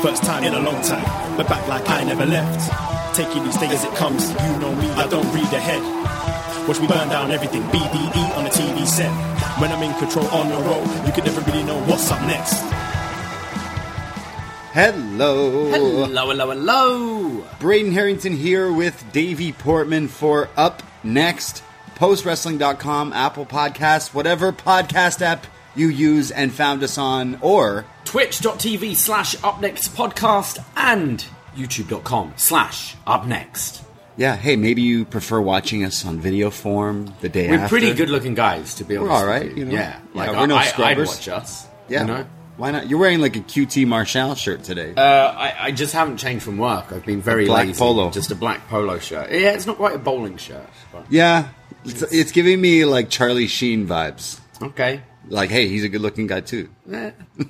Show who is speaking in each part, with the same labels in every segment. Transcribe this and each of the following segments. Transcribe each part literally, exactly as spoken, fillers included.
Speaker 1: First time in a long time, but back like I never left. Taking these things as it comes, you know me, I don't read ahead. Watch me burn down everything, B D E on the T V set. When I'm in control on the road, you can never really know what's up next.
Speaker 2: Hello.
Speaker 3: Hello, hello, hello.
Speaker 2: Braden Harrington here with Davey Portman for Up Next. Post Wrestling dot com, Apple Podcasts, whatever podcast app you use and found us on, or
Speaker 3: Twitch.tv slash Upnext Podcast and YouTube.com slash Upnext.
Speaker 2: Yeah, hey, maybe you prefer watching us on video form the day
Speaker 3: we're
Speaker 2: after.
Speaker 3: We're pretty good looking guys, to be honest.
Speaker 2: We're all right,
Speaker 3: with
Speaker 2: you know.
Speaker 3: Yeah, like
Speaker 2: yeah, we're no
Speaker 3: I,
Speaker 2: scrubbers.
Speaker 3: I'd watch us.
Speaker 2: Yeah,
Speaker 3: you know?
Speaker 2: Why not? You're wearing like a Q T Marshall shirt today.
Speaker 3: Uh, I, I just haven't changed from work. I've been very
Speaker 2: a black
Speaker 3: lazy.
Speaker 2: Polo.
Speaker 3: Just a black polo shirt. Yeah, it's not quite a bowling shirt. But
Speaker 2: yeah, it's, it's giving me like Charlie Sheen vibes.
Speaker 3: Okay.
Speaker 2: Like, hey, he's a good-looking guy, too.
Speaker 3: Eh.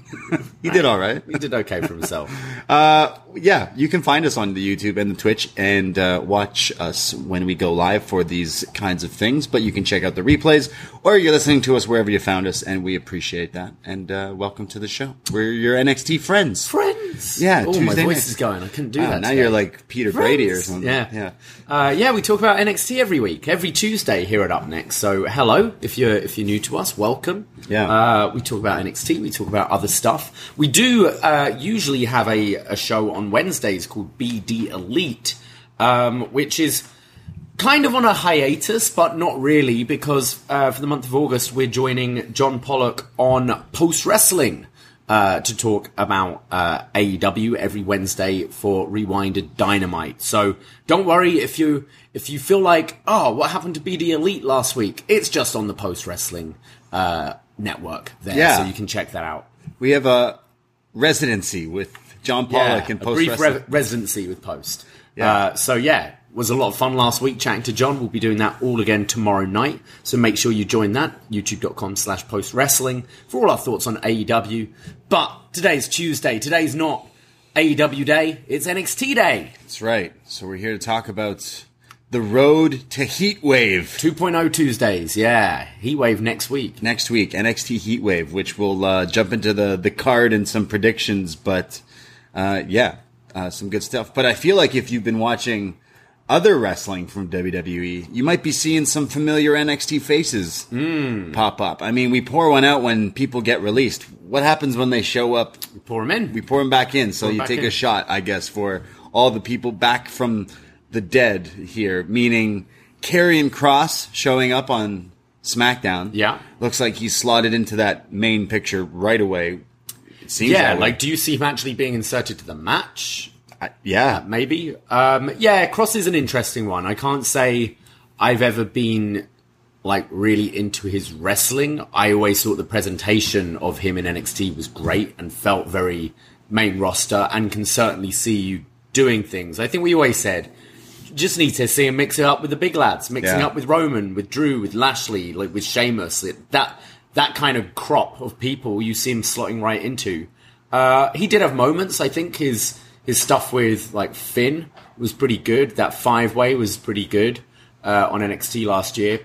Speaker 2: He did all right.
Speaker 3: He did okay for himself.
Speaker 2: uh, yeah, you can find us on the YouTube and the Twitch and uh, watch us when we go live for these kinds of things. But you can check out the replays, or you're listening to us wherever you found us, and we appreciate that. And uh, welcome to the show. We're your N X T friends.
Speaker 3: Friends?
Speaker 2: Yeah,
Speaker 3: Oh,
Speaker 2: Tuesday
Speaker 3: my voice
Speaker 2: night.
Speaker 3: is going. I couldn't do
Speaker 2: Ah,
Speaker 3: that
Speaker 2: now
Speaker 3: today.
Speaker 2: you're like Peter
Speaker 3: Friends.
Speaker 2: Brady or something.
Speaker 3: Yeah.
Speaker 2: Yeah.
Speaker 3: Uh, yeah, we talk about N X T every week, every Tuesday here at Up Next. So, hello, if you're if you're new to us, welcome.
Speaker 2: Yeah.
Speaker 3: Uh, we talk about N X T, we talk about other stuff. We do uh, usually have a, a show on Wednesdays called B D Elite, um, which is kind of on a hiatus, but not really, because uh, for the month of August, we're joining John Pollock on Post Wrestling. Uh, to talk about uh, A E W every Wednesday for Rewinded Dynamite. So don't worry if you if you feel like, oh, what happened to B D Elite last week? It's just on the Post Wrestling uh, network there,
Speaker 2: Yeah.
Speaker 3: so you can check that out.
Speaker 2: We have a residency with John Pollock
Speaker 3: yeah,
Speaker 2: and
Speaker 3: a
Speaker 2: Post
Speaker 3: brief
Speaker 2: Wrestling.
Speaker 3: re- residency with Post.
Speaker 2: Yeah.
Speaker 3: Uh, so yeah, was a lot of fun last week chatting to John. We'll be doing that all again tomorrow night. So make sure you join that, youtube.com slash post wrestling for all our thoughts on A E W. But today's Tuesday. Today's not A E W day. It's N X T day.
Speaker 2: That's right. So we're here to talk about the road to Heatwave.
Speaker 3: two point oh Tuesdays. Yeah. Heatwave next week.
Speaker 2: Next week, N X T Heatwave, which we'll uh, jump into the, the card and some predictions. But uh, yeah, uh, some good stuff. But I feel like if you've been watching other wrestling from W W E, you might be seeing some familiar N X T faces
Speaker 3: mm.
Speaker 2: pop up. I mean, we pour one out when people get released. What happens when they show up?
Speaker 3: We pour them in.
Speaker 2: We pour them back in. So
Speaker 3: Pour 'em
Speaker 2: you
Speaker 3: back
Speaker 2: take
Speaker 3: in.
Speaker 2: a shot, I guess, for all the people back from the dead here, meaning Karrion Kross showing up on SmackDown.
Speaker 3: Yeah.
Speaker 2: Looks like he's slotted into that main picture right away. It seems
Speaker 3: Yeah,
Speaker 2: that way.
Speaker 3: like, do you see him actually being inserted to the match?
Speaker 2: I, yeah.
Speaker 3: Maybe. Um, yeah, Cross is an interesting one. I can't say I've ever been like really into his wrestling. I always thought the presentation of him in N X T was great and felt very main roster, and can certainly see you doing things. I think we always said, just need to see him mix it up with the big lads, mixing
Speaker 2: Yeah.
Speaker 3: up with Roman, with Drew, with Lashley, like with Sheamus. It, that that kind of crop of people you see him slotting right into. Uh, he did have moments. I think his his stuff with like Finn was pretty good. That five way was pretty good uh, on N X T last year.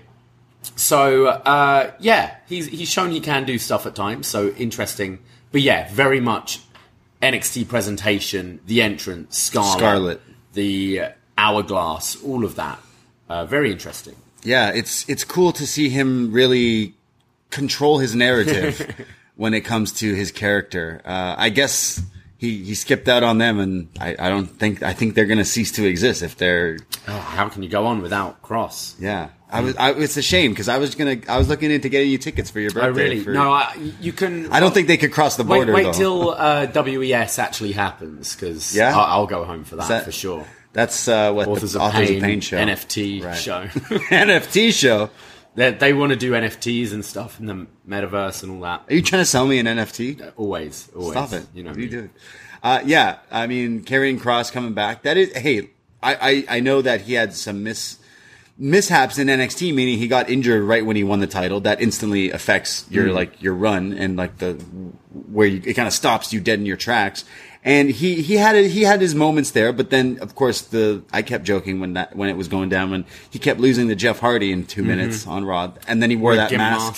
Speaker 3: So uh, yeah, he's he's shown he can do stuff at times. So interesting, but yeah, very much N X T presentation, the entrance, Scarlet,
Speaker 2: Scarlet.
Speaker 3: the hourglass, all of that. Uh, very interesting.
Speaker 2: Yeah, it's it's cool to see him really control his narrative when it comes to his character. Uh, I guess he, he skipped out on them, and I, I don't think I think they're going to cease to exist if they're.
Speaker 3: Oh, how can you go on without Cross?
Speaker 2: Yeah, I was. I, it's a shame because I was gonna. I was looking into getting you tickets for your birthday.
Speaker 3: Oh, really?
Speaker 2: for-
Speaker 3: No, I, you can.
Speaker 2: I don't think they could cross the
Speaker 3: Wait,
Speaker 2: border.
Speaker 3: wait
Speaker 2: though.
Speaker 3: till uh, W E S actually happens, because
Speaker 2: Yeah?
Speaker 3: I'll, I'll go home for that,
Speaker 2: that-
Speaker 3: for sure.
Speaker 2: That's uh, what
Speaker 3: Authors,
Speaker 2: the
Speaker 3: of,
Speaker 2: Authors
Speaker 3: Pain,
Speaker 2: of Pain show,
Speaker 3: N F T
Speaker 2: Right.
Speaker 3: show.
Speaker 2: N F T show.
Speaker 3: they they want to do N F Ts and stuff in the metaverse and all that.
Speaker 2: Are you trying to sell me an N F T?
Speaker 3: Always, always.
Speaker 2: Stop it.
Speaker 3: You know,
Speaker 2: What are you
Speaker 3: me.
Speaker 2: doing? Uh, yeah, I mean, Karrion Kross coming back. That is, hey, I, I, I know that he had some mis, mishaps in N X T, meaning he got injured right when he won the title. That instantly affects your,
Speaker 3: Mm.
Speaker 2: like, your run and, like, the, where you, it kind of stops you dead in your tracks. And he, he had, a, he had his moments there, but then, of course, the, I kept joking when that, when it was going down, when he kept losing to Jeff Hardy in two minutes on Raw, and then he wore
Speaker 3: With
Speaker 2: that
Speaker 3: gimp
Speaker 2: mask.
Speaker 3: mask.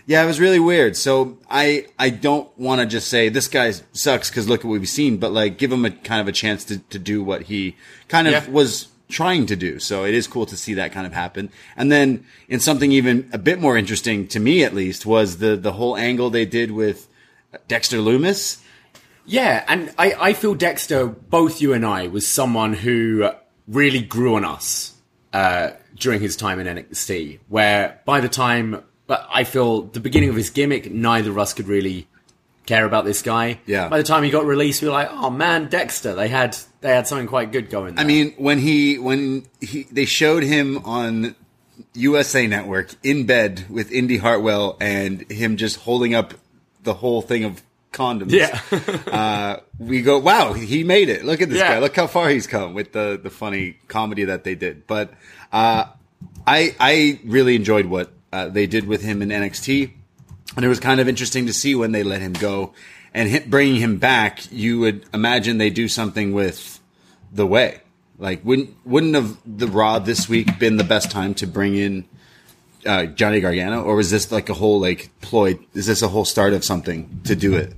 Speaker 2: Yeah, it was really weird. So I I don't want to just say this guy sucks because look at what we've seen, but like give him a kind of a chance to, to do what he kind of
Speaker 3: Yeah.
Speaker 2: was trying to do. So it is cool to see that kind of happen. And then in something even a bit more interesting to me, at least, was the the whole angle they did with Dexter Lumis.
Speaker 3: Yeah, and I, I feel Dexter, both you and I, was someone who really grew on us uh, during his time in N X T, where by the time, but I feel the beginning of his gimmick, neither of us could really care about this guy.
Speaker 2: Yeah.
Speaker 3: By the time he got released, we were like, oh man, Dexter, they had they had something quite good going there.
Speaker 2: I mean, when he when he they showed him on U S A Network in bed with Indy Hartwell and him just holding up the whole thing of condoms.
Speaker 3: Yeah.
Speaker 2: uh, we go, wow, he made it. Look at this
Speaker 3: Yeah.
Speaker 2: guy. Look how far he's come with the, the funny comedy that they did. But uh, I I really enjoyed what uh, they did with him in N X T. And it was kind of interesting to see when they let him go. And hit, bringing him back, you would imagine they do something with The Way. Like, wouldn't wouldn't have the Raw this week been the best time to bring in uh, Johnny Gargano? Or was this like a whole, like, ploy? Is this a whole start of something to do it?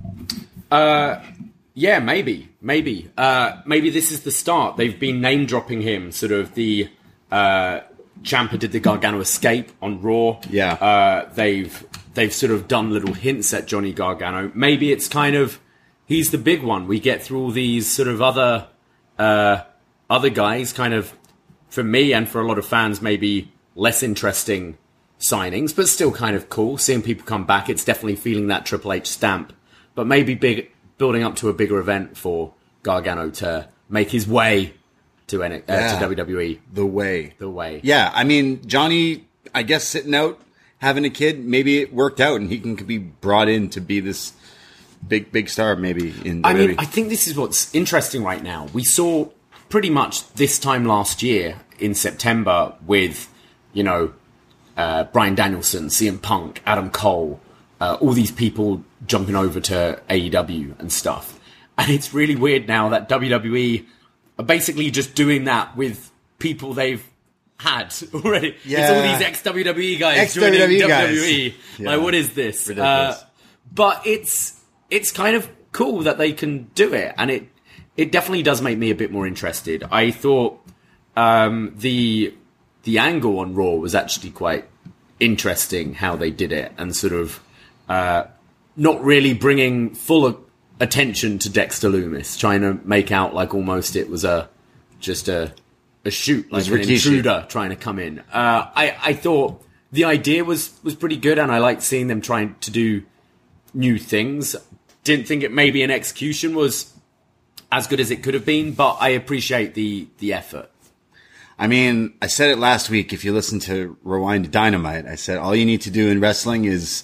Speaker 3: Yeah, maybe, maybe, uh, maybe this is the start. They've been name dropping him. Sort of the uh, Ciampa did the Gargano escape on Raw.
Speaker 2: Yeah.
Speaker 3: uh, they've they've sort of done little hints at Johnny Gargano. Maybe it's kind of he's the big one. We get through all these sort of other uh, other guys. Kind of for me and for a lot of fans, maybe less interesting signings, but still kind of cool. Seeing people come back, it's definitely feeling that Triple H stamp. But maybe big, building up to a bigger event for Gargano to make his way to, N- uh,
Speaker 2: Yeah.
Speaker 3: to W W E.
Speaker 2: The Way.
Speaker 3: The Way.
Speaker 2: Yeah, I mean, Johnny, I guess sitting out, having a kid, maybe it worked out and he can be brought in to be this big, big star maybe in
Speaker 3: I
Speaker 2: W W E.
Speaker 3: mean, I think this is what's interesting right now. We saw pretty much this time last year in September with, you know, uh, Bryan Danielson, C M Punk, Adam Cole, uh, all these people jumping over to A E W and stuff. And it's really weird now that W W E are basically just doing that with people they've had already. It's
Speaker 2: Yeah.
Speaker 3: all these ex-W W E guys
Speaker 2: Ex-W W E
Speaker 3: joining
Speaker 2: guys.
Speaker 3: W W E.
Speaker 2: Yeah.
Speaker 3: Like, what is this?
Speaker 2: Ridiculous.
Speaker 3: Uh, but it's it's kind of cool that they can do it, and it it definitely does make me a bit more interested. I thought um, the the angle on Raw was actually quite interesting how they did it, and sort of uh, not really bringing full attention to Dexter Lumis, trying to make out like almost it was a just a a shoot, like
Speaker 2: was
Speaker 3: an
Speaker 2: Rikishi.
Speaker 3: intruder trying to come in. Uh, I I thought the idea was was pretty good, and I liked seeing them trying to do new things. Didn't think it maybe an execution was as good as it could have been, but I appreciate the the effort.
Speaker 2: I mean, I said it last week. If you listen to Rewind to Dynamite, I said all you need to do in wrestling is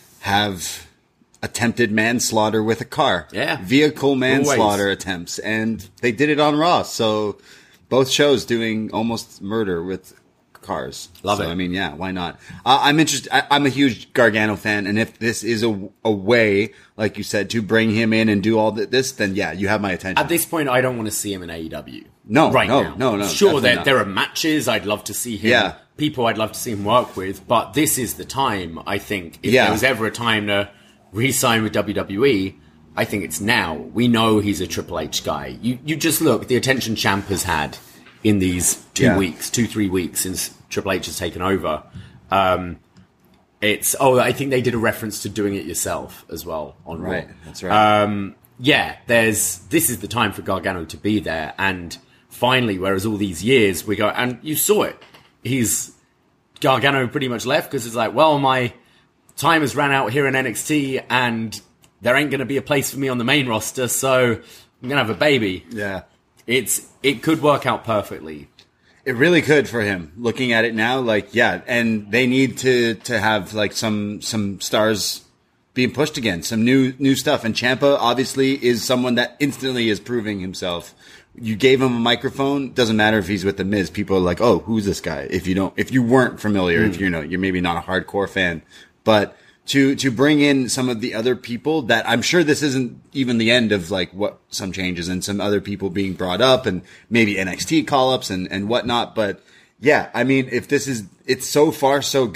Speaker 2: have attempted manslaughter with a car.
Speaker 3: Yeah.
Speaker 2: Vehicle manslaughter
Speaker 3: Always.
Speaker 2: attempts. And they did it on Raw. So both shows doing almost murder with cars.
Speaker 3: Love
Speaker 2: so,
Speaker 3: it.
Speaker 2: I mean, yeah, why not? Uh, I'm interested. I, I'm a huge Gargano fan. And if this is a, a way, like you said, to bring him in and do all th- this, then yeah, you have my attention.
Speaker 3: At this point, I don't want to see him in A E W.
Speaker 2: No,
Speaker 3: right
Speaker 2: no,
Speaker 3: now.
Speaker 2: no, no,
Speaker 3: Sure,
Speaker 2: definitely
Speaker 3: there,
Speaker 2: not.
Speaker 3: there are matches I'd love to see him.
Speaker 2: Yeah.
Speaker 3: People I'd love to see him work with, but this is the time, I think. If
Speaker 2: Yeah.
Speaker 3: there was ever a time to re-sign with W W E, I think it's now. We know he's a Triple H guy. You you just look, the attention Ciampa's had in these two
Speaker 2: Yeah.
Speaker 3: weeks, two, three weeks since Triple H has taken over. Um, it's, oh, I think they did a reference to doing it yourself as well on Raw.
Speaker 2: Right, that's right.
Speaker 3: Um, yeah, there's this is the time for Gargano to be there, and finally, whereas all these years we go, and you saw it, he's Gargano pretty much left because it's like, well, my time has ran out here in N X T, and there ain't going to be a place for me on the main roster, so I'm going to have a baby.
Speaker 2: yeah.
Speaker 3: It's it could work out perfectly.
Speaker 2: It really could for him. Looking at it now, like, yeah, and they need to, to have like some, some stars being pushed again, some new, new stuff. And Ciampa obviously is someone that instantly is proving himself. You gave him a microphone. Doesn't matter if he's with the Miz. People are like, oh, who's this guy? If you don't, if you weren't familiar, if you know, you're maybe not a hardcore fan, but to, to bring in some of the other people that I'm sure this isn't even the end of like what some changes and some other people being brought up and maybe N X T call ups and, and whatnot. But yeah, I mean, if this is, it's so far so good.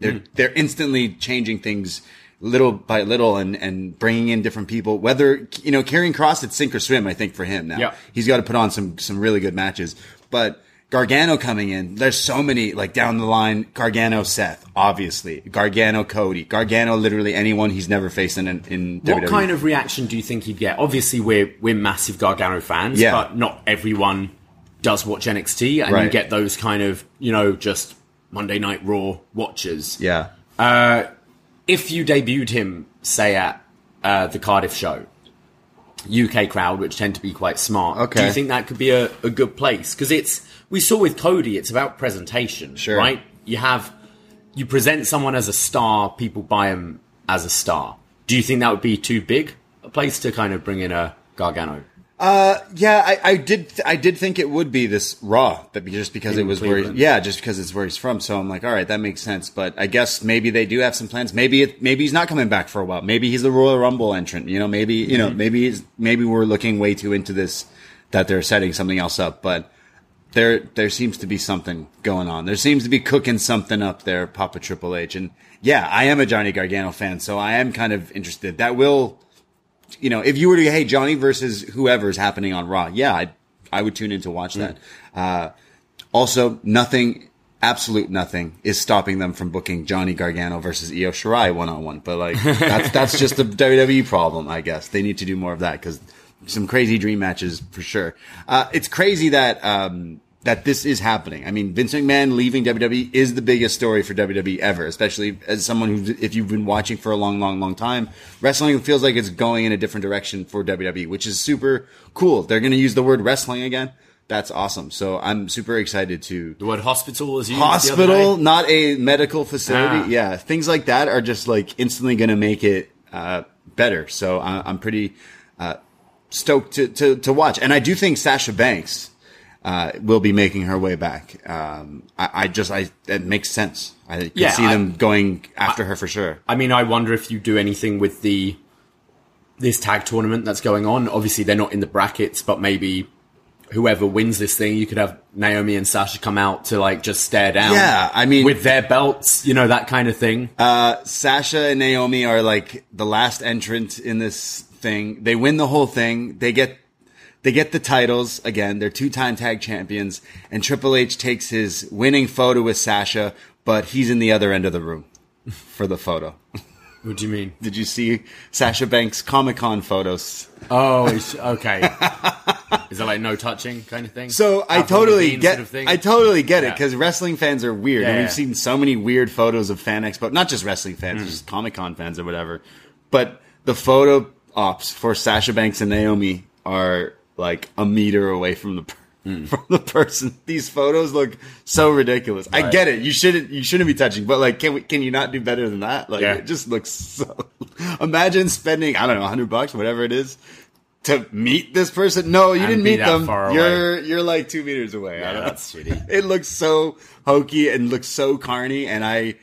Speaker 2: They're mm. they're instantly changing things little by little and, and bringing in different people. Whether, you know, Karrion Kross, it's sink or swim, I think, for him now.
Speaker 3: Yeah.
Speaker 2: He's got to put on some, some really good matches. But Gargano coming in, there's so many, like, down the line. Gargano Seth, obviously. Gargano Cody. Gargano literally anyone he's never faced in, in, in
Speaker 3: what
Speaker 2: W W E.
Speaker 3: What kind of reaction do you think he'd get? Obviously, we're, we're massive Gargano fans,
Speaker 2: yeah.
Speaker 3: but not everyone does watch N X T, and
Speaker 2: right.
Speaker 3: you get those kind of, you know, just Monday Night Raw watchers.
Speaker 2: Yeah.
Speaker 3: Uh, if you debuted him, say, at uh, the Cardiff show, U K crowd, which tend to be quite smart,
Speaker 2: okay.
Speaker 3: do you think that could be a, a good place? Because it's, we saw with Cody, it's about presentation,
Speaker 2: sure.
Speaker 3: right? You have, you present someone as a star, people buy him as a star. Do you think that would be too big a place to kind of bring in a Gargano?
Speaker 2: Uh, yeah, I, I did, I did think it would be this Raw, but just because
Speaker 3: in
Speaker 2: it was
Speaker 3: Cleveland.
Speaker 2: where, yeah, just because it's where he's from. So I'm like, all right, that makes sense. But I guess maybe they do have some plans. Maybe it, maybe he's not coming back for a while. Maybe he's the Royal Rumble entrant. You know, maybe, you know, mm-hmm. maybe he's, maybe we're looking way too into this, that they're setting something else up. But there, there seems to be something going on. There seems to be cooking something up there, Papa Triple H. And yeah, I am a Johnny Gargano fan, so I am kind of interested. That will, you know, if you were to, hey, Johnny versus whoever's happening on Raw, yeah, I I would tune in to watch that. Mm. Uh, also, nothing, absolute nothing, is stopping them from booking Johnny Gargano versus Io Shirai one-on-one. But, like, that's that's just a W W E problem, I guess. They need to do more of that, because some crazy dream matches, for sure. Uh, it's crazy that um, that this is happening. I mean, Vince McMahon leaving W W E is the biggest story for W W E ever, especially as someone who, if you've been watching for a long, long, long time, wrestling feels like it's going in a different direction for W W E, which is super cool. They're going to use the word wrestling again. That's awesome. So I'm super excited to...
Speaker 3: The word hospital is used
Speaker 2: Hospital,
Speaker 3: the other day.
Speaker 2: not a medical facility.
Speaker 3: Ah.
Speaker 2: Yeah, things like that are just like instantly going to make it uh, better. So I, I'm pretty uh, stoked to, to, to watch. And I do think Sasha Banks... Uh, will be making her way back. Um, I, I just, I, it makes sense. I can
Speaker 3: yeah,
Speaker 2: see
Speaker 3: I,
Speaker 2: them going after
Speaker 3: I,
Speaker 2: her for sure.
Speaker 3: I mean, I wonder if you do anything with the, this tag tournament that's going on. Obviously, they're not in the brackets, but maybe whoever wins this thing, you could have Naomi and Sasha come out to like just stare down.
Speaker 2: Yeah, I mean,
Speaker 3: with their belts, you know, that kind of thing.
Speaker 2: Uh, Sasha and Naomi are like the last entrant in this thing. They win the whole thing. They get, They get the titles again. They're two-time tag champions, and Triple H takes his winning photo with Sasha, but he's in the other end of the room for the photo.
Speaker 3: What do you mean?
Speaker 2: Did you see Sasha Banks' Comic-Con photos?
Speaker 3: Oh, it's, okay. Is it like no touching kind of thing?
Speaker 2: So I
Speaker 3: Avril
Speaker 2: totally
Speaker 3: Lavigne
Speaker 2: get,
Speaker 3: sort of thing?
Speaker 2: I totally get it
Speaker 3: Yeah.
Speaker 2: because wrestling fans are weird,
Speaker 3: Yeah,
Speaker 2: and we've
Speaker 3: yeah.
Speaker 2: seen so many weird photos of Fan Expo, not just wrestling fans,
Speaker 3: Mm.
Speaker 2: just Comic-Con fans or whatever. But the photo ops for Sasha Banks and Naomi are like a meter away from the mm. from the person. These photos look so ridiculous. Right. I get it. You shouldn't you shouldn't be touching, but like, can we can you not do better than that? Like,
Speaker 3: yeah.
Speaker 2: it just looks so. Imagine spending I don't know a hundred bucks, whatever it is, to meet this person. No, you
Speaker 3: And
Speaker 2: didn't
Speaker 3: be
Speaker 2: meet
Speaker 3: that
Speaker 2: them.
Speaker 3: far
Speaker 2: You're you're like two meters away.
Speaker 3: Yeah,
Speaker 2: I don't
Speaker 3: that's
Speaker 2: know.
Speaker 3: shitty.
Speaker 2: It looks so hokey and looks so carny, and I.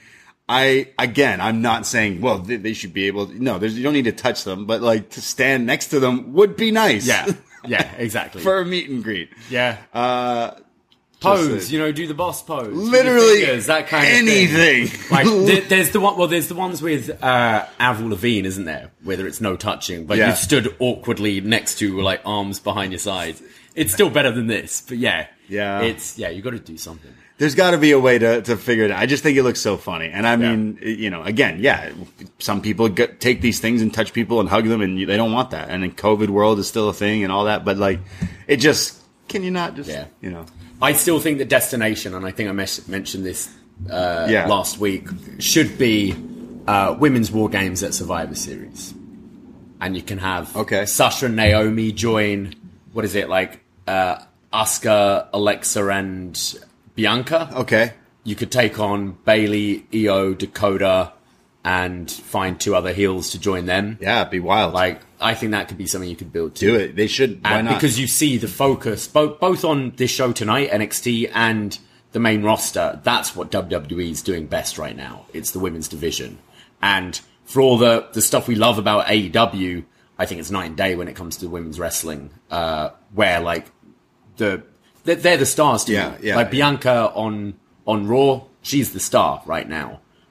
Speaker 2: I, again, I'm not saying, well, they, they should be able to, no, there's, you don't need to touch them, but like to stand next to them would be nice.
Speaker 3: Yeah, yeah, exactly.
Speaker 2: For a meet and greet.
Speaker 3: Yeah.
Speaker 2: Uh,
Speaker 3: Pose,
Speaker 2: just a-
Speaker 3: you know, do the boss pose.
Speaker 2: Literally
Speaker 3: fingers, that kind
Speaker 2: anything.
Speaker 3: of thing. Like, there, there's the one, well, there's the ones with, uh, Avril Lavigne, isn't there? Whether it's no touching, but
Speaker 2: Yeah.
Speaker 3: you stood awkwardly next to, like, arms behind your side. It's still better than this, but yeah.
Speaker 2: Yeah.
Speaker 3: It's, yeah, you gotta do something.
Speaker 2: There's got to be a way to, to figure it out. I just think it looks so funny. And I
Speaker 3: Yeah.
Speaker 2: mean, you know, again, yeah, some people get, take these things and touch people and hug them, and you, they don't want that. And then COVID world is still a thing and all that. But like, it just, can you not just,
Speaker 3: Yeah.
Speaker 2: you know?
Speaker 3: I still think that Destination, and I think I mes- mentioned this uh,
Speaker 2: Yeah.
Speaker 3: last week, should be uh, women's war games at Survivor Series. And you can have
Speaker 2: Okay.
Speaker 3: Sasha and Naomi join, what is it, like uh, Asuka, Alexa, and Bianca.
Speaker 2: Okay.
Speaker 3: You could take on Bailey, Io, Dakota, and find two other heels to join them.
Speaker 2: Yeah, it'd be wild.
Speaker 3: Like, I think that could be something you could build to.
Speaker 2: do it. They should. Why
Speaker 3: And
Speaker 2: not?
Speaker 3: because you see the focus, both both on this show tonight, N X T, and the main roster, that's what W W E is doing best right now. It's the women's division. And for all the, the stuff we love about A E W, I think it's night and day when it comes to women's wrestling, uh, where, like, the they're, they're the stars to
Speaker 2: Yeah,
Speaker 3: me.
Speaker 2: yeah,
Speaker 3: like,
Speaker 2: yeah.
Speaker 3: Bianca on, on Raw, she's the star right now.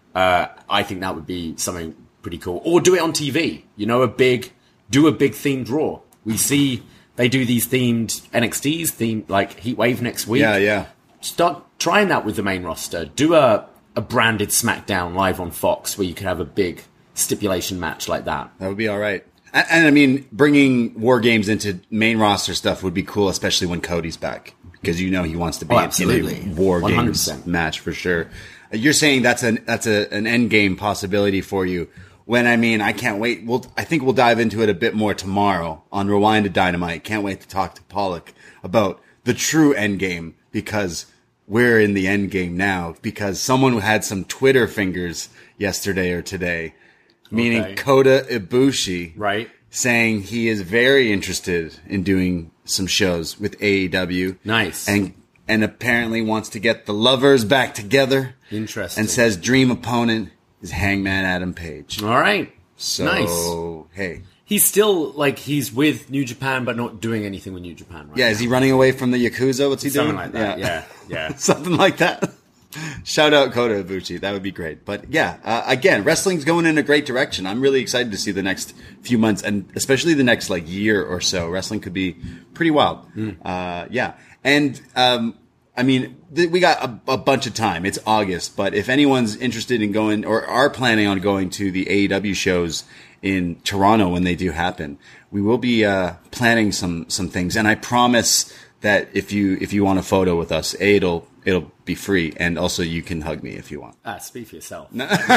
Speaker 3: Uh, I think that would be something pretty cool. Or do it on T V. You know, a big, do a big themed Raw. We see they do these themed N X Ts, themed like Heatwave next week.
Speaker 2: Yeah, yeah.
Speaker 3: Start trying that with the main roster. Do a, a branded SmackDown live on Fox where you could have a big stipulation match like that.
Speaker 2: That would be all right. And, and I mean, bringing War Games into main roster stuff would be cool, especially when Cody's back. Because you know he wants to be
Speaker 3: Oh,
Speaker 2: in
Speaker 3: absolutely.
Speaker 2: a War
Speaker 3: one hundred
Speaker 2: Games
Speaker 3: percent.
Speaker 2: match for sure. You're saying that's an that's a, an end game possibility for you. When I mean, I can't wait. We'll I think we'll dive into it a bit more tomorrow on Rewind to Dynamite. Can't wait to talk to Pollock about the true end game, because we're in the end game now. Because someone had some Twitter fingers yesterday or today, meaning
Speaker 3: Okay.
Speaker 2: Kota Ibushi,
Speaker 3: Right.
Speaker 2: saying he is very interested in doing some shows with A E W.
Speaker 3: Nice.
Speaker 2: And and apparently wants to get the lovers back together.
Speaker 3: Interesting.
Speaker 2: And says dream opponent is Hangman Adam Page.
Speaker 3: All right.
Speaker 2: So,
Speaker 3: Nice.
Speaker 2: hey.
Speaker 3: He's still, like, he's with New Japan, but not doing anything with New Japan, right?
Speaker 2: Yeah, is he running away from the Yakuza? What's he
Speaker 3: Something
Speaker 2: doing?
Speaker 3: like that. Yeah, yeah.
Speaker 2: Something like that. Shout out Kota Ibushi. That would be great. But yeah, uh, again, wrestling's going in a great direction. I'm really excited to see the next few months, and especially the next like year or so. Wrestling could be pretty wild.
Speaker 3: Mm.
Speaker 2: Uh, yeah. And, um, I mean, th- we got a, a bunch of time. It's August, but if anyone's interested in going or are planning on going to the A E W shows in Toronto when they do happen, we will be uh, planning some some things. And I promise that if you if you want a photo with us, A, it'll it'll be free, and also you can hug me if you want.
Speaker 3: Ah, speak for yourself.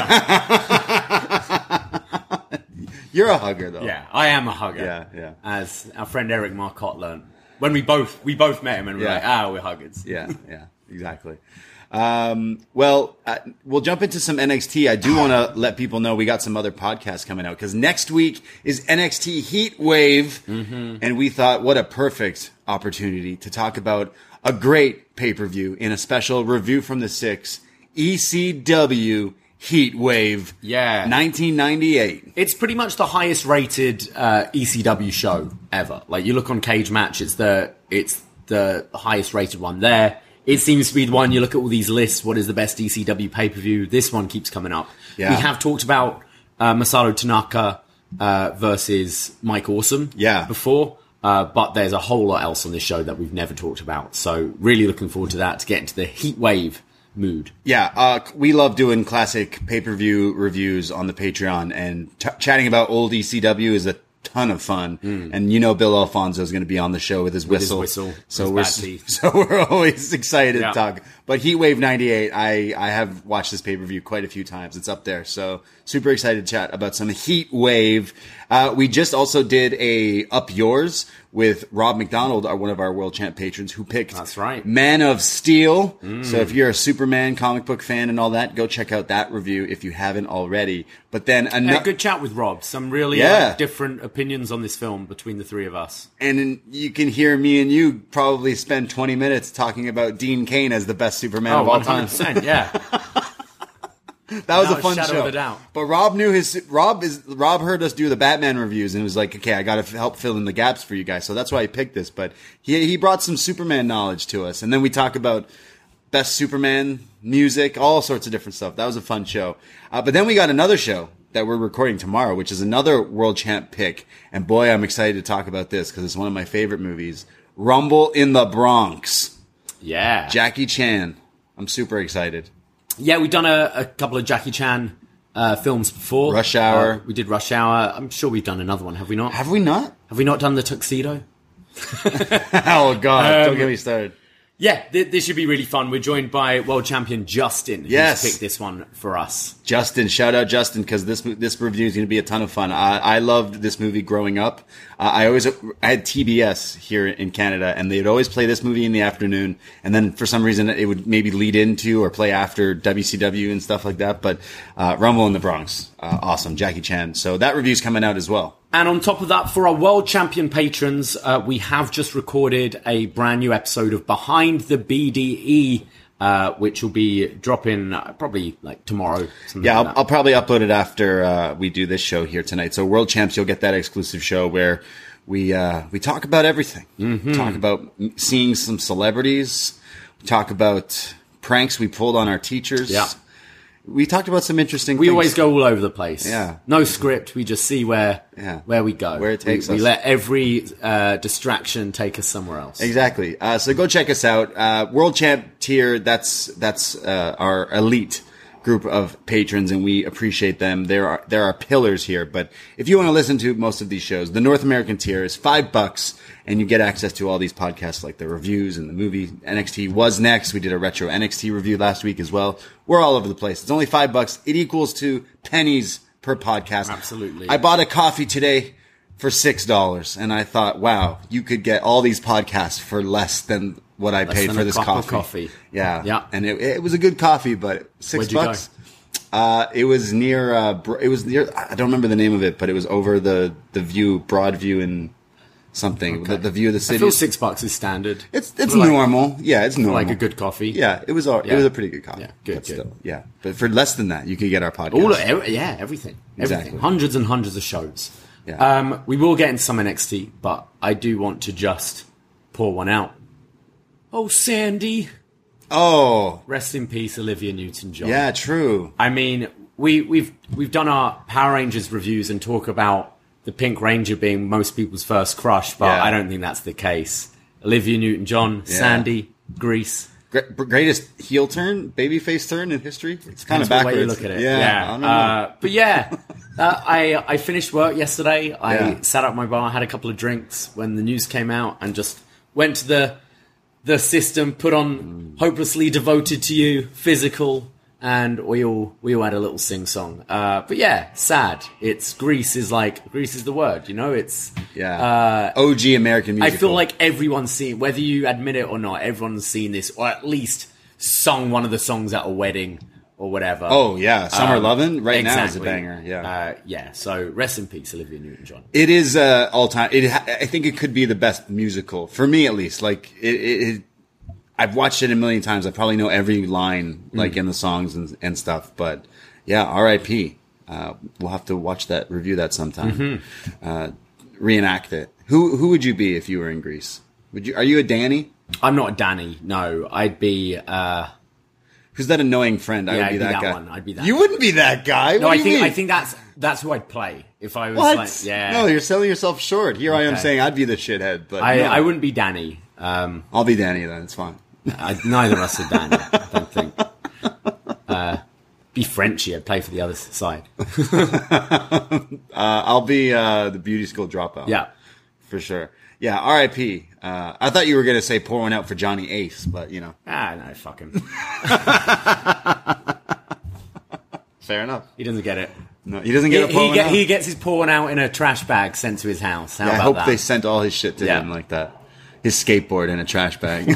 Speaker 2: You're a hugger, though.
Speaker 3: Yeah, I am a hugger.
Speaker 2: Yeah, yeah.
Speaker 3: As our friend Eric Marcotte learned. When we both we both met him and we were
Speaker 2: Yeah.
Speaker 3: like, ah, we're huggers.
Speaker 2: Yeah, yeah, exactly. Um, well, uh, we'll jump into some N X T. I do want to let people know we got some other podcasts coming out, because next week is N X T Heat Wave,
Speaker 3: Mm-hmm.
Speaker 2: and we thought what a perfect opportunity to talk about a great pay-per-view in a special review from the six, E C W Heat Wave,
Speaker 3: Yeah.
Speaker 2: nineteen ninety-eight.
Speaker 3: It's pretty much the highest rated uh, E C W show ever. Like, you look on Cage Match, it's the it's the highest rated one there. It seems to be the one. You look at all these lists, what is the best E C W pay-per-view? This one keeps coming up.
Speaker 2: Yeah.
Speaker 3: We have talked about uh, Masato Tanaka uh, versus Mike Awesome
Speaker 2: Yeah.
Speaker 3: before, uh, but there's a whole lot else on this show that we've never talked about. So really looking forward to that, to get into the Heat Wave mood.
Speaker 2: Yeah, uh, we love doing classic pay-per-view reviews on the Patreon, and t- chatting about old E C W is a ton of fun. And you know, Bill Alfonso is going to be on the show with his
Speaker 3: With his
Speaker 2: whistle.
Speaker 3: whistle,
Speaker 2: so
Speaker 3: his
Speaker 2: we're
Speaker 3: bad teeth.
Speaker 2: so we're always excited
Speaker 3: Yeah.
Speaker 2: to talk. But Heatwave ninety-eight, I I have watched this pay-per-view quite a few times. It's up there, so super excited to chat about some Heatwave. Uh, we just also did a Up Yours with Rob McDonald, our, one of our World Champ patrons, who picked
Speaker 3: That's right.
Speaker 2: Man of Steel. So if you're a Superman comic book fan and all that, go check out that review if you haven't already. But then
Speaker 3: Yeah,
Speaker 2: another,
Speaker 3: good chat with Rob. Some really
Speaker 2: Yeah.
Speaker 3: uh, different opinions on this film between the three of us.
Speaker 2: and then you can hear me and you probably spend twenty minutes talking about Dean Cain as the best Superman
Speaker 3: Oh,
Speaker 2: of all
Speaker 3: one
Speaker 2: time.
Speaker 3: hundred percent, yeah.
Speaker 2: That was
Speaker 3: Without
Speaker 2: a
Speaker 3: a
Speaker 2: fun
Speaker 3: shadow
Speaker 2: show.
Speaker 3: of a doubt.
Speaker 2: But Rob knew his Rob is Rob heard us do the Batman reviews and was like, okay, I got to help fill in the gaps for you guys. So that's why I picked this. But he he brought some Superman knowledge to us, and then we talk about best Superman music, all sorts of different stuff. That was a fun show. Uh, but then we got another show that we're recording tomorrow, which is another World Champ pick. And boy, I'm excited to talk about this because it's one of my favorite movies, Rumble in the Bronx.
Speaker 3: Yeah.
Speaker 2: Jackie Chan. I'm super excited.
Speaker 3: Yeah, we've done a, a couple of Jackie Chan uh, films before.
Speaker 2: Rush Hour.
Speaker 3: Uh, we did Rush Hour. I'm sure we've done another one, have we not?
Speaker 2: Have we not?
Speaker 3: Have we not done The Tuxedo?
Speaker 2: Oh God! Don't get me started.
Speaker 3: Yeah, th- this should be really fun. We're joined by world champion Justin, who's
Speaker 2: Yes.
Speaker 3: picked this one for us.
Speaker 2: Justin, shout out Justin, because this this review is going to be a ton of fun. I, I loved this movie growing up. Uh, I always I had T B S here in Canada, and they'd always play this movie in the afternoon, and then for some reason it would maybe lead into or play after W C W and stuff like that. But uh, Rumble in the Bronx, uh, awesome, Jackie Chan. So that review's coming out as well.
Speaker 3: And on top of that, for our world champion patrons, uh, we have just recorded a brand new episode of Behind the B D E, uh, which will be dropping uh, probably like tomorrow. something
Speaker 2: Yeah,
Speaker 3: like
Speaker 2: I'll,
Speaker 3: that.
Speaker 2: I'll probably upload it after uh, we do this show here tonight. So World Champs, you'll get that exclusive show where we uh, we talk about everything.
Speaker 3: Mm-hmm.
Speaker 2: Talk about m- seeing some celebrities. We talk about pranks we pulled on our teachers.
Speaker 3: Yeah.
Speaker 2: we talked about some interesting
Speaker 3: We
Speaker 2: things.
Speaker 3: always go all over the place.
Speaker 2: Yeah.
Speaker 3: No script. We just see where
Speaker 2: Yeah.
Speaker 3: where we go.
Speaker 2: Where it takes
Speaker 3: we,
Speaker 2: us.
Speaker 3: We let every uh, distraction take us somewhere else.
Speaker 2: Exactly. Uh, so go check us out. Uh, World Champ tier, that's that's uh, our elite group of patrons, and we appreciate them. There are there are pillars here, but if you want to listen to most of these shows, the North American tier is five bucks, and you get access to all these podcasts like the reviews and the movie. N X T was next. We did a retro N X T review last week as well. We're all over the place. It's only five bucks. It equals to pennies per podcast.
Speaker 3: Absolutely.
Speaker 2: I bought a coffee today for six dollars, and I thought, wow, you could get all these podcasts for less than what I
Speaker 3: Less
Speaker 2: paid
Speaker 3: than
Speaker 2: for
Speaker 3: a
Speaker 2: this
Speaker 3: cup of
Speaker 2: coffee.
Speaker 3: coffee.
Speaker 2: Yeah,
Speaker 3: Yeah.
Speaker 2: and it, it was a good coffee, but six
Speaker 3: Where'd you
Speaker 2: bucks. Uh, it was near. Uh, Bro- it was near. I don't remember the name of it, but it was over the the view, Broadview, and something. The, the view of the
Speaker 3: I
Speaker 2: city.
Speaker 3: feel six bucks is standard.
Speaker 2: It's it's
Speaker 3: For like-
Speaker 2: normal. Yeah, it's normal.
Speaker 3: Like a good coffee.
Speaker 2: Yeah, it was. All, It
Speaker 3: Yeah.
Speaker 2: was a pretty good coffee.
Speaker 3: Yeah, good,
Speaker 2: but
Speaker 3: good.
Speaker 2: Still, yeah, but for less than that, you could get our podcast.
Speaker 3: All of, every, yeah, everything. Everything.
Speaker 2: Exactly.
Speaker 3: Hundreds and hundreds of shows.
Speaker 2: Yeah.
Speaker 3: Um, we will get into some N X T, but I do want to just pour one out. Oh, Sandy.
Speaker 2: Oh,
Speaker 3: Rest in peace, Olivia Newton-John.
Speaker 2: yeah, true.
Speaker 3: I mean, we, we've we've done our Power Rangers reviews and talk about the Pink Ranger being most people's first crush, but
Speaker 2: Yeah.
Speaker 3: I don't think that's the case. Olivia Newton-John,
Speaker 2: Yeah.
Speaker 3: Sandy, Grease.
Speaker 2: Gre- greatest heel turn, babyface turn in history. It's kind of
Speaker 3: Depends what
Speaker 2: backwards.
Speaker 3: way you look at it.
Speaker 2: Yeah,
Speaker 3: Yeah.
Speaker 2: I don't know.
Speaker 3: Uh, but yeah, uh, I I finished work yesterday. I
Speaker 2: Yeah.
Speaker 3: sat at my bar, had a couple of drinks when the news came out, and just went to the the system, put on "Hopelessly Devoted to You," Physical, and we all we all had a little sing song. Uh, but yeah, sad. It's Grease is like Grease is the word. You know, it's
Speaker 2: yeah,
Speaker 3: uh,
Speaker 2: O G American music.
Speaker 3: I feel like everyone's seen, whether you admit it or not, everyone's seen this, or at least sung one of the songs at a wedding or whatever.
Speaker 2: Oh yeah, Summer
Speaker 3: Um,
Speaker 2: Lovin' right now is a
Speaker 3: exactly.
Speaker 2: banger. Yeah,
Speaker 3: Uh, yeah, so rest in peace, Olivia Newton-John.
Speaker 2: it is uh, all time. It ha- I think it could be the best musical for me at least. Like it, it, it I've watched it a million times. I probably know every line like in the songs and, and stuff. But yeah, R I P Uh, we'll have to watch that, review that sometime. Uh, reenact it. Who who would you be if you were in Greece? Would you? Are you a Danny?
Speaker 3: I'm not a Danny, no. I'd be, uh,
Speaker 2: Who's that annoying friend? I
Speaker 3: Yeah,
Speaker 2: would
Speaker 3: I'd
Speaker 2: be
Speaker 3: be
Speaker 2: that,
Speaker 3: that
Speaker 2: guy.
Speaker 3: one. I'd be that
Speaker 2: You
Speaker 3: guy.
Speaker 2: wouldn't be that guy.
Speaker 3: no,
Speaker 2: what
Speaker 3: I
Speaker 2: do you
Speaker 3: think,
Speaker 2: mean?
Speaker 3: I think that's, that's who I'd play. If I was
Speaker 2: What?
Speaker 3: like, yeah.
Speaker 2: No, you're selling yourself short. Here I am
Speaker 3: Okay.
Speaker 2: saying I'd be the shithead, but
Speaker 3: I,
Speaker 2: no.
Speaker 3: I wouldn't be Danny. Um,
Speaker 2: I'll be Danny then. It's fine.
Speaker 3: I, neither of us are Danny, I don't think. Uh, be Frenchy, I'd play for the other side.
Speaker 2: Uh, I'll be uh, the beauty school dropout.
Speaker 3: Yeah.
Speaker 2: For sure. Yeah, R I P Uh, I thought you were going to say pour one out for Johnny Ace, but, you know.
Speaker 3: Ah, no, fuck him.
Speaker 2: Fair enough.
Speaker 3: He doesn't get it.
Speaker 2: No, he doesn't
Speaker 3: He,
Speaker 2: get a pour
Speaker 3: he,
Speaker 2: one
Speaker 3: get,
Speaker 2: out.
Speaker 3: he gets his pour one out in a trash bag sent to his house. How
Speaker 2: Yeah, I
Speaker 3: about
Speaker 2: hope
Speaker 3: that?
Speaker 2: they sent all his shit to
Speaker 3: Yeah.
Speaker 2: him like that. His skateboard in a trash bag.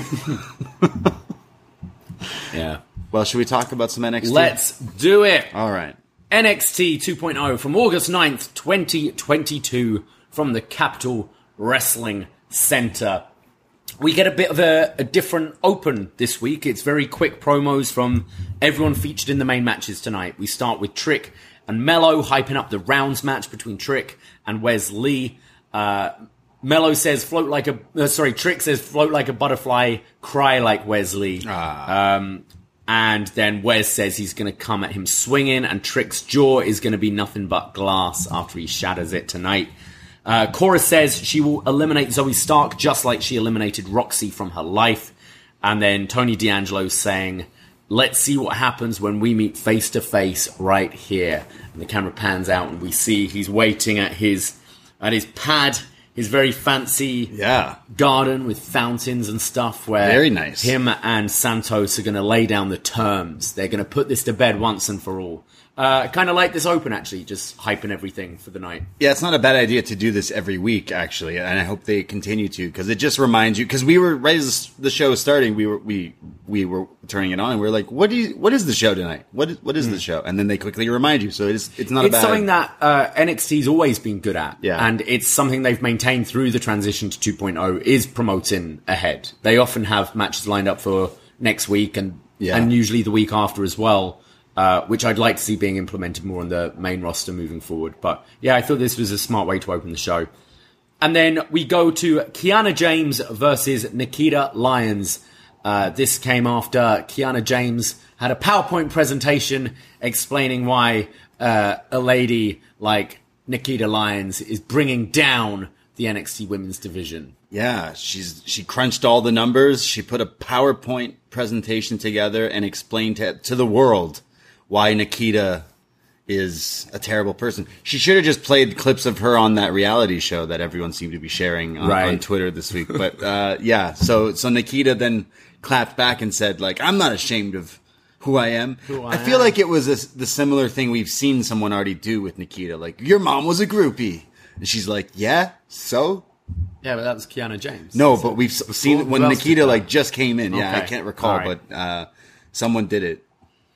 Speaker 3: Yeah.
Speaker 2: Well, should we talk about some N X T?
Speaker 3: Let's do it.
Speaker 2: All right.
Speaker 3: N X T two point oh from August ninth, twenty twenty-two from the Capital Wrestling Center. We get a bit of a, a different open this week. It's very quick promos from everyone featured in the main matches tonight. We start with Trick and Mello hyping up the rounds match between Trick and Wes Lee. Uh, Mello says float like a... Uh, sorry, Trick says float like a butterfly, cry like Wesley.
Speaker 2: Ah.
Speaker 3: Um, and then Wes says he's going to come at him swinging, and Trick's jaw is going to be nothing but glass after he shatters it tonight. Uh, Cora says she will eliminate Zoe Stark just like she eliminated Roxy from her life. And then Tony D'Angelo saying, let's see what happens when we meet face to face right here. And the camera pans out and we see he's waiting at his at his pad, his very fancy
Speaker 2: Yeah.
Speaker 3: garden with fountains and stuff where
Speaker 2: Very nice.
Speaker 3: him and Santos are going to lay down the terms. They're going to put this to bed once and for all. Uh, kind of like this open, actually, just hyping everything for the night.
Speaker 2: Yeah, it's not a bad idea to do this every week, actually, and I hope they continue to, because it just reminds you. Because we were right as the show was starting, we were we we were turning it on, and we were like, "What do you? What is the show tonight? What is, what is the show?" And then they quickly remind you, so it's it's not
Speaker 3: It's
Speaker 2: a bad.
Speaker 3: something that uh, N X T's always been good at,
Speaker 2: Yeah.
Speaker 3: and it's something they've maintained through the transition to two point oh, is promoting ahead. They often have matches lined up for next week, and
Speaker 2: Yeah.
Speaker 3: and usually the week after as well. Uh, which I'd like to see being implemented more on the main roster moving forward. But yeah, I thought this was a smart way to open the show. And then we go to Kiana James versus Nikita Lyons. Uh, this came after Kiana James had a PowerPoint presentation explaining why uh, a lady like Nikita Lyons is bringing down the N X T women's division.
Speaker 2: Yeah, she's she crunched all the numbers. She put a PowerPoint presentation together and explained to, to the world why Nikita is a terrible person. She should have just played clips of her on that reality show that everyone seemed to be sharing on,
Speaker 3: right.
Speaker 2: on Twitter this week. But uh, yeah, so so Nikita then clapped back and said, like, I'm not ashamed of who I am.
Speaker 3: Who I,
Speaker 2: I feel
Speaker 3: am.
Speaker 2: like it was a, the similar thing we've seen someone already do with Nikita. Like, your mom was a groupie. And she's like, yeah, so?
Speaker 3: Yeah, but that was Kiana James.
Speaker 2: No,
Speaker 3: so
Speaker 2: but we've
Speaker 3: before,
Speaker 2: seen when Nikita like just came in. Yeah,
Speaker 3: okay.
Speaker 2: I can't recall,
Speaker 3: right.
Speaker 2: but uh, someone did it.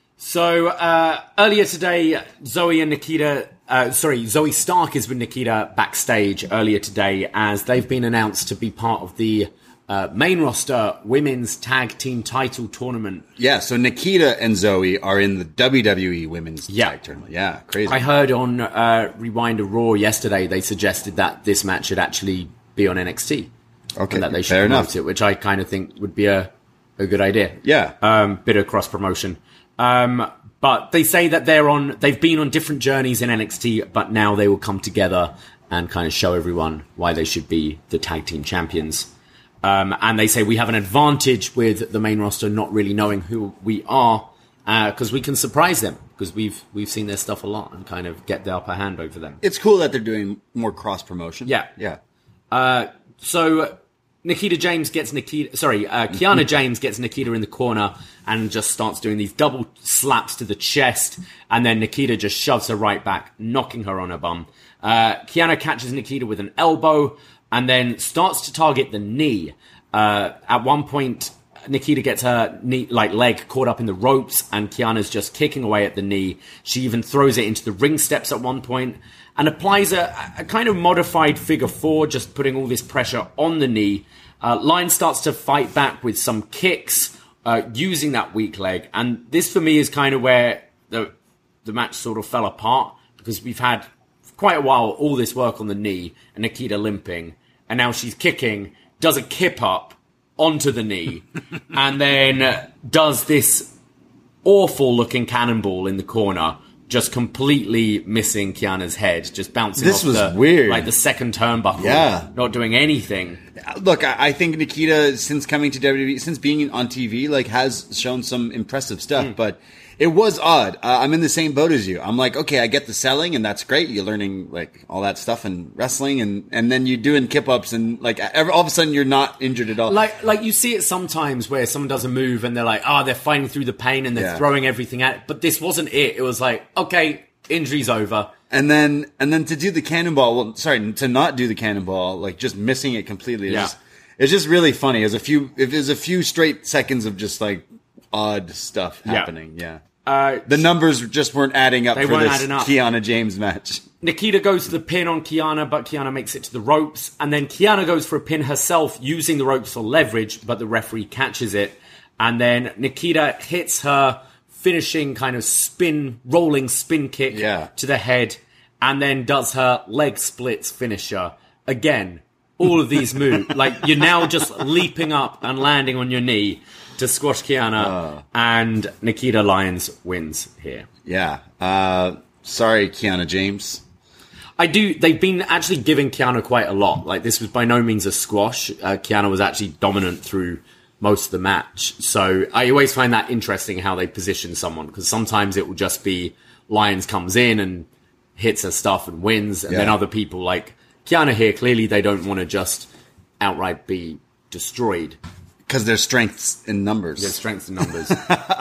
Speaker 3: So uh, earlier today, Zoe and Nikita, uh, sorry, Zoe Stark is with Nikita backstage earlier today as they've been announced to be part of the uh, main roster women's tag team title tournament.
Speaker 2: Yeah, so Nikita and Zoe are in the W W E women's
Speaker 3: yeah.
Speaker 2: tag tournament. Yeah, crazy.
Speaker 3: I heard on uh, Rewind a Raw yesterday they suggested that this match should actually be on N X T.
Speaker 2: Okay,
Speaker 3: and that they should
Speaker 2: fair
Speaker 3: promote
Speaker 2: enough.
Speaker 3: it, which I kind of think would be a, a good idea.
Speaker 2: Yeah.
Speaker 3: Um, bit of cross promotion. Um, but they say that they're on, they've been on different journeys in N X T, but now they will come together and kind of show everyone why they should be the tag team champions. Um, and they say we have an advantage with the main roster not really knowing who we are, because uh, we can surprise them, because we've we've seen their stuff a lot and kind of get the upper hand over them.
Speaker 2: It's cool that they're doing more cross promotion.
Speaker 3: Yeah.
Speaker 2: Yeah.
Speaker 3: Uh, so Nikita James gets Nikita, sorry, uh, Kiana James gets Nikita in the corner and just starts doing these double slaps to the chest, and then Nikita just shoves her right back, knocking her on her bum. Uh, Kiana catches Nikita with an elbow and then starts to target the knee. Uh, at one point, Nikita gets her knee, like leg caught up in the ropes, and Kiana's just kicking away at the knee. She even throws it into the ring steps at one point and applies a, a kind of modified figure four, just putting all this pressure on the knee. Uh, Lyons starts to fight back with some kicks, uh, using that weak leg. And this, for me, is kind of where the the match sort of fell apart, because we've had for quite a while all this work on the knee and Nikita limping, and now she's kicking, does a kip up onto the knee, and then does this awful looking cannonball in the corner, just completely missing Kiana's head, just bouncing
Speaker 2: This
Speaker 3: off
Speaker 2: was
Speaker 3: the,
Speaker 2: weird.
Speaker 3: like the second turnbuckle,
Speaker 2: Yeah.
Speaker 3: not doing anything.
Speaker 2: Look, I, I think Nikita, since coming to W W E, since being on T V, like has shown some impressive stuff,
Speaker 3: Mm.
Speaker 2: but it was odd. Uh, I'm in the same boat as you. I'm like, okay, I get the selling, and that's great. You're learning like all that stuff in wrestling, and, and then you're doing kip ups, and like every, all of a sudden you're not injured at all.
Speaker 3: Like, like you see it sometimes where someone does a move and they're like, oh, they're fighting through the pain and they're
Speaker 2: Yeah.
Speaker 3: throwing everything at it. But this wasn't it. It was like, okay, injury's over.
Speaker 2: And then, and then to do the cannonball, well, sorry, to not do the cannonball, like just missing it completely. It's,
Speaker 3: Yeah.
Speaker 2: just, it's just really funny. There's a few, if there's a few straight seconds of just like odd stuff
Speaker 3: Yeah.
Speaker 2: happening. Yeah.
Speaker 3: Uh,
Speaker 2: The numbers just weren't adding up
Speaker 3: They
Speaker 2: for
Speaker 3: weren't
Speaker 2: this
Speaker 3: adding up.
Speaker 2: Kiana James match.
Speaker 3: Nikita goes to the pin on Kiana, but Kiana makes it to the ropes. And then Kiana goes for a pin herself, using the ropes for leverage, but the referee catches it. And then Nikita hits her finishing kind of spin, rolling spin kick
Speaker 2: Yeah.
Speaker 3: to the head, and then does her leg splits finisher. Again, all of these moves. Like, you're now just leaping up and landing on your knee to squash Kiana,
Speaker 2: Oh.
Speaker 3: and Nikita Lyons wins here.
Speaker 2: Yeah. Uh, sorry, Kiana James.
Speaker 3: I do. They've been actually giving Kiana quite a lot. Like, this was by no means a squash. Uh, Kiana was actually dominant through most of the match. So I always find that interesting how they position someone, because sometimes it will just be Lyons comes in and hits her stuff and wins, and
Speaker 2: Yeah.
Speaker 3: then other people like Kiana here, clearly they don't want to just outright be destroyed.
Speaker 2: Because there's strengths in numbers.
Speaker 3: There's strength in numbers.
Speaker 2: Uh,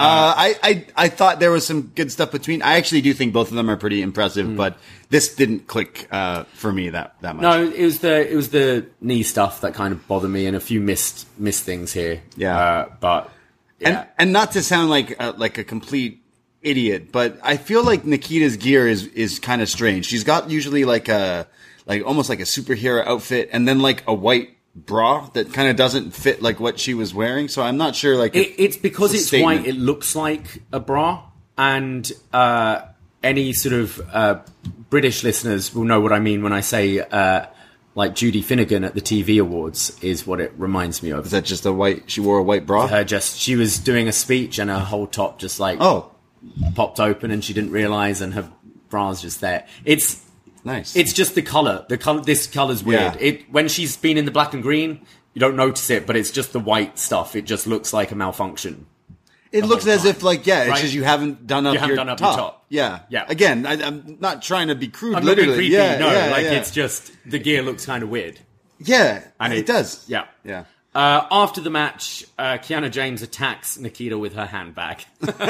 Speaker 2: I, I I thought there was some good stuff between. I actually do think both of them are pretty impressive, but this didn't click uh, for me that, that much.
Speaker 3: No, it was the it was the knee stuff that kind of bothered me, and a few missed missed things here.
Speaker 2: Yeah.
Speaker 3: uh, but yeah.
Speaker 2: And and not to sound like uh, like a complete idiot, but I feel like Nikita's gear is is kind of strange. She's got usually like a like almost like a superhero outfit, and then like a white bra that kind of doesn't fit like what she was wearing. So I'm not sure. Like
Speaker 3: It, it's because
Speaker 2: it's a
Speaker 3: it's
Speaker 2: statement.
Speaker 3: white, it looks like a bra, and uh, any sort of uh, British listeners will know what I mean when I say uh, like Judy Finnegan at the T V Awards is what it reminds me of.
Speaker 2: Is that just a white? She wore a white bra.
Speaker 3: Her just she was doing a speech and her whole top just like
Speaker 2: oh
Speaker 3: popped open and she didn't realize and her bra's just there. It's
Speaker 2: nice.
Speaker 3: It's just the color. The color. This color's weird.
Speaker 2: Yeah.
Speaker 3: It when she's been in the black and green, you don't notice it, but it's just the white stuff. It just looks like a malfunction.
Speaker 2: It looks as
Speaker 3: time.
Speaker 2: if, like, yeah, it's
Speaker 3: Right?
Speaker 2: just you haven't done up,
Speaker 3: You haven't
Speaker 2: your,
Speaker 3: done up
Speaker 2: top.
Speaker 3: your top.
Speaker 2: Yeah.
Speaker 3: Yeah.
Speaker 2: Again, I, I'm not trying to be crude,
Speaker 3: I'm not being
Speaker 2: literally.
Speaker 3: creepy.
Speaker 2: Yeah,
Speaker 3: no,
Speaker 2: yeah,
Speaker 3: like
Speaker 2: yeah.
Speaker 3: it's just the gear looks kind of weird.
Speaker 2: Yeah,
Speaker 3: And
Speaker 2: it,
Speaker 3: it-
Speaker 2: does.
Speaker 3: yeah.
Speaker 2: Yeah.
Speaker 3: Uh, after the match, uh, Kiana James attacks Nikita with her handbag.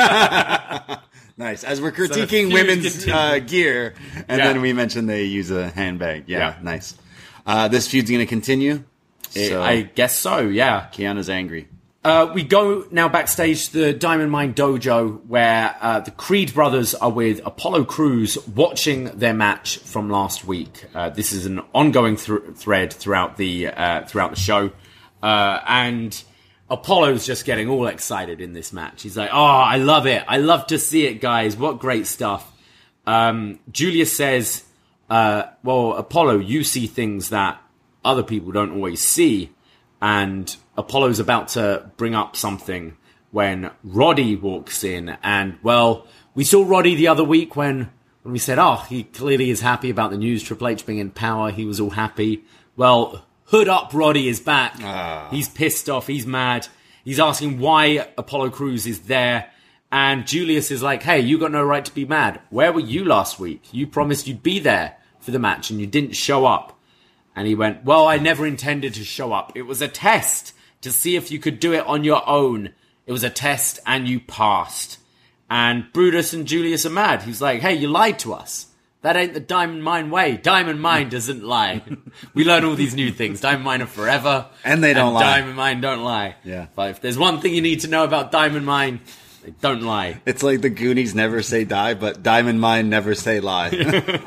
Speaker 2: Nice. As we're
Speaker 3: the
Speaker 2: critiquing
Speaker 3: feud
Speaker 2: women's
Speaker 3: continues.
Speaker 2: uh, gear, and
Speaker 3: Yeah.
Speaker 2: then we mentioned they use a handbag. Yeah,
Speaker 3: Yeah.
Speaker 2: nice. Uh, this feud's going to continue. So,
Speaker 3: I guess so, yeah.
Speaker 2: Kiana's angry.
Speaker 3: Uh, we go now backstage to the Diamond Mine Dojo, where uh, the Creed brothers are with Apollo Crews watching their match from last week. Uh, this is an ongoing th- thread throughout the uh, throughout the show, uh, and Apollo's just getting all excited in this match. He's like, "Oh, I love it! I love to see it, guys! What great stuff!" Um, Julius says, uh, "Well, Apollo, you see things that other people don't always see." And Apollo's about to bring up something when Roddy walks in. And, well, we saw Roddy the other week when, when we said, oh, he clearly is happy about the news, Triple H being in power. He was all happy. Well, Hood Up Roddy is back.
Speaker 2: Ah.
Speaker 3: He's pissed off. He's mad. He's asking why Apollo Crews is there. And Julius is like, hey, you got no right to be mad. Where were you last week? You promised you'd be there for the match and you didn't show up. And he went, well, I never intended to show up. It was a test to see if you could do it on your own. It was a test and you passed. And Brutus and Julius are mad. He's like, hey, you lied to us. That ain't the Diamond Mine way. Diamond Mine doesn't lie. We learn all these new things. Diamond Mine are forever.
Speaker 2: And they don't lie.
Speaker 3: Diamond Mine don't lie.
Speaker 2: Yeah.
Speaker 3: But if there's one thing you need to know about Diamond Mine, they don't lie.
Speaker 2: It's like the Goonies never say die, but Diamond Mine never say lie.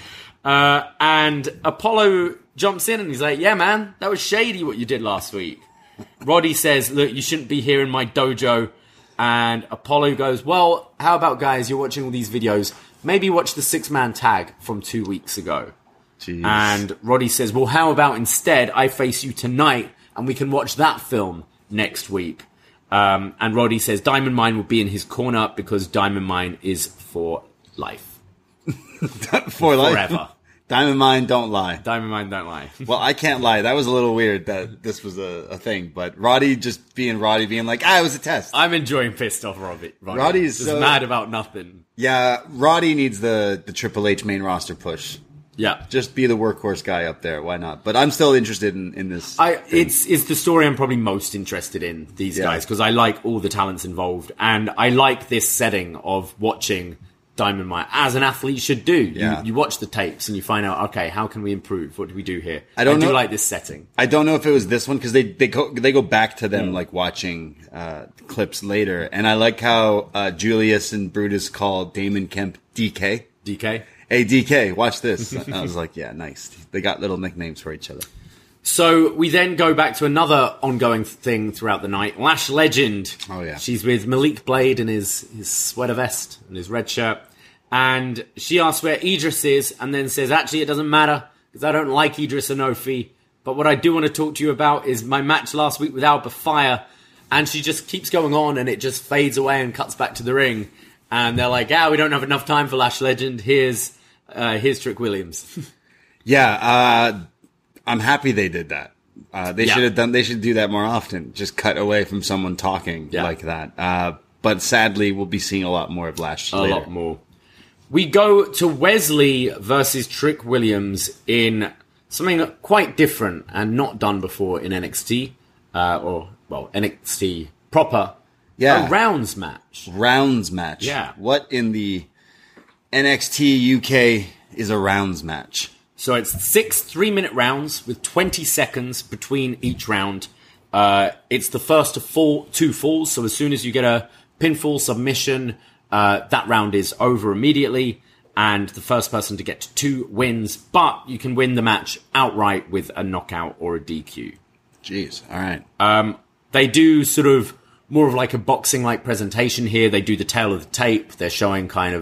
Speaker 3: Uh, and Apollo jumps in and he's like, yeah, man, that was shady what you did last week. Roddy says, look, you shouldn't be here in my dojo. And Apollo goes, well, how about, guys, you're watching all these videos. Maybe watch the six-man tag from two weeks ago.
Speaker 2: Jeez.
Speaker 3: And Roddy says, well, how about instead I face you tonight and we can watch that film next week. Um, and Roddy says Diamond Mine will be in his corner because Diamond Mine is for life.
Speaker 2: For life.
Speaker 3: Forever.
Speaker 2: Diamond Mine don't lie.
Speaker 3: Diamond Mine don't lie.
Speaker 2: Well, I can't lie. That was a little weird that this was a, a thing. But Roddy just being Roddy, being like, ah, it was a test.
Speaker 3: I'm enjoying pissed off Roddy. Roddy.
Speaker 2: Roddy's
Speaker 3: just
Speaker 2: so-
Speaker 3: mad about nothing.
Speaker 2: Yeah, Roddy needs the, the Triple H main roster push.
Speaker 3: Yeah.
Speaker 2: Just be the workhorse guy up there. Why not? But I'm still interested in, in this.
Speaker 3: I,
Speaker 2: thing.
Speaker 3: it's it's the story I'm probably most interested in, these
Speaker 2: Yeah.
Speaker 3: guys, because I like all the talents involved. And I like this setting of watching Diamond Mine, as an athlete should do.
Speaker 2: Yeah.
Speaker 3: You, you watch the tapes and you find out, okay, how can we improve? What do we do here?
Speaker 2: I don't
Speaker 3: do
Speaker 2: know-
Speaker 3: like this setting.
Speaker 2: I don't know if it was this one because they they go, they go back to
Speaker 3: Hmm.
Speaker 2: them like watching uh, clips later, and I like how uh, Julius and Brutus call Damon Kemp D K.
Speaker 3: D K?
Speaker 2: Hey D K, watch this. And I was like, yeah, nice. They got little nicknames for each other.
Speaker 3: So we then go back to another ongoing thing throughout the night. Lash Legend.
Speaker 2: Oh, yeah.
Speaker 3: She's with Malik Blade in his, his sweater vest and his red shirt. And she asks where Idris is and then says, actually, it doesn't matter because I don't like Idris Anofi. But what I do want to talk to you about is my match last week with Alba Fire. And she just keeps going on and it just fades away and cuts back to the ring. And they're like, ah, we don't have enough time for Lash Legend. Here's, uh, here's Trick Williams.
Speaker 2: Yeah, uh, I'm happy they did that. Uh, they
Speaker 3: Yeah.
Speaker 2: should have done. They should do that more often. Just cut away from someone talking
Speaker 3: Yeah.
Speaker 2: like that. Uh, but sadly, we'll be seeing a lot more of Lash
Speaker 3: A
Speaker 2: later.
Speaker 3: lot more. We go to Wesley versus Trick Williams in something quite different and not done before in N X T, uh, or, well, N X T proper.
Speaker 2: Yeah.
Speaker 3: A rounds match.
Speaker 2: Rounds match.
Speaker 3: Yeah.
Speaker 2: What in the N X T U K is a rounds match?
Speaker 3: So it's six three-minute rounds with twenty seconds between each round. Uh, it's the first of four, two falls, so as soon as you get a pinfall submission, uh, that round is over immediately, and the first person to get to two wins, but you can win the match outright with a knockout or a D Q.
Speaker 2: Jeez. All right.
Speaker 3: Um, they do sort of more of like a boxing-like presentation here. They do the tail of the tape. They're showing kind of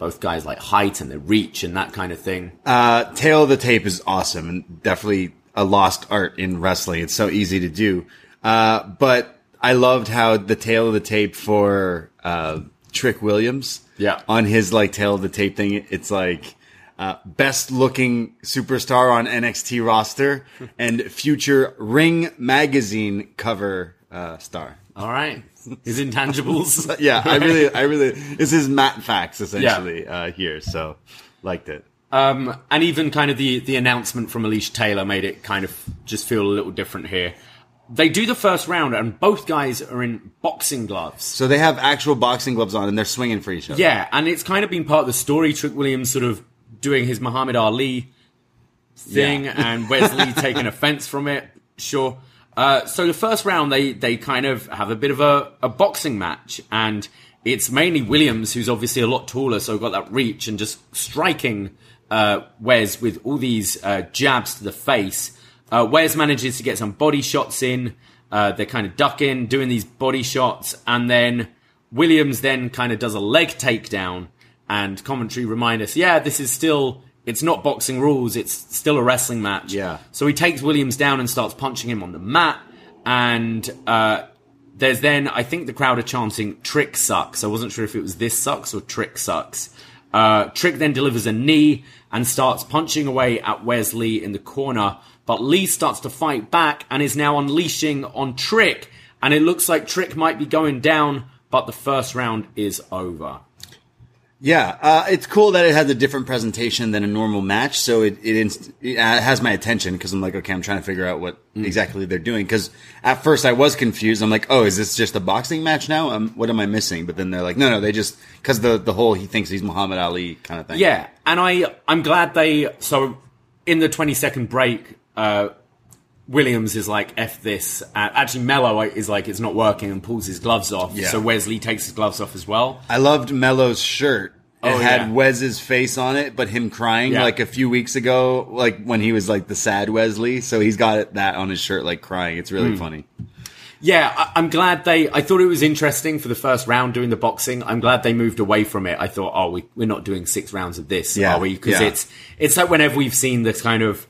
Speaker 3: both guys like height and their reach and that kind of thing.
Speaker 2: Uh, tail of the tape is awesome and definitely a lost art in wrestling. It's so easy to do. Uh, but I loved how the tail of the tape for uh, Trick Williams,
Speaker 3: yeah,
Speaker 2: on his like tail of the tape thing, it's like uh, best looking superstar on N X T roster and future Ring magazine cover uh, star.
Speaker 3: All right, his intangibles.
Speaker 2: Yeah, I really, I really, this is Matt Facts essentially yeah. uh, here, so liked it.
Speaker 3: Um, and even kind of the the announcement from Alicia Taylor made it kind of just feel a little different here. They do the first round, and both guys are in boxing gloves.
Speaker 2: So they have actual boxing gloves on, and they're swinging for each other.
Speaker 3: Yeah, and it's kind of been part of the story. Trick Williams sort of doing his Muhammad Ali thing, yeah. and Wesley taking offense from it. Sure. Uh, so the first round, they they kind of have a bit of a, a boxing match, and it's mainly Williams, who's obviously a lot taller, so got that reach, and just striking uh, Wes with all these uh, jabs to the face. Uh, Wes manages to get some body shots in. Uh, they're kind of ducking, doing these body shots. And then Williams then kind of does a leg takedown. And commentary remind us, yeah, this is still, it's not boxing rules. It's still a wrestling match.
Speaker 2: Yeah.
Speaker 3: So he takes Williams down and starts punching him on the mat. And uh, there's then, I think the crowd are chanting, Trick sucks. I wasn't sure if it was this sucks or Trick sucks. Uh, Trick then delivers a knee and starts punching away at Wesley in the corner. But Lee starts to fight back and is now unleashing on Trick. And it looks like Trick might be going down, but the first round is over.
Speaker 2: Yeah, uh, it's cool that it has a different presentation than a normal match. So it it, inst- it has my attention because I'm like, okay, I'm trying to figure out what mm. exactly they're doing. Because at first I was confused. I'm like, oh, is this just a boxing match now? Um, what am I missing? But then they're like, no, no, they just, because the, the whole he thinks he's Muhammad Ali kind of thing.
Speaker 3: Yeah, and I, I'm glad they, so in the twenty second break, Uh, Williams is like, F this. Uh, actually, Mello is like, it's not working and pulls his gloves off.
Speaker 2: Yeah.
Speaker 3: So Wesley takes his gloves off as well.
Speaker 2: I loved Mello's shirt. It
Speaker 3: oh,
Speaker 2: had
Speaker 3: yeah.
Speaker 2: Wes's face on it, but him crying
Speaker 3: yeah.
Speaker 2: like a few weeks ago, like when he was like the sad Wesley. So he's got that on his shirt, like crying. It's really mm. funny.
Speaker 3: Yeah, I- I'm glad they, I thought it was interesting for the first round doing the boxing. I'm glad they moved away from it. I thought, oh, we, we're not doing six rounds of this,
Speaker 2: yeah.
Speaker 3: are we? Because
Speaker 2: yeah.
Speaker 3: it's, it's like whenever we've seen this kind of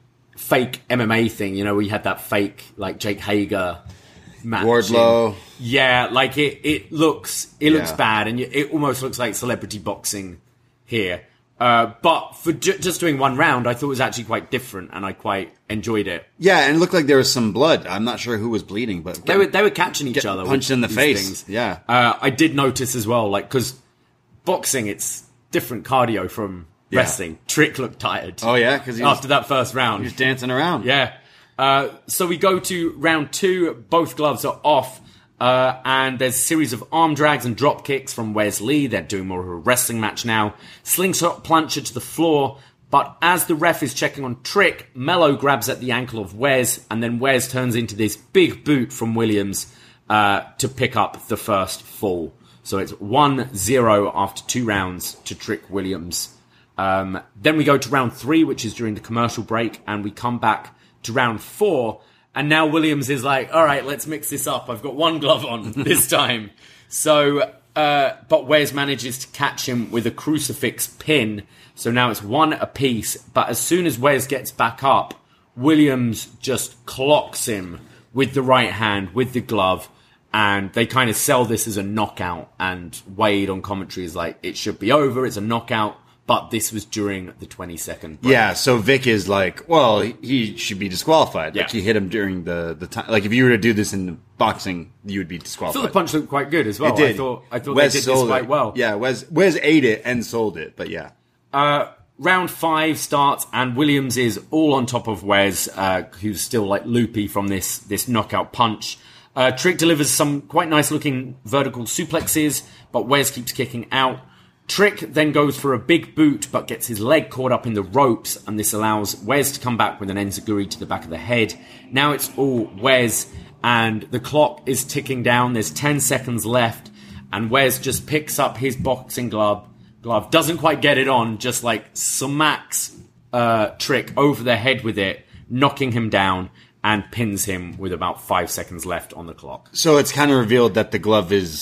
Speaker 3: fake M M A thing, you know, we had that fake, like, Jake Hager match.
Speaker 2: Wardlow.
Speaker 3: Yeah, like, it, it looks, it looks
Speaker 2: Yeah.
Speaker 3: bad, and it almost looks like celebrity boxing here. Uh, but for ju- just doing one round, I thought it was actually quite different, and I quite enjoyed it.
Speaker 2: Yeah, and it looked like there was some blood. I'm not sure who was bleeding, but
Speaker 3: They were, they were catching each other.
Speaker 2: punched
Speaker 3: with
Speaker 2: in the
Speaker 3: these
Speaker 2: face.
Speaker 3: things.
Speaker 2: Yeah.
Speaker 3: Uh, I did notice as well, like, because boxing, it's different cardio from
Speaker 2: Yeah.
Speaker 3: wrestling. Trick looked tired.
Speaker 2: Oh, yeah? Because he was,
Speaker 3: After that first round.
Speaker 2: he was dancing around.
Speaker 3: Yeah. Uh, so we go to round two. Both gloves are off. Uh, and there's a series of arm drags and drop kicks from Wes Lee. They're doing more of a wrestling match now. Slingshot plancher to the floor. But as the ref is checking on Trick, Mello grabs at the ankle of Wes. And then Wes turns into this big boot from Williams uh, to pick up the first fall. So it's one zero after two rounds to Trick Williams. Um, then we go to round three, which is during the commercial break, and we come back to round four, and now Williams is like, all right, let's mix this up. I've got one glove on this time. So, uh, but Wes manages to catch him with a crucifix pin, so now it's one apiece, but as soon as Wes gets back up, Williams just clocks him with the right hand, with the glove, and they kind of sell this as a knockout, and Wade on commentary is like, it should be over, it's a knockout. But this was during the twenty-second break.
Speaker 2: Yeah, so Vic is like, well, he should be disqualified.
Speaker 3: Yeah.
Speaker 2: Like, he hit him during the, the time. Like, if you were to do this in boxing, you would be
Speaker 3: I
Speaker 2: disqualified.
Speaker 3: thought the punch looked quite good as well.
Speaker 2: It did.
Speaker 3: I thought, I thought
Speaker 2: Wes
Speaker 3: they did
Speaker 2: sold
Speaker 3: this quite
Speaker 2: it.
Speaker 3: well.
Speaker 2: Yeah, Wes, Wes ate it and sold it, but yeah.
Speaker 3: Uh, round five starts, and Williams is all on top of Wes, uh, who's still like loopy from this, this knockout punch. Uh, Trick delivers some quite nice looking vertical suplexes, but Wes keeps kicking out. Trick then goes for a big boot, but gets his leg caught up in the ropes, and this allows Wes to come back with an enziguri to the back of the head. Now it's all Wes, and the clock is ticking down. There's ten seconds left, and Wes just picks up his boxing glove, glove doesn't quite get it on, just like smacks uh, Trick over the head with it, knocking him down, and pins him with about five seconds left on the clock.
Speaker 2: So it's kind of revealed that the glove is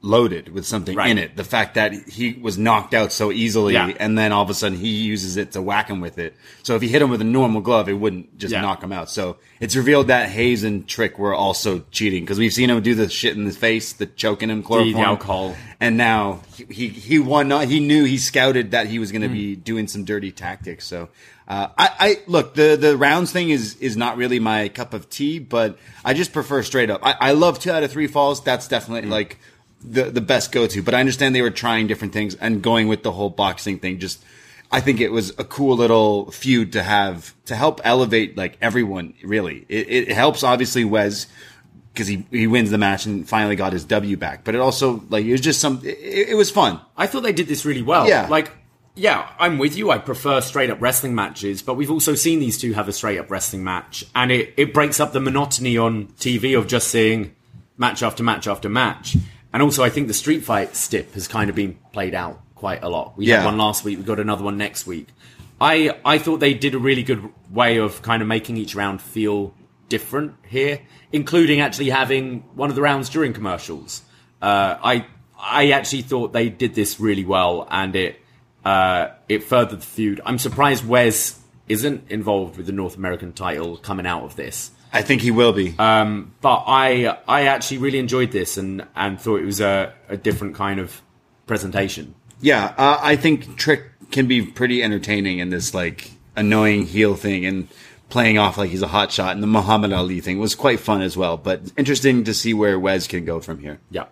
Speaker 2: loaded with something
Speaker 3: Right.
Speaker 2: in it. The fact that he was knocked out so easily,
Speaker 3: Yeah.
Speaker 2: and then all of a sudden he uses it to whack him with it. So if he hit him with a normal glove, it wouldn't just
Speaker 3: Yeah.
Speaker 2: knock him out. So it's revealed that Hayes and Trick were also cheating, because we've seen him do the shit in his face, the choking him, chloroform,
Speaker 3: The alcohol.
Speaker 2: and now he he, he won. He knew, he scouted that he was going to
Speaker 3: Mm.
Speaker 2: be doing some dirty tactics. So. Uh, I, I look, the, the rounds thing is, is not really my cup of tea, but I just prefer straight up. I, I love two out of three falls. That's definitely like the, the best go-to, but I understand they were trying different things and going with the whole boxing thing. Just, I think it was a cool little feud to have to help elevate like everyone really. It, it helps obviously Wes, because he, he wins the match and finally got his W back, but it also like, it was just some, it, it was fun.
Speaker 3: I thought they did this really well.
Speaker 2: Yeah.
Speaker 3: Like, yeah, I'm with you. I prefer straight up wrestling matches, but we've also seen these two have a straight up wrestling match, and it, it breaks up the monotony on T V of just seeing match after match after match. And also, I think the street fight stip has kind of been played out quite a lot. We
Speaker 2: Yeah.
Speaker 3: had one last week, we got another one next week. I I thought they did a really good way of kind of making each round feel different here, including actually having one of the rounds during commercials. Uh, I I actually thought they did this really well, and it. Uh, it furthered the feud. I'm surprised Wes isn't involved with the North American title coming out of this.
Speaker 2: I think he will be.
Speaker 3: Um, but I I actually really enjoyed this and, and thought it was a, a different kind of presentation.
Speaker 2: Yeah, uh, I think Trick can be pretty entertaining in this like annoying heel thing, and playing off like he's a hot shot, and the Muhammad Ali thing was quite fun as well. But interesting to see where Wes can go from here.
Speaker 3: Yeah.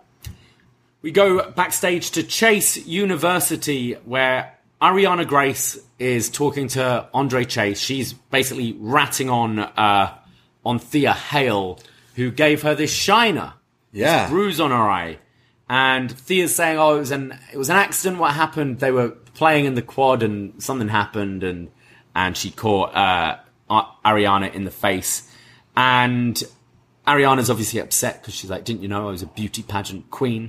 Speaker 3: We go backstage to Chase University, where Ariana Grace is talking to Andre Chase. She's basically ratting on uh, on Thea Hale, who gave her this shiner,
Speaker 2: Yeah.
Speaker 3: this bruise on her eye. And Thea's saying, "Oh, it was an it was an accident. What happened? They were playing in the quad, and something happened, and and she caught uh, Ariana in the face." And Ariana's obviously upset because she's like, "Didn't you know I was a beauty pageant queen?"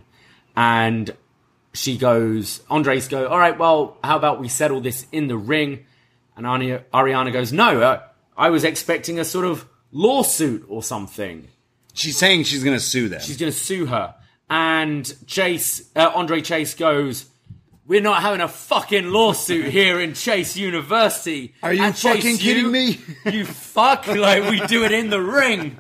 Speaker 3: And she goes, Andres go, "All right, well, how about we settle this in the ring?" And Ari- Ariana goes, "No, uh, I was expecting a sort of lawsuit or something."
Speaker 2: She's saying she's going to sue them.
Speaker 3: She's going to sue her. And Chase, uh, Andre Chase goes, "We're not having a fucking lawsuit here in Chase University."
Speaker 2: Are you
Speaker 3: At Chase
Speaker 2: fucking kidding
Speaker 3: U,
Speaker 2: me?
Speaker 3: You fuck, like we do it in the ring.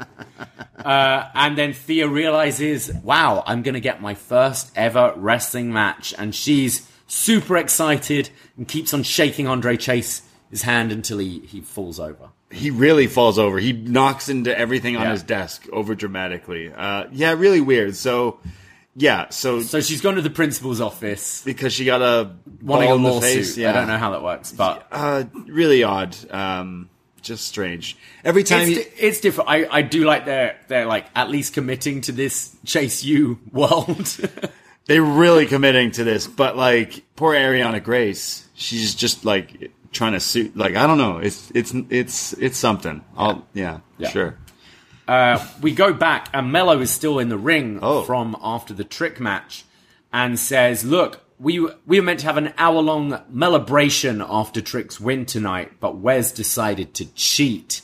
Speaker 3: Uh, and then Thea realizes, wow, I'm going to get my first ever wrestling match. And she's super excited and keeps on shaking Andre Chase's hand until he, he falls over.
Speaker 2: He really falls over. He knocks into everything on
Speaker 3: Yeah.
Speaker 2: his desk over dramatically. Uh, yeah, really weird. So, yeah, so,
Speaker 3: So she's gone to the principal's office,
Speaker 2: because she got a
Speaker 3: wanting
Speaker 2: ball
Speaker 3: a
Speaker 2: in the
Speaker 3: lawsuit.
Speaker 2: face. Yeah,
Speaker 3: I don't know how that works, but
Speaker 2: Uh, really odd. Um, just strange. Every time
Speaker 3: it's,
Speaker 2: he,
Speaker 3: di- it's different. I, I do like they're, they're like at least committing to this Chase U world.
Speaker 2: they're really committing to this, but like poor Ariana Grace, she's just like trying to sue. Like I don't know. It's it's it's it's something. I'll yeah,
Speaker 3: Yeah.
Speaker 2: sure.
Speaker 3: Uh, we go back, and Mello is still in the ring
Speaker 2: Oh.
Speaker 3: from after the trick match, and says, "Look, we we were meant to have an hour long celebration after Trick's win tonight, but Wes decided to cheat.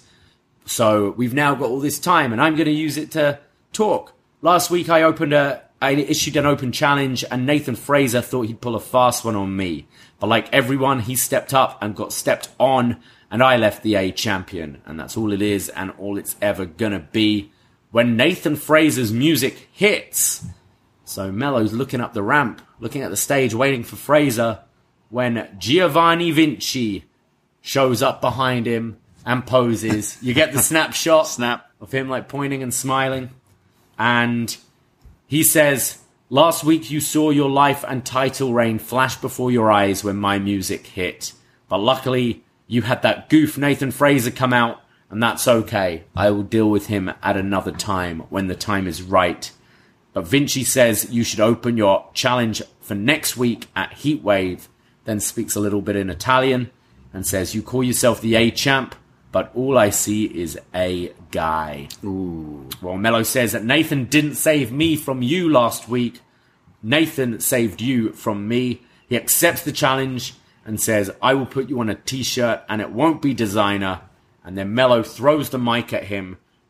Speaker 3: So we've now got all this time, and I'm going to use it to talk. Last week, I opened a, I issued an open challenge, and Nathan Fraser thought he'd pull a fast one on me, but like everyone, he stepped up and got stepped on." And I left the A champion, and that's all it is, and all it's ever gonna be. When Nathan Fraser's music hits, so Mello's looking up the ramp, looking at the stage, waiting for Fraser, when Giovanni Vinci shows up behind him and poses. You get the snapshot
Speaker 2: Snap.
Speaker 3: of him like pointing and smiling, and he says, "Last week you saw your life and title reign flash before your eyes when my music hit, but luckily you had that goof Nathan Fraser come out, and that's okay. I will deal with him at another time when the time is right. But Vinci says you should open your challenge for next week at Heatwave," then speaks a little bit in Italian and says, "You call yourself the A champ, but all I see is a guy." Ooh. Well, Mello says that Nathan didn't save me from you last week. Nathan saved you from me. He accepts the challenge and says, "I will put you on a t-shirt and it won't be designer." And then Mello throws the mic at him,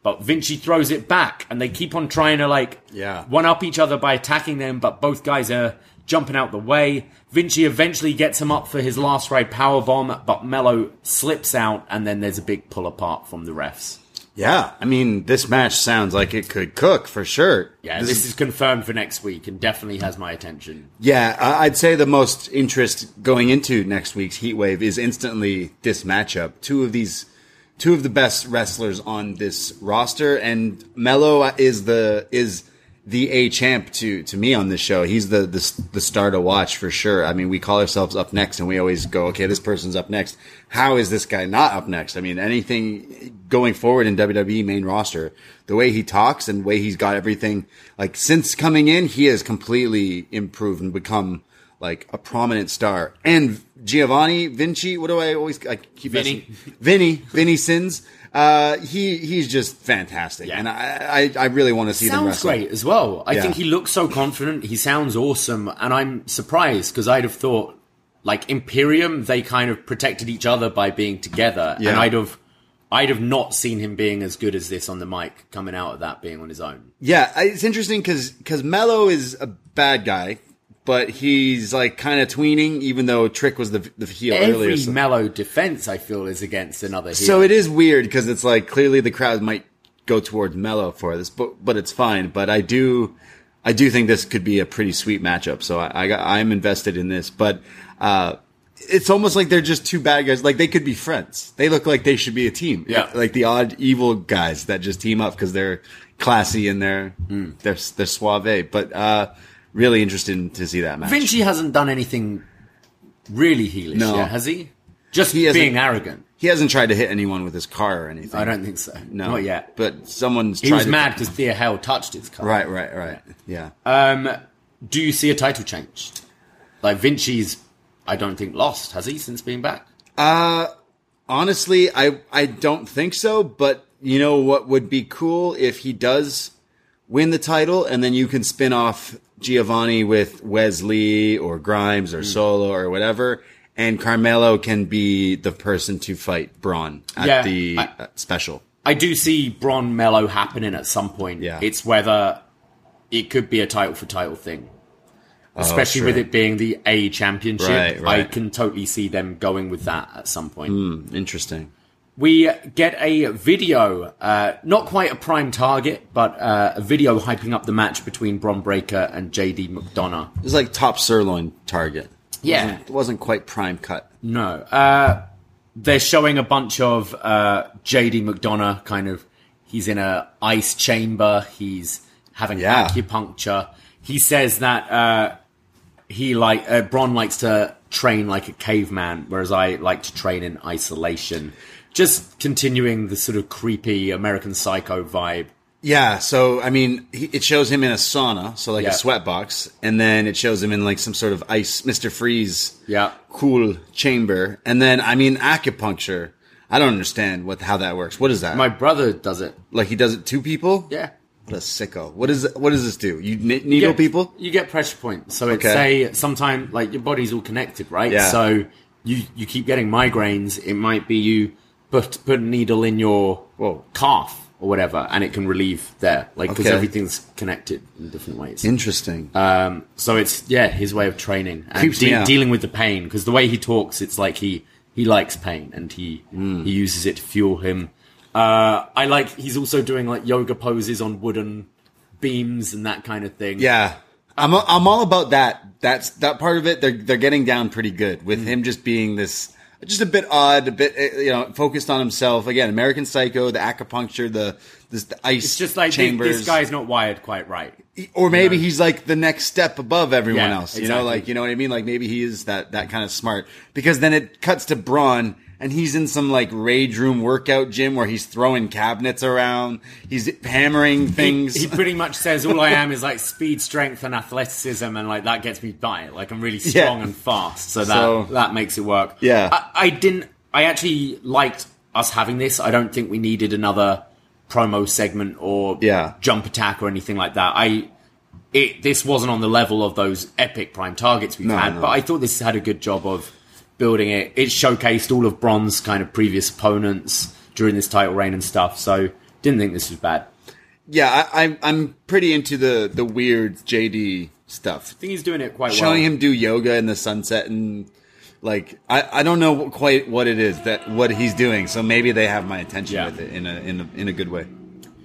Speaker 3: but Vinci throws it back, and they keep on trying to, like,
Speaker 2: yeah.
Speaker 3: one-up each other by attacking them, but both guys are jumping out the way. Vinci eventually gets him up for his last ride powerbomb, but Mello slips out, and then there's a big pull apart from the refs.
Speaker 2: Yeah, I mean, this match sounds like it could cook for sure.
Speaker 3: Yeah,
Speaker 2: this,
Speaker 3: this is confirmed for next week and definitely has my attention.
Speaker 2: Yeah, I'd say the most interest going into next week's Heatwave is instantly this matchup. Two of these, two of the best wrestlers on this roster, and Mello is the is the A champ to to me on this show. He's the the the star to watch for sure. I mean, we call ourselves Up Next, and we always go, okay, this person's up next. How is this guy not up next? I mean, anything going forward in W W E main roster, the way he talks and the way he's got everything, like since coming in, he has completely improved and become like a prominent star. And Giovanni Vinci, what do I always I keep
Speaker 3: Vinny.
Speaker 2: asking? Vinny, Vinny Sins. Uh, he he's just fantastic,
Speaker 3: Yeah.
Speaker 2: and I, I I really want to see them
Speaker 3: Sounds
Speaker 2: wrestle.
Speaker 3: great as well. I
Speaker 2: Yeah.
Speaker 3: think he looks so confident. He sounds awesome, and I'm surprised because I'd have thought, like Imperium, they kind of protected each other by being together,
Speaker 2: Yeah.
Speaker 3: and I'd have, I'd have not seen him being as good as this on the mic, coming out of that being on his own.
Speaker 2: Yeah, I- it's interesting because because Mello is a bad guy, but he's like kind of tweening, even though Trick was the the heel
Speaker 3: Every
Speaker 2: earlier. So,
Speaker 3: Mellow defense, I feel, is against another heel.
Speaker 2: so it is weird because it's like clearly the crowd might go towards Mello for this, but but it's fine. But I do I do think this could be a pretty sweet matchup. So I, I got, I'm invested in this, but uh, it's almost like they're just two bad guys. Like they could be friends. They look like they should be a team.
Speaker 3: Yeah.
Speaker 2: Like the odd evil guys that just team up because they're classy and they're
Speaker 3: Mm.
Speaker 2: they're they're suave. But uh, really interested to see that match.
Speaker 3: Vinci hasn't done anything really heelish
Speaker 2: No.
Speaker 3: yet, has he? Just
Speaker 2: He hasn't-
Speaker 3: being arrogant.
Speaker 2: He hasn't tried to hit anyone with his car or anything.
Speaker 3: I don't think so.
Speaker 2: No,
Speaker 3: Not yet.
Speaker 2: But someone's
Speaker 3: He
Speaker 2: tried
Speaker 3: was
Speaker 2: to-
Speaker 3: mad because Thea Hale touched his car.
Speaker 2: Right, right, right. Yeah.
Speaker 3: Um, do you see a title change? Like Vinci's, I don't think lost, has he, since being back?
Speaker 2: Uh, honestly, I I don't think so. But you know what would be cool if he does win the title, and then you can spin off Giovanni with Wesley or Grimes or Solo or whatever, and Carmelo can be the person to fight Braun at
Speaker 3: Yeah,
Speaker 2: the
Speaker 3: I-
Speaker 2: uh, special.
Speaker 3: I do see Bron Mello happening at some point.
Speaker 2: Yeah.
Speaker 3: It's whether it could be a title for title thing. Especially
Speaker 2: sure.
Speaker 3: with it being the A championship.
Speaker 2: Right, right.
Speaker 3: I can totally see them going with that at some point.
Speaker 2: Hmm, interesting.
Speaker 3: We get a video, uh, not quite a prime target, but uh, a video hyping up the match between Bron Breakker and J D McDonough.
Speaker 2: It was like top sirloin target.
Speaker 3: Yeah.
Speaker 2: It wasn't, it wasn't quite prime cut.
Speaker 3: No. Uh, they're showing a bunch of uh, J D McDonough, kind of, he's in a ice chamber, he's having
Speaker 2: Yeah.
Speaker 3: acupuncture. He says that uh, he like uh, Bron likes to train like a caveman, whereas I like to train in isolation. Just continuing the sort of creepy American Psycho vibe.
Speaker 2: Yeah, so I mean, he, it shows him in a sauna, so like
Speaker 3: Yeah.
Speaker 2: a sweat box, and then it shows him in like some sort of ice, Mister Freeze,
Speaker 3: Yeah.
Speaker 2: cool chamber, and then I mean acupuncture. I don't understand what how that works. What is that?
Speaker 3: My brother does it.
Speaker 2: like he does it to people?
Speaker 3: Yeah.
Speaker 2: What a sicko. What is what does this do? You n- needle
Speaker 3: get,
Speaker 2: people?
Speaker 3: You get pressure points. So it's
Speaker 2: Okay.
Speaker 3: say sometime like your body's all connected, right?
Speaker 2: Yeah.
Speaker 3: So you you keep getting migraines. It might be you put put a needle in your
Speaker 2: Whoa.
Speaker 3: calf or whatever, and it can relieve there, like because
Speaker 2: Okay.
Speaker 3: everything's connected in different ways.
Speaker 2: Interesting.
Speaker 3: Um, so it's yeah his way of training and
Speaker 2: Creeps me
Speaker 3: de-
Speaker 2: out.
Speaker 3: dealing with the pain, because the way he talks, it's like he he likes pain and he
Speaker 2: Hmm.
Speaker 3: he uses it to fuel him. Uh, I like he's also doing like yoga poses on wooden beams and that kind of thing.
Speaker 2: Yeah, I'm I'm all about that. That's that part of it. They're they're getting down pretty good with him just being this, just a bit odd, a bit uh, you know focused on himself. Again, American Psycho, the acupuncture, the this the ice.
Speaker 3: It's just like thi-
Speaker 2: chambers.
Speaker 3: this guy's not wired quite right.
Speaker 2: or maybe he's like the next step above everyone
Speaker 3: Yeah,
Speaker 2: else. You know,
Speaker 3: exactly.
Speaker 2: like you know what I mean. Like maybe he is that that kind of smart, because then it cuts to Braun. And he's in some like rage room workout gym where he's throwing cabinets around. He's hammering
Speaker 3: He,
Speaker 2: things.
Speaker 3: he pretty much says all I am is like speed, strength, and athleticism, and like that gets me by. Like I'm really strong
Speaker 2: Yeah.
Speaker 3: and fast, so that
Speaker 2: So-
Speaker 3: that makes it work.
Speaker 2: Yeah.
Speaker 3: I, I didn't. I actually liked us having this. I don't think we needed another promo segment or
Speaker 2: Yeah.
Speaker 3: jump attack or anything like that. I it this wasn't on the level of those epic prime targets we've
Speaker 2: No,
Speaker 3: had,
Speaker 2: no.
Speaker 3: but I thought this had a good job of building it. It showcased all of Bron's kind of previous opponents during this title reign and stuff. So Didn't think this was bad.
Speaker 2: Yeah, I, I, I'm pretty into the, the weird J D stuff.
Speaker 3: I think he's doing it quite
Speaker 2: Showing
Speaker 3: well.
Speaker 2: him do yoga in the sunset and like I, I don't know quite what it is that what he's doing. So maybe they have my attention
Speaker 3: Yeah.
Speaker 2: with it in a in a in a good way.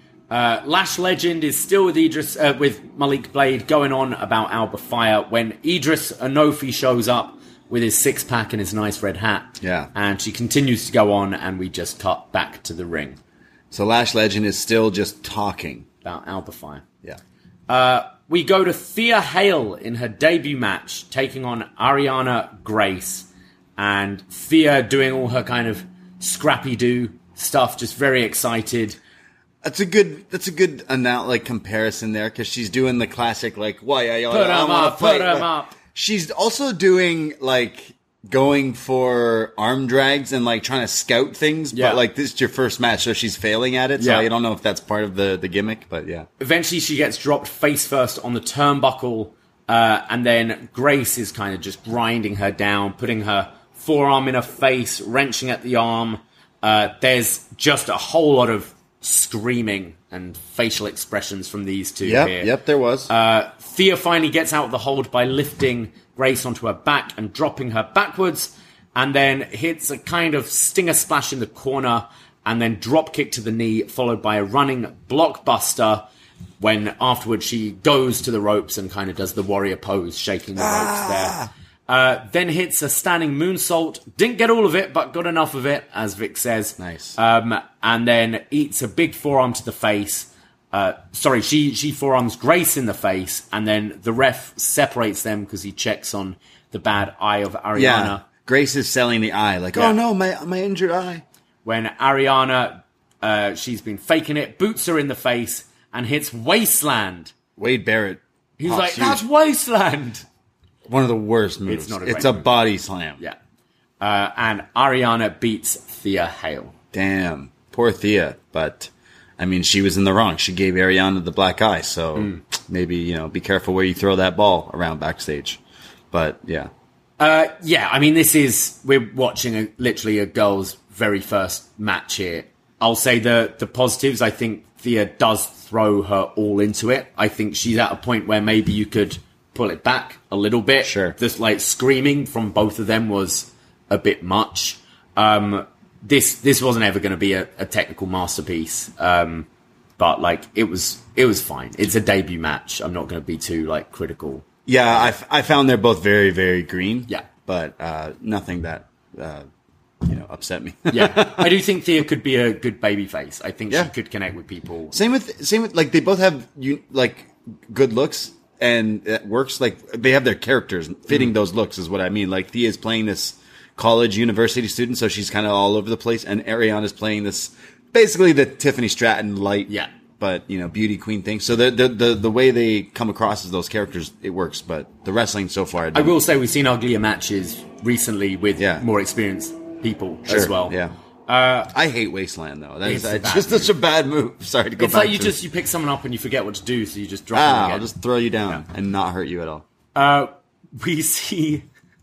Speaker 3: Uh, Lash Legend is still with Idris uh, with Malik Blade going on about Alba Fire when Idris Anofi shows up with his six pack and his nice red hat.
Speaker 2: Yeah.
Speaker 3: And she continues to go on, and we just cut back to the ring
Speaker 2: So Lash Legend is still just talking.
Speaker 3: about Alba Fire.
Speaker 2: Yeah.
Speaker 3: Uh, we go to Thea Hale in her debut match, taking on Ariana Grace. And Thea doing all her kind of scrappy-do stuff, just very excited.
Speaker 2: That's a good. That's a good anal- like comparison there because she's doing the classic like why I, I,
Speaker 3: Put
Speaker 2: I
Speaker 3: 'em
Speaker 2: wanna
Speaker 3: up,
Speaker 2: fight.
Speaker 3: put 'em
Speaker 2: but
Speaker 3: up.
Speaker 2: She's also doing like going for arm drags and like trying to scout things.
Speaker 3: Yeah.
Speaker 2: But like this is your first match, so she's failing at it. So
Speaker 3: Yeah.
Speaker 2: I don't know if that's part of the the gimmick, but yeah.
Speaker 3: Eventually, she gets dropped face first on the turnbuckle, uh, and then Grace is kind of just grinding her down, putting her forearm in her face, wrenching at the arm. Uh, there's just a whole lot of screaming and facial expressions from these two
Speaker 2: Yep.
Speaker 3: here.
Speaker 2: Yep. There was.
Speaker 3: Uh, Thea finally gets out of the hold by lifting Grace onto her back and dropping her backwards, and then hits a kind of stinger splash in the corner, and then drop kick to the knee, followed by a running blockbuster. When afterwards she goes to the ropes and kind of does the warrior pose, shaking the ropes there. Uh, then hits a standing moonsault. Didn't get all of it, but got enough of it, as Vic says.
Speaker 2: Nice.
Speaker 3: Um, and then eats a big forearm to the face. Uh, sorry, she, she forearms Grace in the face, and then the ref separates them because he checks on the bad eye of Ariana.
Speaker 2: yeah. Grace is selling the eye. Like,
Speaker 3: Yeah.
Speaker 2: oh no, my my injured eye.
Speaker 3: When Ariana, uh, she's been faking it, boots her in the face, and hits Wasteland.
Speaker 2: Wade Barrett.
Speaker 3: He's
Speaker 2: pops
Speaker 3: like,
Speaker 2: huge.
Speaker 3: that's Wasteland!
Speaker 2: One of the worst moves.
Speaker 3: It's not a
Speaker 2: It's
Speaker 3: great
Speaker 2: a
Speaker 3: move.
Speaker 2: body slam.
Speaker 3: Yeah. Uh, and Ariana beats Thea Hale.
Speaker 2: Damn. Poor Thea. But, I mean, she was in the wrong. She gave Ariana the black eye. So
Speaker 3: Hmm.
Speaker 2: maybe, you know, be careful where you throw that ball around backstage. But, yeah.
Speaker 3: Uh, yeah, I mean, this is, we're watching a, literally a girl's very first match here. I'll say the, the positives, I think Thea does throw her all into it. I think she's at a point where maybe you could pull it back a little bit.
Speaker 2: Sure.
Speaker 3: This, like, screaming from both of them was a bit much. Um, this, this wasn't ever going to be a, a technical masterpiece. Um, but, like, it was, it was fine. It's a debut match. I'm not going to be too, like, critical.
Speaker 2: Yeah, I, f- I found they're both very, very green.
Speaker 3: Yeah.
Speaker 2: But uh, nothing that, uh, you know, upset me.
Speaker 3: Yeah, I do think Thea could be a good babyface. I think
Speaker 2: Yeah.
Speaker 3: she could connect with people.
Speaker 2: Same with, same with, like, they both have, you like, good looks. And it works, like, they have their characters fitting
Speaker 3: Mm.
Speaker 2: those looks is what I mean. Like, Thea's playing this college university student, so she's kind of all over the place. And Ariana's playing this, basically the Tiffany Stratton light,
Speaker 3: Yeah.
Speaker 2: but, you know, beauty queen thing. So the, the, the, the way they come across as those characters, it works. But the wrestling so far,
Speaker 3: I will say we've seen uglier matches recently with
Speaker 2: Yeah.
Speaker 3: more experienced people
Speaker 2: Sure,
Speaker 3: as well.
Speaker 2: Yeah.
Speaker 3: Uh,
Speaker 2: I hate Wasteland, though. That is
Speaker 3: It's a
Speaker 2: it's
Speaker 3: bad
Speaker 2: just
Speaker 3: move.
Speaker 2: such a bad move. Sorry to go
Speaker 3: it's
Speaker 2: back
Speaker 3: like you
Speaker 2: to
Speaker 3: just
Speaker 2: it.
Speaker 3: you pick someone up and you forget what to do, so you just drop
Speaker 2: Ah,
Speaker 3: them
Speaker 2: I'll
Speaker 3: again.
Speaker 2: just throw you down and not hurt you at all.
Speaker 3: Uh, we see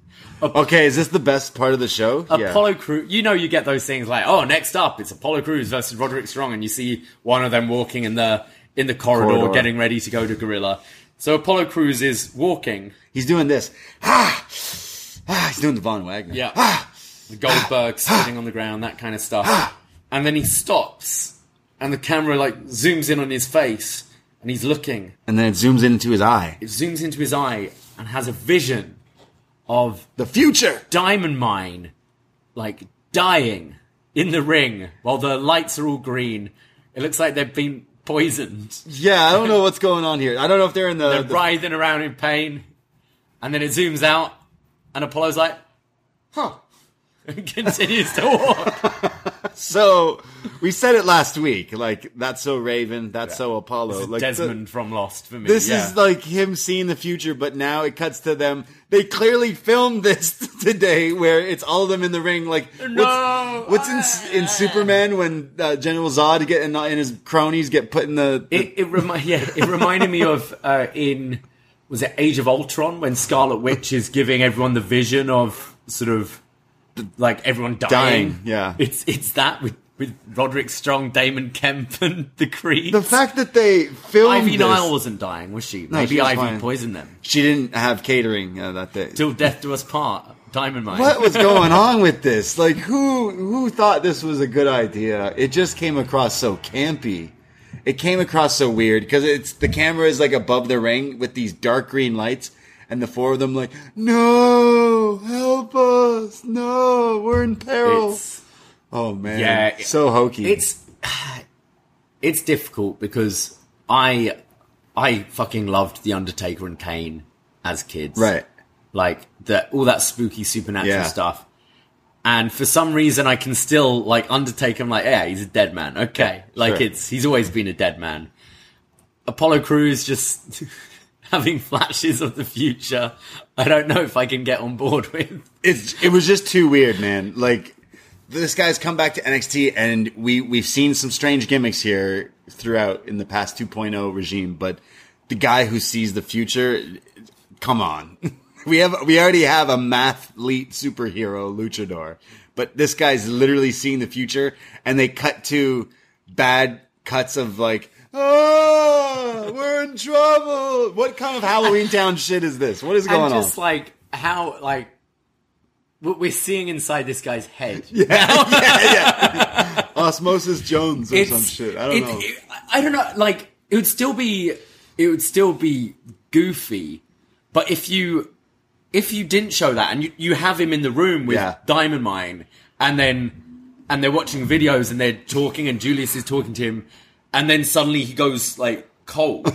Speaker 2: Okay, is this the best part of the show? Yeah.
Speaker 3: Apollo Crews. You know, you get those things like, oh, next up it's Apollo Crews versus Roderick Strong, and you see one of them walking in the in the corridor,
Speaker 2: Corridor.
Speaker 3: getting ready to go to Gorilla. So Apollo Crews is walking.
Speaker 2: He's doing this. Ah! Ah, he's doing the Von Wagner.
Speaker 3: Yeah.
Speaker 2: Ah!
Speaker 3: The Goldberg sitting on the ground, that kind of stuff. And then he stops, and the camera like zooms in on his face, and he's looking.
Speaker 2: And then it zooms into his eye.
Speaker 3: It zooms into his eye and has a vision of
Speaker 2: The future!
Speaker 3: Diamond Mine, like dying in the ring while the lights are all green. It looks like they've been poisoned.
Speaker 2: Yeah, I don't know what's going on here. I don't know if they're in the...
Speaker 3: They're
Speaker 2: the-
Speaker 3: writhing around in pain, and then it zooms out, and Apollo's like, "Huh," and continues to walk.
Speaker 2: So, we said it last week. Like, that's so Raven, that's so Apollo. Like,
Speaker 3: Desmond from Lost for me.
Speaker 2: This
Speaker 3: yeah.
Speaker 2: is like him seeing the future, but now it cuts to them. They clearly filmed this today, where it's all of them in the ring. Like,
Speaker 3: No!
Speaker 2: what's, what's in in Superman when uh, General Zod get and, and his cronies get put in the? the
Speaker 3: It, it, remi- yeah, it reminded me of uh, in, was it Age of Ultron, when Scarlet Witch is giving everyone the vision of sort of, like, everyone dying.
Speaker 2: Dying, yeah.
Speaker 3: It's it's that with with Roderick Strong, Damon Kemp, and the Creed.
Speaker 2: The fact that they filmed
Speaker 3: Ivy
Speaker 2: this,
Speaker 3: Nile wasn't dying, was she?
Speaker 2: No,
Speaker 3: Maybe
Speaker 2: she was
Speaker 3: Ivy
Speaker 2: fine.
Speaker 3: poisoned them.
Speaker 2: She didn't have catering uh, that day.
Speaker 3: Till death do us part. Diamond Mine.
Speaker 2: What was going on with this? Like, who who thought this was a good idea? It just came across so campy. It came across so weird because it's the camera is like above the ring with these dark green lights, and the four of them like, no, help us, no, we're in peril.
Speaker 3: It's,
Speaker 2: oh man,
Speaker 3: yeah,
Speaker 2: so hokey.
Speaker 3: It's it's difficult because I I fucking loved The Undertaker and Kane as kids,
Speaker 2: right.
Speaker 3: Like the all that spooky supernatural
Speaker 2: Yeah.
Speaker 3: stuff. And for some reason, I can still, like, Undertaker, I'm like, yeah, he's a dead man. Okay.
Speaker 2: Yeah,
Speaker 3: like,
Speaker 2: sure.
Speaker 3: it's he's always been a dead man. Apollo Crews just having flashes of the future, I don't know if I can get on board with.
Speaker 2: It's it was just too weird, man. Like, this guy's come back to N X T, and we we've seen some strange gimmicks here throughout in the past two point oh regime. But the guy who sees the future, come on. We have we already have a mathlete superhero luchador, but this guy's literally seeing the future, and they cut to bad cuts of like, oh, we're in trouble. What kind of Halloween Town shit is this? What is going
Speaker 3: And just,
Speaker 2: on?
Speaker 3: like, how, like, what we're seeing inside this guy's head.
Speaker 2: Yeah, yeah, yeah. Osmosis Jones or
Speaker 3: It's-
Speaker 2: some shit. I don't
Speaker 3: it-
Speaker 2: know.
Speaker 3: it- I don't know. Like, it would still be, it would still be goofy, but if you, if you didn't show that and you, you have him in the room with
Speaker 2: Yeah.
Speaker 3: Diamond Mine, and then, and they're watching videos and they're talking and Julius is talking to him, and then suddenly he goes, like, cold.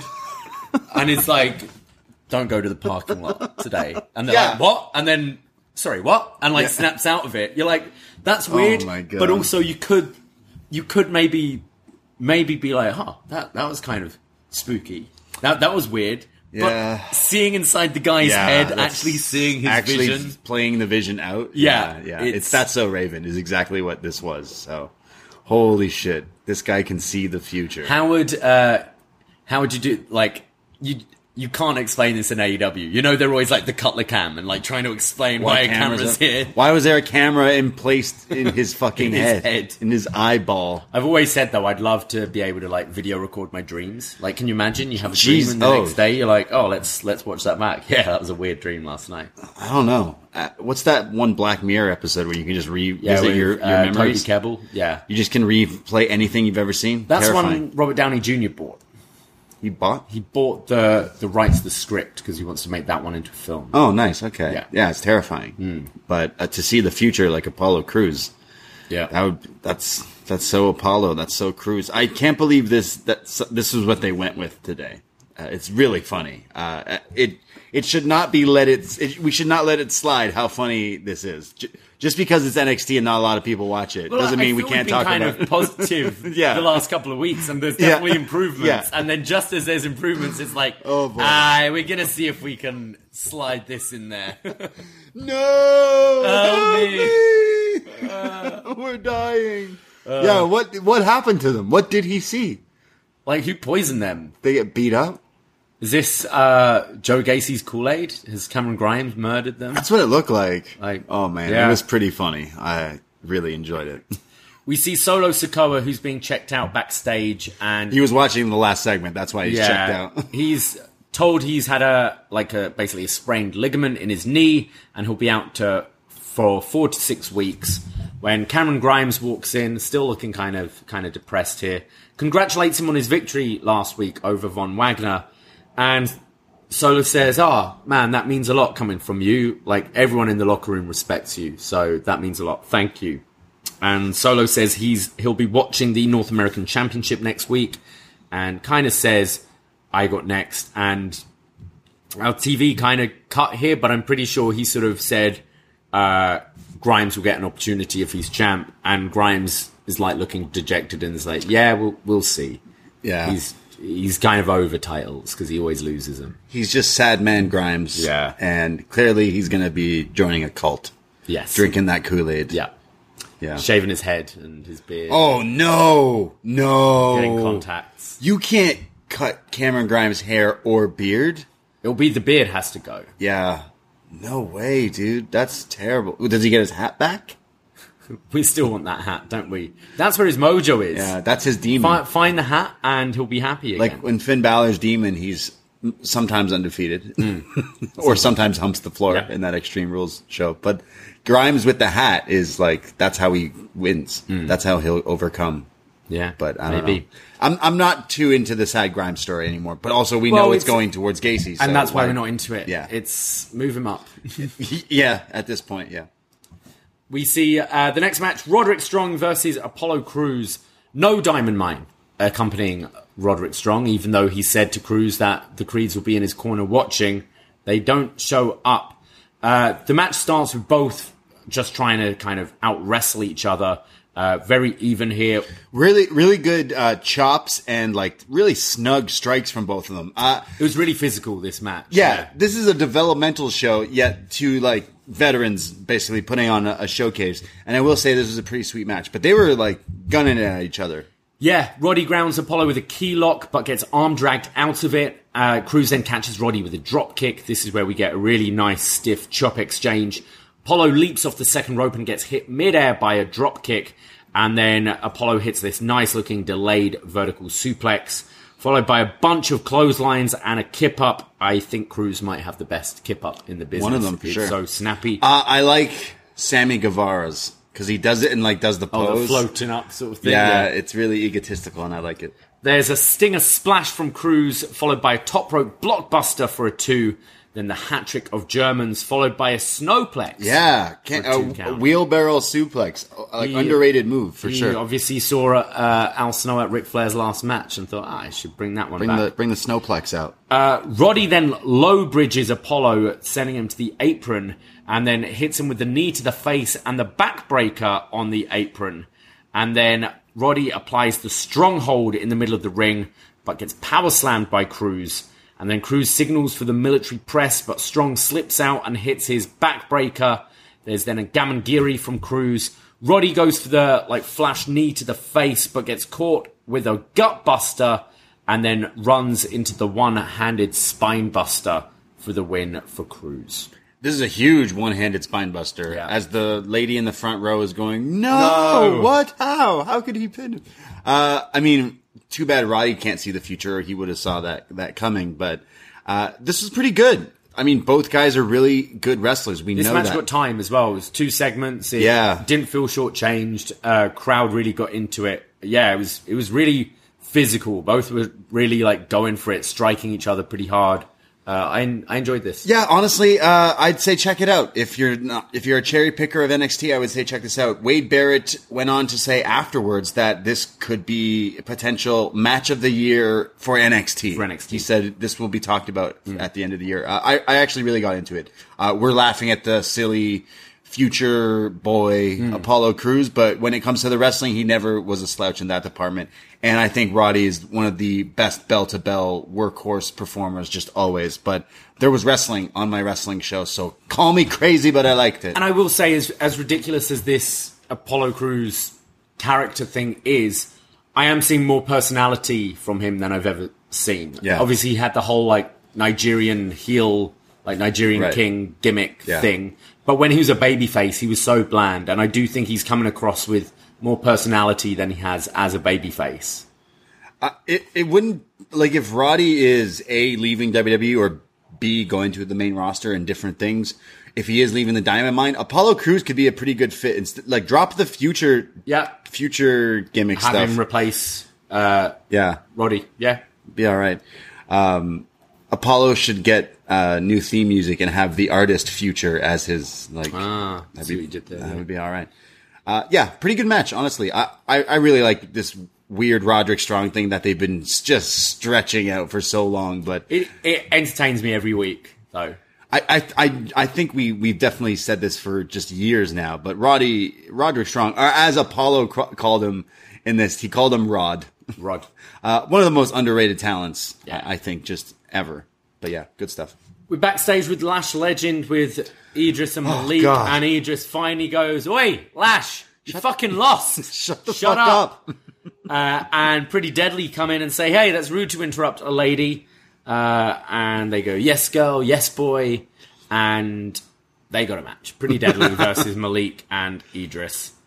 Speaker 3: And it's like, don't go to the parking lot today. And they're
Speaker 2: Yeah.
Speaker 3: like, what? And then, sorry, what? And, like,
Speaker 2: Yeah.
Speaker 3: snaps out of it. You're like, that's weird.
Speaker 2: Oh my God.
Speaker 3: But also you could, you could maybe, maybe be like, huh, that, that was kind of spooky. That, that was weird.
Speaker 2: Yeah.
Speaker 3: But seeing inside the guy's
Speaker 2: Yeah,
Speaker 3: head,
Speaker 2: that's
Speaker 3: actually seeing his
Speaker 2: actually
Speaker 3: vision.
Speaker 2: playing the vision out.
Speaker 3: Yeah,
Speaker 2: yeah, yeah.
Speaker 3: it's-
Speaker 2: It's, That's So Raven is exactly what this was. So, holy shit, this guy can see the future.
Speaker 3: How would, uh, how would you do, like, you, you can't explain this in A E W. You know, they're always like the Cutler cam and like trying to explain
Speaker 2: What
Speaker 3: why a
Speaker 2: cameras
Speaker 3: camera's
Speaker 2: are-
Speaker 3: here.
Speaker 2: Why was there a camera in placed in his fucking
Speaker 3: In his
Speaker 2: head,
Speaker 3: head.
Speaker 2: in his eyeball?
Speaker 3: I've always said though, I'd love to be able to like video record my dreams. Like, can you imagine you have a
Speaker 2: Jeez,
Speaker 3: dream and the
Speaker 2: oh.
Speaker 3: next day you're like, oh, let's let's watch that back. Yeah, that was a weird dream last night.
Speaker 2: I don't know. Uh, what's that one Black Mirror episode where you can just revisit
Speaker 3: Yeah, with,
Speaker 2: your, your
Speaker 3: uh,
Speaker 2: memories?
Speaker 3: Toby Kebbell. Yeah,
Speaker 2: You just can replay anything you've ever seen.
Speaker 3: that's
Speaker 2: Terrifying.
Speaker 3: one Robert Downey Junior bought.
Speaker 2: You bought?
Speaker 3: He bought the the rights to the script because he wants to make that one into a film.
Speaker 2: Oh, nice. Okay.
Speaker 3: Yeah.
Speaker 2: Yeah, it's terrifying. But uh, to see the future like Apollo Crews,
Speaker 3: Yeah,
Speaker 2: that would that's that's so Apollo. That's so Crews. I can't believe this. That this is what they went with today. Uh, it's really funny. Uh, it it should not be let it, it. We should not let it slide. How funny this is. J- just because it's N X T and not a lot of people watch it
Speaker 3: Well,
Speaker 2: doesn't
Speaker 3: I
Speaker 2: mean we
Speaker 3: feel
Speaker 2: can't
Speaker 3: we've been
Speaker 2: talk
Speaker 3: kind
Speaker 2: about.
Speaker 3: of positive
Speaker 2: Yeah.
Speaker 3: the last couple of weeks, and there's
Speaker 2: Yeah.
Speaker 3: definitely improvements.
Speaker 2: Yeah.
Speaker 3: And then just as there's improvements, it's like,
Speaker 2: Oh, boy.
Speaker 3: ah, we're gonna see if we can slide this in there.
Speaker 2: No,
Speaker 3: Help
Speaker 2: help me! We're dying. yeah, what what happened to them? What did he see?
Speaker 3: Like, who poisoned them?
Speaker 2: They get beat up.
Speaker 3: Is this uh, Joe Gacy's Kool-Aid? Has Cameron Grimes murdered them?
Speaker 2: That's what it looked like.
Speaker 3: Like,
Speaker 2: oh man,
Speaker 3: yeah.
Speaker 2: it was pretty funny. I really enjoyed it.
Speaker 3: We see Solo Sikoa, who's being checked out backstage, and
Speaker 2: He was watching the last segment. That's why he's checked out.
Speaker 3: he's told he's had a like a basically a sprained ligament in his knee, and he'll be out to, for four to six weeks. When Cameron Grimes walks in, still looking kind of kind of depressed here, congratulates him on his victory last week over Von Wagner, and Solo says, "Ah, oh, man, that means a lot coming from you. Like, everyone in the locker room respects you, so that means a lot. Thank you." And Solo says he's he'll be watching the North American Championship next week, and kind of says, "I got next." And our T V kind of cut here, but I'm pretty sure he sort of said uh, Grimes will get an opportunity if he's champ, and Grimes is like looking dejected and is like, "Yeah, we'll we'll see."
Speaker 2: Yeah,
Speaker 3: He's he's kind of over titles because he always loses them.
Speaker 2: he's just sad man Grimes.
Speaker 3: Yeah.
Speaker 2: and clearly he's going to be joining a cult,
Speaker 3: Yes,
Speaker 2: drinking that Kool-Aid.
Speaker 3: Yeah,
Speaker 2: yeah.
Speaker 3: shaving his head and his beard.
Speaker 2: Oh no, no!
Speaker 3: Getting contacts.
Speaker 2: You can't cut Cameron Grimes' hair or beard.
Speaker 3: It'll be the beard has to go.
Speaker 2: Yeah, no way, dude. That's terrible. Does he get his hat back?
Speaker 3: We still want that hat, don't we? That's where his mojo is.
Speaker 2: Yeah, that's his demon.
Speaker 3: Find, find the hat and he'll be happy again.
Speaker 2: Like when Finn Balor's demon, he's sometimes undefeated
Speaker 3: Mm.
Speaker 2: or sometimes humps the floor
Speaker 3: Yeah.
Speaker 2: in that Extreme Rules show. But Grimes with the hat is like, that's how he wins.
Speaker 3: Mm.
Speaker 2: That's how he'll overcome.
Speaker 3: Yeah,
Speaker 2: But I don't
Speaker 3: maybe.
Speaker 2: know. I'm I'm not too into the sad Grimes story anymore. But also we
Speaker 3: Well,
Speaker 2: know it's,
Speaker 3: it's-
Speaker 2: going towards Gacy. So
Speaker 3: And that's why
Speaker 2: why-
Speaker 3: we're not into it.
Speaker 2: Yeah.
Speaker 3: It's move him up.
Speaker 2: Yeah, at this point, yeah.
Speaker 3: We see uh, the next match, Roderick Strong versus Apollo Crews. No Diamond Mine accompanying Roderick Strong, even though he said to Crews that the Creeds will be in his corner watching. They don't show up. Uh, the match starts with both just trying to kind of out-wrestle each other. Uh, very even here.
Speaker 2: Really, really good uh, chops and like really snug strikes from both of them. Uh,
Speaker 3: It was really physical, this match.
Speaker 2: yeah, this is a developmental show, yet to like veterans basically putting on a, a showcase. And I will say this was a pretty sweet match, but they were like gunning it at each other.
Speaker 3: Yeah, Roddy grounds Apollo with a key lock, but gets arm dragged out of it. Uh, Crews then catches Roddy with a drop kick. This is where we get a really nice stiff chop exchange. Apollo leaps off the second rope and gets hit midair by a drop kick. And then Apollo hits this nice looking delayed vertical suplex, followed by a bunch of clotheslines and a kip up. I think Crews might have the best kip up in the business.
Speaker 2: One of them, for
Speaker 3: It's
Speaker 2: sure.
Speaker 3: so snappy.
Speaker 2: Uh, I like Sammy Guevara's because he does it and like does the
Speaker 3: oh, the
Speaker 2: pose.
Speaker 3: floating up sort of thing.
Speaker 2: yeah, it's really egotistical and I like it.
Speaker 3: There's a stinger splash from Crews, followed by a top rope blockbuster for a two. Then the hat trick of Germans, followed by a snowplex.
Speaker 2: Yeah, can,
Speaker 3: For a two
Speaker 2: a, a
Speaker 3: count.
Speaker 2: wheelbarrow suplex, like
Speaker 3: He-
Speaker 2: underrated move for
Speaker 3: He
Speaker 2: sure.
Speaker 3: obviously saw uh, Al Snow at Ric Flair's last match and thought, ah, I should bring that one
Speaker 2: Bring
Speaker 3: back.
Speaker 2: the bring the snowplex out.
Speaker 3: Uh, Roddy then low bridges Apollo, sending him to the apron, and then hits him with the knee to the face and the backbreaker on the apron. And then Roddy applies the stronghold in the middle of the ring, but gets power slammed by Crews. And then Crews signals for the military press, but Strong slips out and hits his backbreaker. There's then a Gamangiri from Crews. Roddy goes for the like flash knee to the face, but gets caught with a gut buster, and then runs into the one-handed spine buster for the win for Crews.
Speaker 2: This is a huge one-handed spine buster.
Speaker 3: Yeah.
Speaker 2: As the lady in the front row is going, no,
Speaker 3: No.
Speaker 2: what? How? How could he pin him? Uh, I mean, too bad Roddy can't see the future. Or he would have saw that that coming. But uh, this was pretty good. I mean, both guys are really good wrestlers. We
Speaker 3: This
Speaker 2: know
Speaker 3: match
Speaker 2: that.
Speaker 3: got time as well. It was two segments. It
Speaker 2: Yeah.
Speaker 3: didn't feel shortchanged. Uh, crowd really got into it. Yeah, it was it was really physical. Both were really like going for it, striking each other pretty hard. Uh, I I enjoyed this.
Speaker 2: Yeah, honestly, uh, I'd say check it out. If you're not, if you're a cherry picker of N X T, I would say check this out. Wade Barrett went on to say afterwards that this could be a potential match of the year for N X T.
Speaker 3: For N X T.
Speaker 2: He said this will be talked about at the end of the year. Uh, I, I actually really got into it. Uh, we're laughing at the silly future boy Apollo Crews, but when it comes to the wrestling, he never was a slouch in that department. And I think Roddy is one of the best bell-to-bell workhorse performers, just always. But there was wrestling on my wrestling show, so call me crazy, but I liked it.
Speaker 3: And I will say, as as ridiculous as this Apollo Crews character thing is, I am seeing more personality from him than I've ever seen.
Speaker 2: Yeah.
Speaker 3: Obviously, he had the whole like Nigerian heel, like Nigerian
Speaker 2: Right.
Speaker 3: king gimmick
Speaker 2: Yeah.
Speaker 3: thing. But when he was a babyface, he was so bland, and I do think he's coming across with more personality than he has as a babyface.
Speaker 2: Uh, it, it wouldn't, like, if Roddy is A, leaving W W E, or B, going to the main roster and different things, if he is leaving the Diamond Mine, Apollo Crews could be a pretty good fit. Inst- like, drop the future,
Speaker 3: Yeah,
Speaker 2: future gimmick
Speaker 3: have
Speaker 2: stuff.
Speaker 3: him replace uh,
Speaker 2: yeah,
Speaker 3: Roddy. Yeah,
Speaker 2: be all right. Um, Apollo should get uh, new theme music and have the artist Future as his, like,
Speaker 3: ah,
Speaker 2: that'd
Speaker 3: see
Speaker 2: be,
Speaker 3: what you did there.
Speaker 2: that would be all right. Uh, yeah, pretty good match, honestly. I, I, I really like this weird Roderick Strong thing that they've been s- just stretching out for so long, but
Speaker 3: It it entertains me every week, though.
Speaker 2: I, I, I, I think we, we've definitely said this for just years now, but Roddy, Roderick Strong, or as Apollo cr- called him in this, he called him Rod.
Speaker 3: Rod.
Speaker 2: Uh, one of the most underrated talents,
Speaker 3: Yeah.
Speaker 2: I, I think, just ever. But yeah, good stuff.
Speaker 3: We're backstage with Lash Legend with Idris and Malik,
Speaker 2: God.
Speaker 3: and Idris finally goes, "Oi, Lash, you fucking lost.
Speaker 2: Shut the
Speaker 3: Shut
Speaker 2: fuck up.
Speaker 3: uh, and Pretty Deadly come in and say, "Hey, that's rude to interrupt a lady." Uh, and they go, "Yes, girl, yes, boy," and they got a match. Pretty Deadly versus Malik and Idris.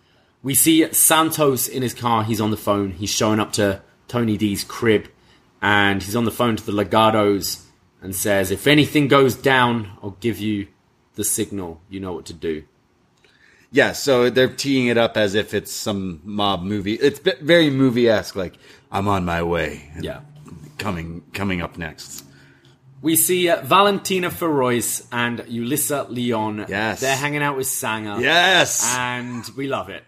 Speaker 3: We see Santos in his car. He's on the phone. He's showing up to Tony D's crib. And he's on the phone to the Legados and says, if anything goes down, I'll give you the signal. You know what to do.
Speaker 2: Yeah, so they're teeing it up as if it's some mob movie. It's very movie-esque, like, I'm on my way.
Speaker 3: Yeah.
Speaker 2: Coming coming up next.
Speaker 3: We see uh, Valentina Feroz and Yulissa Leon.
Speaker 2: Yes.
Speaker 3: They're hanging out with Sanger.
Speaker 2: Yes!
Speaker 3: And we love it.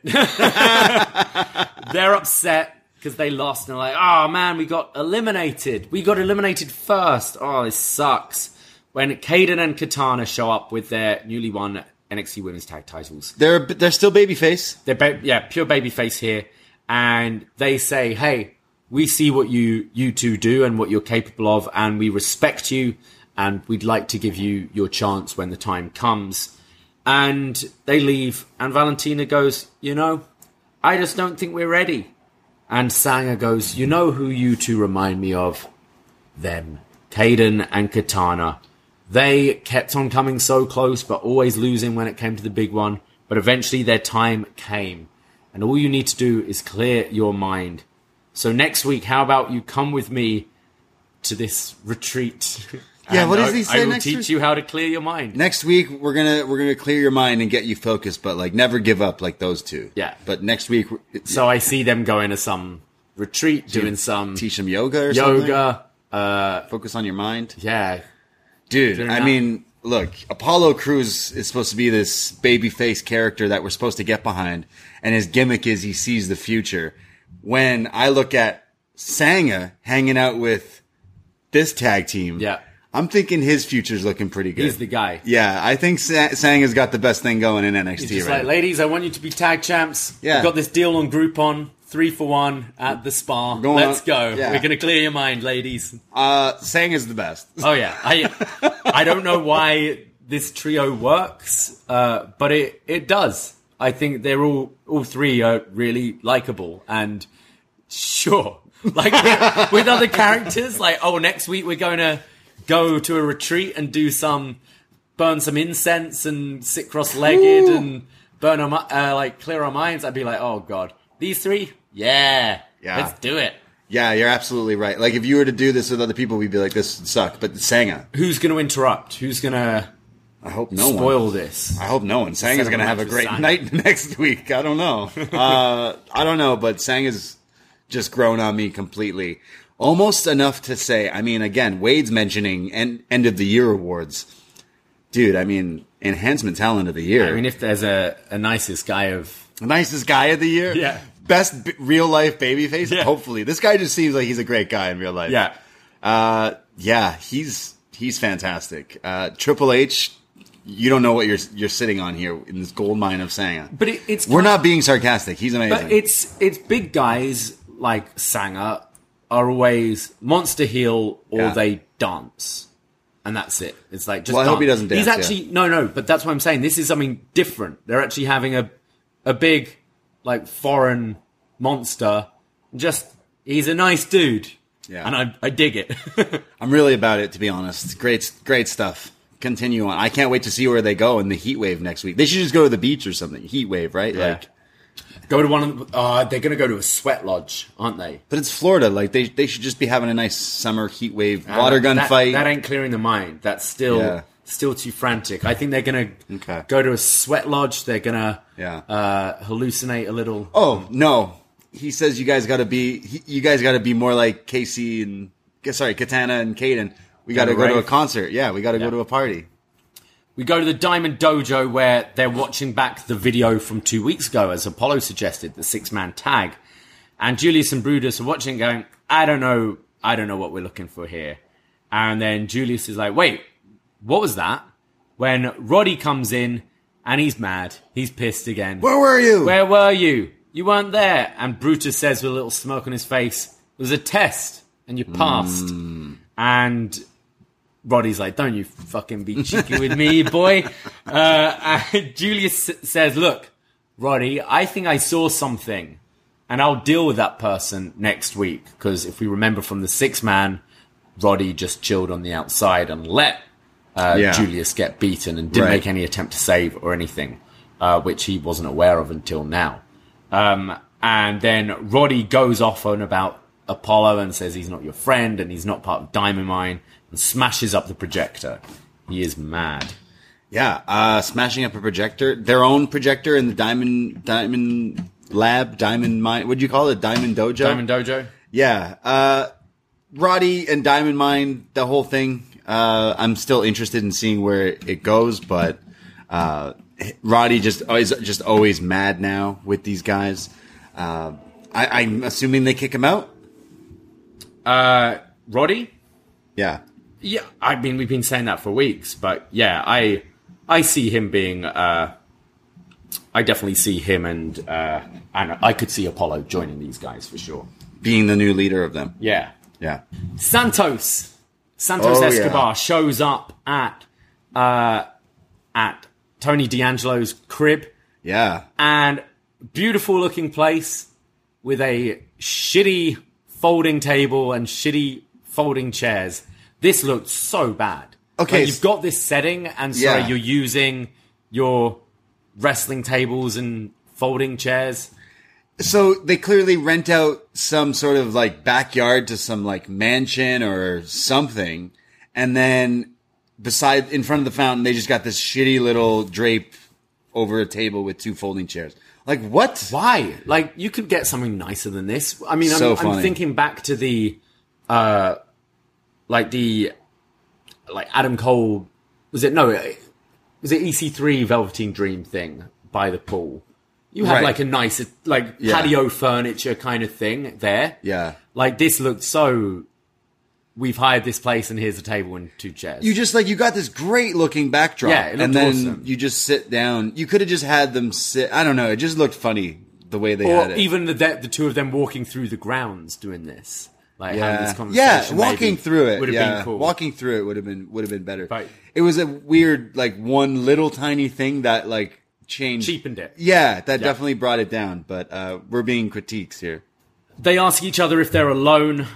Speaker 3: They're upset because they lost. And they're like, oh, man, we got eliminated. We got eliminated first. Oh, this sucks. When Kaden and Katana show up with their newly won N X T Women's Tag Titles.
Speaker 2: They're they're still babyface.
Speaker 3: They're ba- yeah, pure babyface here, and they say, "Hey, we see what you you two do and what you're capable of, and we respect you, and we'd like to give you your chance when the time comes." And they leave, and Valentina goes, "You know, I just don't think we're ready." And Sanger goes, "You know who you two remind me of? Them, Kaden and Katana." They kept on coming so close, but always losing when it came to the big one. But eventually their time came. And all you need to do is clear your mind. So next week, how about you come with me to this retreat?
Speaker 2: Yeah, what does
Speaker 3: I,
Speaker 2: he say
Speaker 3: I will
Speaker 2: next
Speaker 3: teach
Speaker 2: week?
Speaker 3: you how to clear your mind.
Speaker 2: Next week we're gonna we're gonna clear your mind and get you focused, but like never give up like those two.
Speaker 3: Yeah.
Speaker 2: But next week,
Speaker 3: So I see them going to some retreat, doing some
Speaker 2: teach them yoga or
Speaker 3: yoga. Uh,
Speaker 2: something. Focus on your mind.
Speaker 3: yeah.
Speaker 2: Dude,
Speaker 3: They're
Speaker 2: I
Speaker 3: not-
Speaker 2: mean, look, Apollo Crews is supposed to be this babyface character that we're supposed to get behind, and his gimmick is he sees the future. When I look at Sanga hanging out with this tag team,
Speaker 3: Yeah.
Speaker 2: I'm thinking his future's looking pretty good.
Speaker 3: He's the guy.
Speaker 2: Yeah, I think Sa- Sanga's got the best thing going in N X T
Speaker 3: He's just
Speaker 2: right
Speaker 3: like,
Speaker 2: now.
Speaker 3: ladies, I want you to be tag champs.
Speaker 2: Yeah.
Speaker 3: We've got this deal on Groupon, three for one at the spa.
Speaker 2: Going
Speaker 3: Let's
Speaker 2: on-
Speaker 3: go.
Speaker 2: yeah.
Speaker 3: We're going to clear your mind, ladies.
Speaker 2: Uh, Sanga's the best.
Speaker 3: Oh, yeah. I I don't know why this trio works, uh, but it, it does. I think they're all, all three are really likable and sure. Like with, with other characters, like, oh, next week we're going to go to a retreat and do some, burn some incense and sit cross-legged
Speaker 2: Ooh.
Speaker 3: and burn our, mi- uh, like, clear our minds. I'd be like, oh, God. These three? Yeah.
Speaker 2: Yeah.
Speaker 3: Let's do it.
Speaker 2: Yeah, you're absolutely right. Like, if you were to do this with other people, we'd be like, this would suck. But Sanga,
Speaker 3: Who's going to interrupt? Who's going to
Speaker 2: I hope no one.
Speaker 3: spoil this?
Speaker 2: I hope no one. Sanga's
Speaker 3: Set
Speaker 2: going to
Speaker 3: up
Speaker 2: have a
Speaker 3: match
Speaker 2: great
Speaker 3: with
Speaker 2: night next week. I don't know. uh, I don't know, but Sanga's just grown on me completely. Almost enough to say, I mean, again, Wade's mentioning end, end of the year awards. Dude, I mean, enhancement talent of the year.
Speaker 3: I mean, if there's a, a nicest guy of...
Speaker 2: Nicest guy of the year?
Speaker 3: Yeah.
Speaker 2: Best b- real life babyface?
Speaker 3: Yeah.
Speaker 2: Hopefully. This guy just seems like he's a great guy in real life.
Speaker 3: Yeah.
Speaker 2: Uh, yeah, he's he's fantastic. Uh, Triple H, you don't know what you're you're sitting on here in this gold mine of Sanga.
Speaker 3: But it, it's...
Speaker 2: We're
Speaker 3: kind
Speaker 2: not
Speaker 3: of-
Speaker 2: being sarcastic. He's amazing.
Speaker 3: But it's it's big guys like Sanger are always monster heel or
Speaker 2: Yeah.
Speaker 3: they dance. And that's it. It's like just
Speaker 2: Well, I hope he
Speaker 3: dance.
Speaker 2: doesn't
Speaker 3: He's
Speaker 2: dance,
Speaker 3: actually no no, but that's what I'm saying. This is something different. They're actually having a a big like foreign monster. Just he's a nice dude.
Speaker 2: Yeah.
Speaker 3: And I I dig it.
Speaker 2: I'm really about it, to be honest. Great, great stuff. Continue on. I can't wait to see where they go in the heat wave next week. They should just go to the beach or something. Heat wave, right?
Speaker 3: Yeah.
Speaker 2: Like,
Speaker 3: Go to one of the, uh they're gonna go to a sweat lodge, aren't they?
Speaker 2: but it's Florida. Like they they should just be having a nice summer heat wave water gun
Speaker 3: that,
Speaker 2: fight.
Speaker 3: That ain't clearing the mind. That's still
Speaker 2: Yeah.
Speaker 3: still too frantic. I think they're gonna
Speaker 2: Okay.
Speaker 3: go to a sweat lodge. They're gonna
Speaker 2: Yeah.
Speaker 3: uh, hallucinate a little.
Speaker 2: Oh no, he says you guys got to be he, you guys got to be more like Casey and sorry Katana and Kaden. We got to
Speaker 3: a
Speaker 2: go to a
Speaker 3: rave?
Speaker 2: concert. Yeah, we got to
Speaker 3: Yeah.
Speaker 2: go to a party.
Speaker 3: We go to the Diamond Dojo where they're watching back the video from two weeks ago, as Apollo suggested, the six-man tag. And Julius and Brutus are watching going, I don't know, I don't know what we're looking for here. And then Julius is like, wait, what was that? When Roddy comes in and he's mad. He's pissed again.
Speaker 2: Where were you?
Speaker 3: Where were you? You weren't there. And Brutus says with a little smirk on his face, it was a test and you passed.
Speaker 2: Mm.
Speaker 3: And Roddy's like, don't you fucking be cheeky with me, boy. Uh, and Julius s- says, look, Roddy, I think I saw something and I'll deal with that person next week. Because if we remember from the six man, Roddy just chilled on the outside and let uh,
Speaker 2: Yeah.
Speaker 3: Julius get beaten and didn't
Speaker 2: Right.
Speaker 3: make any attempt to save or anything, uh, which he wasn't aware of until now. Um, and then Roddy goes off on about Apollo and says he's not your friend and he's not part of Diamond Mine and smashes up the projector. He is mad.
Speaker 2: Yeah, uh, smashing up a projector, their own projector in the Diamond Diamond Lab, Diamond Mine. What'd you call it? Diamond Dojo.
Speaker 3: Diamond Dojo.
Speaker 2: Yeah, uh, Roddy and Diamond Mine, the whole thing. Uh, I'm still interested in seeing where it goes, but uh, Roddy just is just always mad now with these guys. Uh, I, I'm assuming they kick him out.
Speaker 3: Uh, Roddy.
Speaker 2: Yeah.
Speaker 3: Yeah, I mean we've been saying that for weeks, but yeah, I. I see him being, uh, I definitely see him and, uh, and I could see Apollo joining these guys for sure.
Speaker 2: Being the new leader of them.
Speaker 3: Yeah.
Speaker 2: Yeah.
Speaker 3: Santos. Santos
Speaker 2: Oh,
Speaker 3: Escobar
Speaker 2: yeah.
Speaker 3: shows up at, uh, at Tony D'Angelo's crib.
Speaker 2: Yeah.
Speaker 3: And beautiful looking place with a shitty folding table and shitty folding chairs. This looked so bad.
Speaker 2: Okay,
Speaker 3: Like, you've got this setting, and so
Speaker 2: Yeah.
Speaker 3: you're using your wrestling tables and folding chairs.
Speaker 2: So they clearly rent out some sort of like backyard to some like mansion or something. And then beside, in front of the fountain, they just got this shitty little drape over a table with two folding chairs. Like what?
Speaker 3: Why? Like, you could get something nicer than this. I mean,
Speaker 2: So
Speaker 3: I'm,
Speaker 2: funny.
Speaker 3: I'm thinking back to the, uh, like the, like Adam Cole, was it, no, was it E C three Velveteen Dream thing by the pool? You had
Speaker 2: Right.
Speaker 3: like a nice, like
Speaker 2: Yeah.
Speaker 3: patio furniture kind of thing there.
Speaker 2: Yeah.
Speaker 3: Like this looked so, we've hired this place and here's a table and two chairs.
Speaker 2: You just like, you got this great looking backdrop.
Speaker 3: Yeah, it looked
Speaker 2: and then
Speaker 3: awesome.
Speaker 2: you just sit down. You could have just had them sit. I don't know. It just looked funny the way they
Speaker 3: or
Speaker 2: had it.
Speaker 3: even the, the two of them walking through the grounds doing this. Like having this
Speaker 2: Yeah,
Speaker 3: conversation.
Speaker 2: yeah, walking
Speaker 3: maybe
Speaker 2: through it
Speaker 3: would have
Speaker 2: yeah.
Speaker 3: been cool.
Speaker 2: Walking through it would have been would have been better.
Speaker 3: Right.
Speaker 2: It was a weird, like one little tiny thing that like changed,
Speaker 3: Cheapened it.
Speaker 2: Yeah, that
Speaker 3: Yeah.
Speaker 2: definitely brought it down. But uh, we're being critiques here.
Speaker 3: They ask each other if they're alone,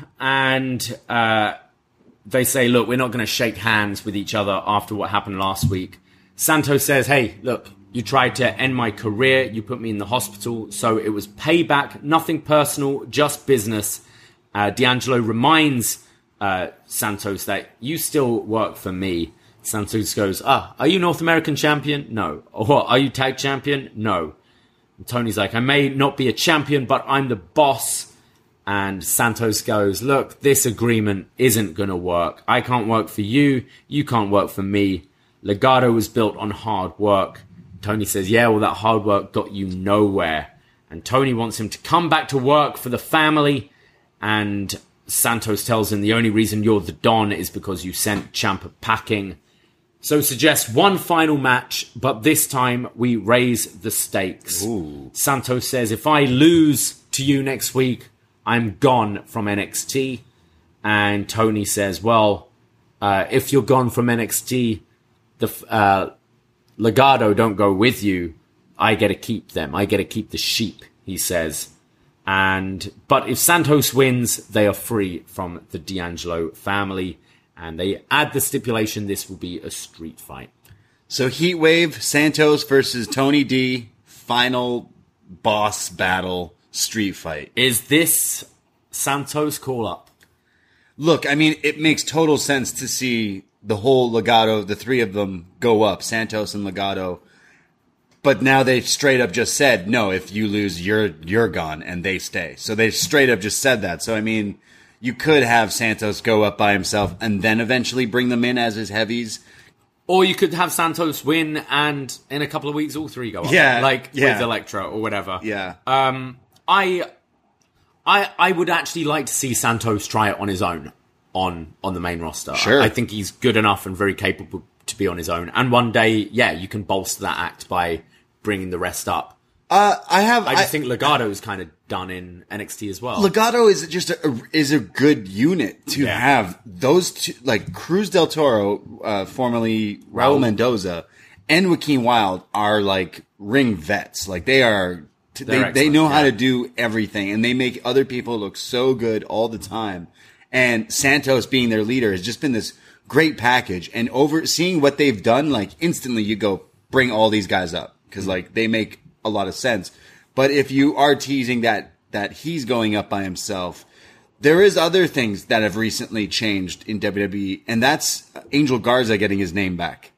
Speaker 3: and uh, they say, look, we're not going to shake hands with each other after what happened last week. Santos says, hey, look, you tried to end my career, you put me in the hospital, so it was payback, nothing personal, just business. Uh, D'Angelo reminds uh, Santos that you still work for me. Santos goes, ah, are you North American champion? No. Or what, are you tag champion? No. And Tony's like, I may not be a champion, but I'm the boss. And Santos goes, look, this agreement isn't going to work. I can't work for you. You can't work for me. Legado was built on hard work. Tony says, yeah, well, that hard work got you nowhere. And Tony wants him to come back to work for the family. And Santos tells him the only reason you're the Don is because you sent Ciampa packing. So suggests one final match, but this time we raise the stakes.
Speaker 2: Ooh.
Speaker 3: Santos says, if I lose to you next week, I'm gone from N X T. And Tony says, well, uh, if you're gone from N X T, the uh, Legado don't go with you. I get to keep them. I get to keep the sheep, he says. And but if Santos wins, they are free from the D'Angelo family. And they add the stipulation this will be a street fight.
Speaker 2: So Heatwave, Santos versus Tony D, final boss battle, street fight.
Speaker 3: Is this Santos call up?
Speaker 2: Look, I mean, it makes total sense to see the whole Legado, the three of them, go up, Santos and Legado. But now they've straight up just said, no, if you lose, you're you're gone, and they stay. So they straight up just said that. So, I mean, you could have Santos go up by himself and then eventually bring them in as his heavies.
Speaker 3: Or you could have Santos win and in a couple of weeks all three go up.
Speaker 2: Yeah,
Speaker 3: Like
Speaker 2: yeah.
Speaker 3: with Electra or whatever.
Speaker 2: Yeah.
Speaker 3: Um, I, I, I would actually like to see Santos try it on his own on on the main roster.
Speaker 2: Sure.
Speaker 3: I, I think he's good enough and very capable to be on his own. And one day, yeah, you can bolster that act by bringing the rest up.
Speaker 2: Uh, I have...
Speaker 3: I just think Legado's kind of done in N X T as well.
Speaker 2: Legado is just a, is a good unit to
Speaker 3: Yeah.
Speaker 2: have. Those two, like Cruz del Toro, uh, formerly Raul
Speaker 3: Raul.
Speaker 2: Mendoza, and Joaquin Wilde are like ring vets. Like they are, t- they,
Speaker 3: They're
Speaker 2: they know
Speaker 3: excellent,
Speaker 2: how
Speaker 3: yeah.
Speaker 2: to do everything, and they make other people look so good all the time. And Santos being their leader has just been this great package. And over seeing what they've done, like instantly you go bring all these guys up because like they make a lot of sense. But if you are teasing that that he's going up by himself, there is other things that have recently changed in W W E, and that's Angel Garza getting his name back.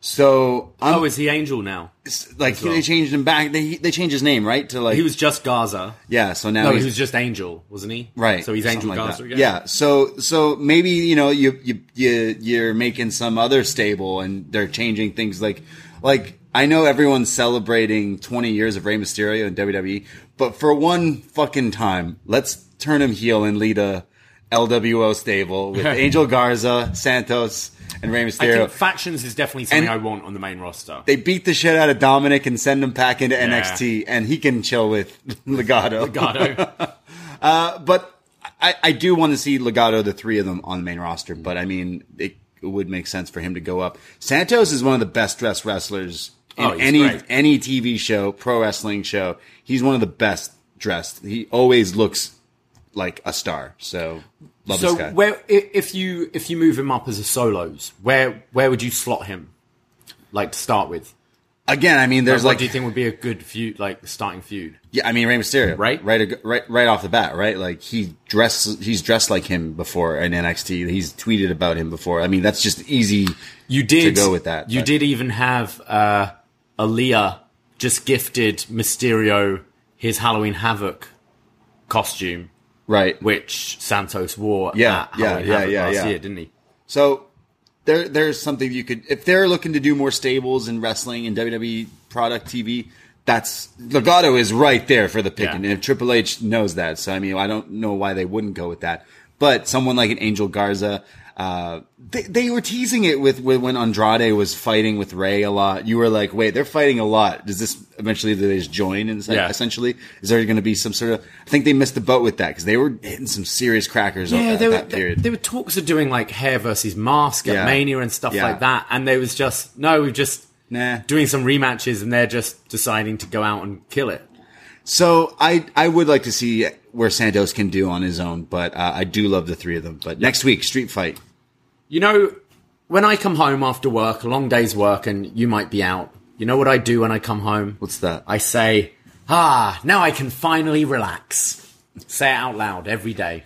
Speaker 2: So, I'm,
Speaker 3: oh, is he Angel now?
Speaker 2: Like
Speaker 3: well?
Speaker 2: they changed him back. They they changed his name, right? To like
Speaker 3: He was just Garza.
Speaker 2: yeah. So now
Speaker 3: No,
Speaker 2: he's,
Speaker 3: he was just Angel, wasn't he?
Speaker 2: right.
Speaker 3: So he's
Speaker 2: something
Speaker 3: Angel
Speaker 2: like
Speaker 3: Garza
Speaker 2: that.
Speaker 3: again.
Speaker 2: Yeah. So so maybe you know you you you you're making some other stable, and they're changing things like like I know everyone's celebrating twenty years of Rey Mysterio in W W E, but for one fucking time, let's turn him heel and lead a L W O stable with Angel Garza, Santos, and Rey
Speaker 3: I
Speaker 2: Mysterio.
Speaker 3: think factions is definitely something
Speaker 2: And-
Speaker 3: I want on the main roster.
Speaker 2: They beat the shit out of Dominic and send him back into N X T, and he can chill with Legado.
Speaker 3: Legado.
Speaker 2: uh, but I, I do want to see Legado, the three of them, on the main roster. But I mean, it, it would make sense for him to go up. Santos is one of the best dressed wrestlers in
Speaker 3: Oh, he's
Speaker 2: any
Speaker 3: great.
Speaker 2: any T V show, pro wrestling show. He's one of the best dressed. He always looks like a star. So love
Speaker 3: So
Speaker 2: this guy.
Speaker 3: where i- if you if you move him up as a solos, where where would you slot him? Like to start with,
Speaker 2: Again, I mean, there's
Speaker 3: what
Speaker 2: like
Speaker 3: do you think would be a good feud, like starting feud?
Speaker 2: Yeah, I mean Rey Mysterio,
Speaker 3: Right?
Speaker 2: right, right, right off the bat, right? Like he dressed, he's dressed like him before in N X T. He's tweeted about him before. I mean, that's just easy.
Speaker 3: You did
Speaker 2: to go with that.
Speaker 3: You
Speaker 2: but-
Speaker 3: did even have uh, Aaliyah just gifted Mysterio his Halloween Havoc costume,
Speaker 2: right?
Speaker 3: which Santos wore.
Speaker 2: Yeah,
Speaker 3: at
Speaker 2: yeah,
Speaker 3: Halloween
Speaker 2: yeah,
Speaker 3: Havoc
Speaker 2: yeah,
Speaker 3: last
Speaker 2: yeah.
Speaker 3: year, didn't he?
Speaker 2: So there, there's something you could, if they're looking to do more stables in wrestling and W W E product T V. That's Legado is right there for the picking,
Speaker 3: Yeah.
Speaker 2: and if Triple H knows that, so I mean, I don't know why they wouldn't go with that. But someone like an Angel Garza, uh, they, they were teasing it with, with when Andrade was fighting with Rey a lot. You were like, wait, they're fighting a lot. Does this eventually do they just join? And
Speaker 3: Yeah.
Speaker 2: essentially, is there going to be some sort of? I think they missed the boat with that because they were hitting some serious crackers
Speaker 3: Yeah,
Speaker 2: at
Speaker 3: there were,
Speaker 2: that period.
Speaker 3: there, there were talks of doing like hair versus mask at
Speaker 2: Yeah.
Speaker 3: Mania and stuff
Speaker 2: Yeah.
Speaker 3: like that, and there was just no, we're just
Speaker 2: Nah.
Speaker 3: doing some rematches, and they're just deciding to go out and kill it.
Speaker 2: So I I would like to see where Santos can do on his own, but uh, I do love the three of them. But next week, Street Fight.
Speaker 3: You know, when I come home after work, a long day's work, and you might be out, you know what I do when I come home?
Speaker 2: What's that?
Speaker 3: I say, ah, now I can finally relax. Say it out loud every day.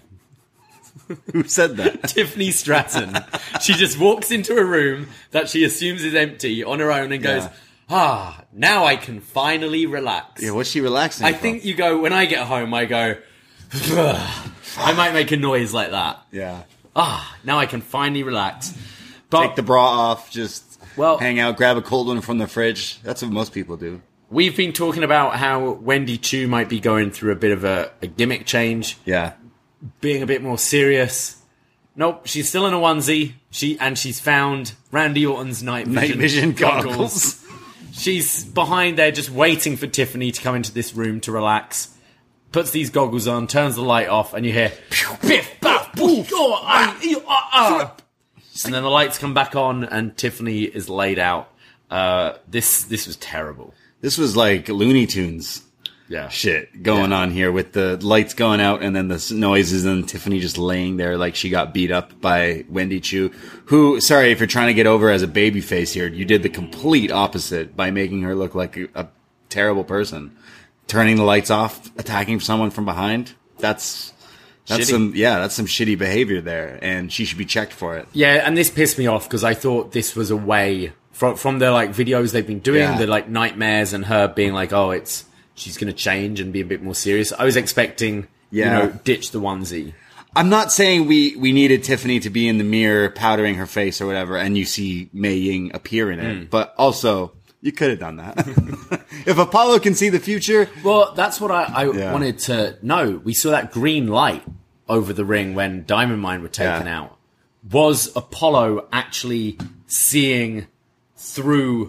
Speaker 2: Who said that?
Speaker 3: Tiffany Stratton. She just walks into a room that she assumes is empty on her own and goes,
Speaker 2: Yeah.
Speaker 3: ah, now I can finally relax.
Speaker 2: Yeah, what's she relaxing?
Speaker 3: I
Speaker 2: from?
Speaker 3: think you go, when I get home, I go, I might make a noise like that.
Speaker 2: Yeah.
Speaker 3: Ah, now I can finally relax. But
Speaker 2: Take the bra off, just
Speaker 3: Well-
Speaker 2: hang out, grab a cold one from the fridge. That's what most people do.
Speaker 3: we've been talking about how Wendy Chu might be going through a bit of a, a gimmick change,
Speaker 2: Yeah.
Speaker 3: being a bit more serious. Nope, she's still in a onesie. She and she's found Randy Orton's night vision,
Speaker 2: Night vision
Speaker 3: goggles.
Speaker 2: goggles.
Speaker 3: She's behind there just waiting for Tiffany to come into this room to relax. Puts these goggles on, turns the light off, and you hear biff, baf, boof, oh, ah, ew, ah, ah. And then the lights come back on, and Tiffany is laid out. Uh, this this was terrible.
Speaker 2: This was like Looney Tunes
Speaker 3: Yeah,
Speaker 2: shit going
Speaker 3: Yeah.
Speaker 2: on here with the lights going out and then the s- noises and Tiffany just laying there like she got beat up by Wendy Chu, who, sorry, if you're trying to get over as a baby face here, you did the complete opposite by making her look like a, a terrible person. Turning the lights off, attacking someone from behind. That's, that's
Speaker 3: Shitty.
Speaker 2: some, yeah, that's some shitty behavior there and she should be checked for it.
Speaker 3: Yeah, and this pissed me off because I thought this was a way from from the like videos they've been doing,
Speaker 2: Yeah.
Speaker 3: the like nightmares and her being like, oh, it's she's gonna change and be a bit more serious. I was expecting,
Speaker 2: Yeah.
Speaker 3: you know, ditch the onesie.
Speaker 2: I'm not saying we, we needed Tiffany to be in the mirror powdering her face or whatever and you see Mei Ying appear in it, but also you could have done that. If Apollo can see the future,
Speaker 3: Well, that's what I, I
Speaker 2: Yeah.
Speaker 3: wanted to know. We saw that green light over the ring when Diamond Mine were taken
Speaker 2: Yeah.
Speaker 3: out. Was Apollo actually seeing through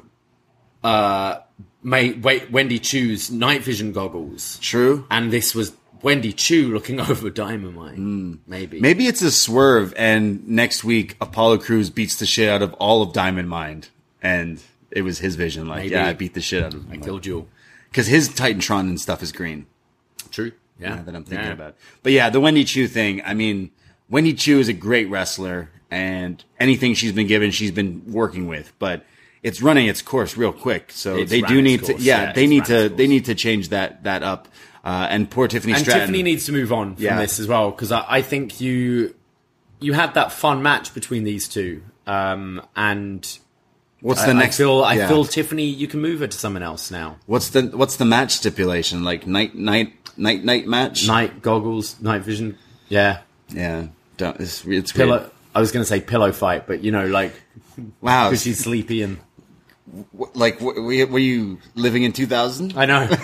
Speaker 3: uh, May, wait, Wendy Chu's night vision goggles?
Speaker 2: true.
Speaker 3: And this was Wendy Chu looking over Diamond Mine. Maybe.
Speaker 2: Maybe it's a swerve, and next week Apollo Crews beats the shit out of all of Diamond Mind, and it was his vision. Like,
Speaker 3: Maybe.
Speaker 2: yeah, I beat the shit out of him.
Speaker 3: Killed you.
Speaker 2: Because his Titantron and stuff is green.
Speaker 3: True. Yeah.
Speaker 2: Yeah, that I'm thinking
Speaker 3: Yeah.
Speaker 2: about. But yeah, the Wendy Chu thing. I mean, Wendy Chu is a great wrestler, and anything she's been given, she's been working with. But it's running its course real quick. So
Speaker 3: It's
Speaker 2: they
Speaker 3: ran
Speaker 2: do
Speaker 3: its
Speaker 2: need
Speaker 3: course,
Speaker 2: to, yeah,
Speaker 3: yeah,
Speaker 2: they
Speaker 3: it's
Speaker 2: need
Speaker 3: ran
Speaker 2: to,
Speaker 3: its
Speaker 2: they
Speaker 3: course.
Speaker 2: need to change that, that up. Uh, and poor Tiffany
Speaker 3: And
Speaker 2: Stratton.
Speaker 3: Tiffany needs to move on from
Speaker 2: Yeah.
Speaker 3: this as well, because I, I think you you had that fun match between these two, um, and
Speaker 2: What's
Speaker 3: I,
Speaker 2: the next?
Speaker 3: I feel I
Speaker 2: yeah.
Speaker 3: feel Tiffany, you can move her to someone else now.
Speaker 2: What's the what's the match stipulation? Like night night night night match?
Speaker 3: Night goggles, night vision, yeah.
Speaker 2: Yeah, don't, it's it's
Speaker 3: Pillow.
Speaker 2: weird.
Speaker 3: I was going to say pillow fight, but you know, like
Speaker 2: Wow,
Speaker 3: because she's sleepy and
Speaker 2: w- like w- were were you living in two thousand?
Speaker 3: I know.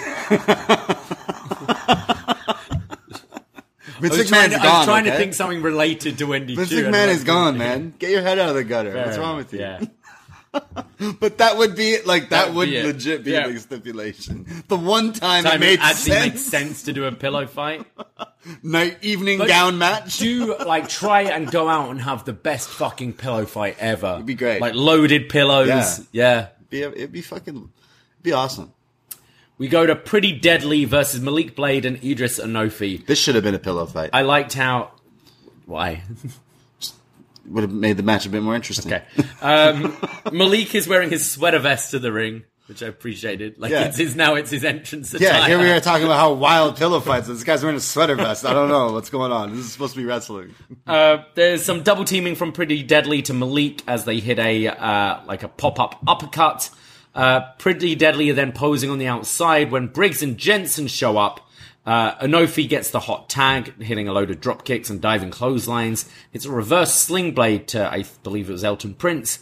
Speaker 2: Vince
Speaker 3: I was trying,
Speaker 2: McMahon's
Speaker 3: to,
Speaker 2: gone.
Speaker 3: I was trying
Speaker 2: okay?
Speaker 3: to think something related to Wendy
Speaker 2: Vince
Speaker 3: Chu. and
Speaker 2: McMahon
Speaker 3: I'm
Speaker 2: is
Speaker 3: like,
Speaker 2: gone, man. Get your head out of the gutter.
Speaker 3: fair
Speaker 2: What's wrong
Speaker 3: enough,
Speaker 2: with you?
Speaker 3: Yeah.
Speaker 2: But that would be like that
Speaker 3: That'd
Speaker 2: would
Speaker 3: be it.
Speaker 2: legit be
Speaker 3: Yeah.
Speaker 2: the stipulation. The one time,
Speaker 3: Time
Speaker 2: it made
Speaker 3: it actually
Speaker 2: sense.
Speaker 3: makes sense to do a pillow fight.
Speaker 2: Night evening
Speaker 3: But
Speaker 2: gown match.
Speaker 3: Do like try and go out and have the best fucking pillow fight ever. It'd
Speaker 2: be great.
Speaker 3: Like loaded pillows.
Speaker 2: Yeah.
Speaker 3: Yeah.
Speaker 2: It'd be, it'd be fucking, it'd be awesome.
Speaker 3: We go to Pretty Deadly versus Malik Blade and Idris Anofi.
Speaker 2: This should have been a pillow fight.
Speaker 3: I liked how. Why?
Speaker 2: Would have made the match a bit more interesting.
Speaker 3: Okay. Um, Malik is wearing his sweater vest to the ring, which I appreciated. Like
Speaker 2: Yeah.
Speaker 3: it's his now, it's his entrance attire.
Speaker 2: Yeah, here we are talking about how wild pillow fights. This guy's wearing a sweater vest. I don't know what's going on. This is supposed to be wrestling.
Speaker 3: Uh, there's some double teaming from Pretty Deadly to Malik as they hit a uh, like a pop up uppercut. Uh, Pretty Deadly are then posing on the outside when Briggs and Jensen show up. Uh, Anofi gets the hot tag, hitting a load of drop kicks and diving clotheslines. It's a reverse sling blade to, I believe it was Elton Prince.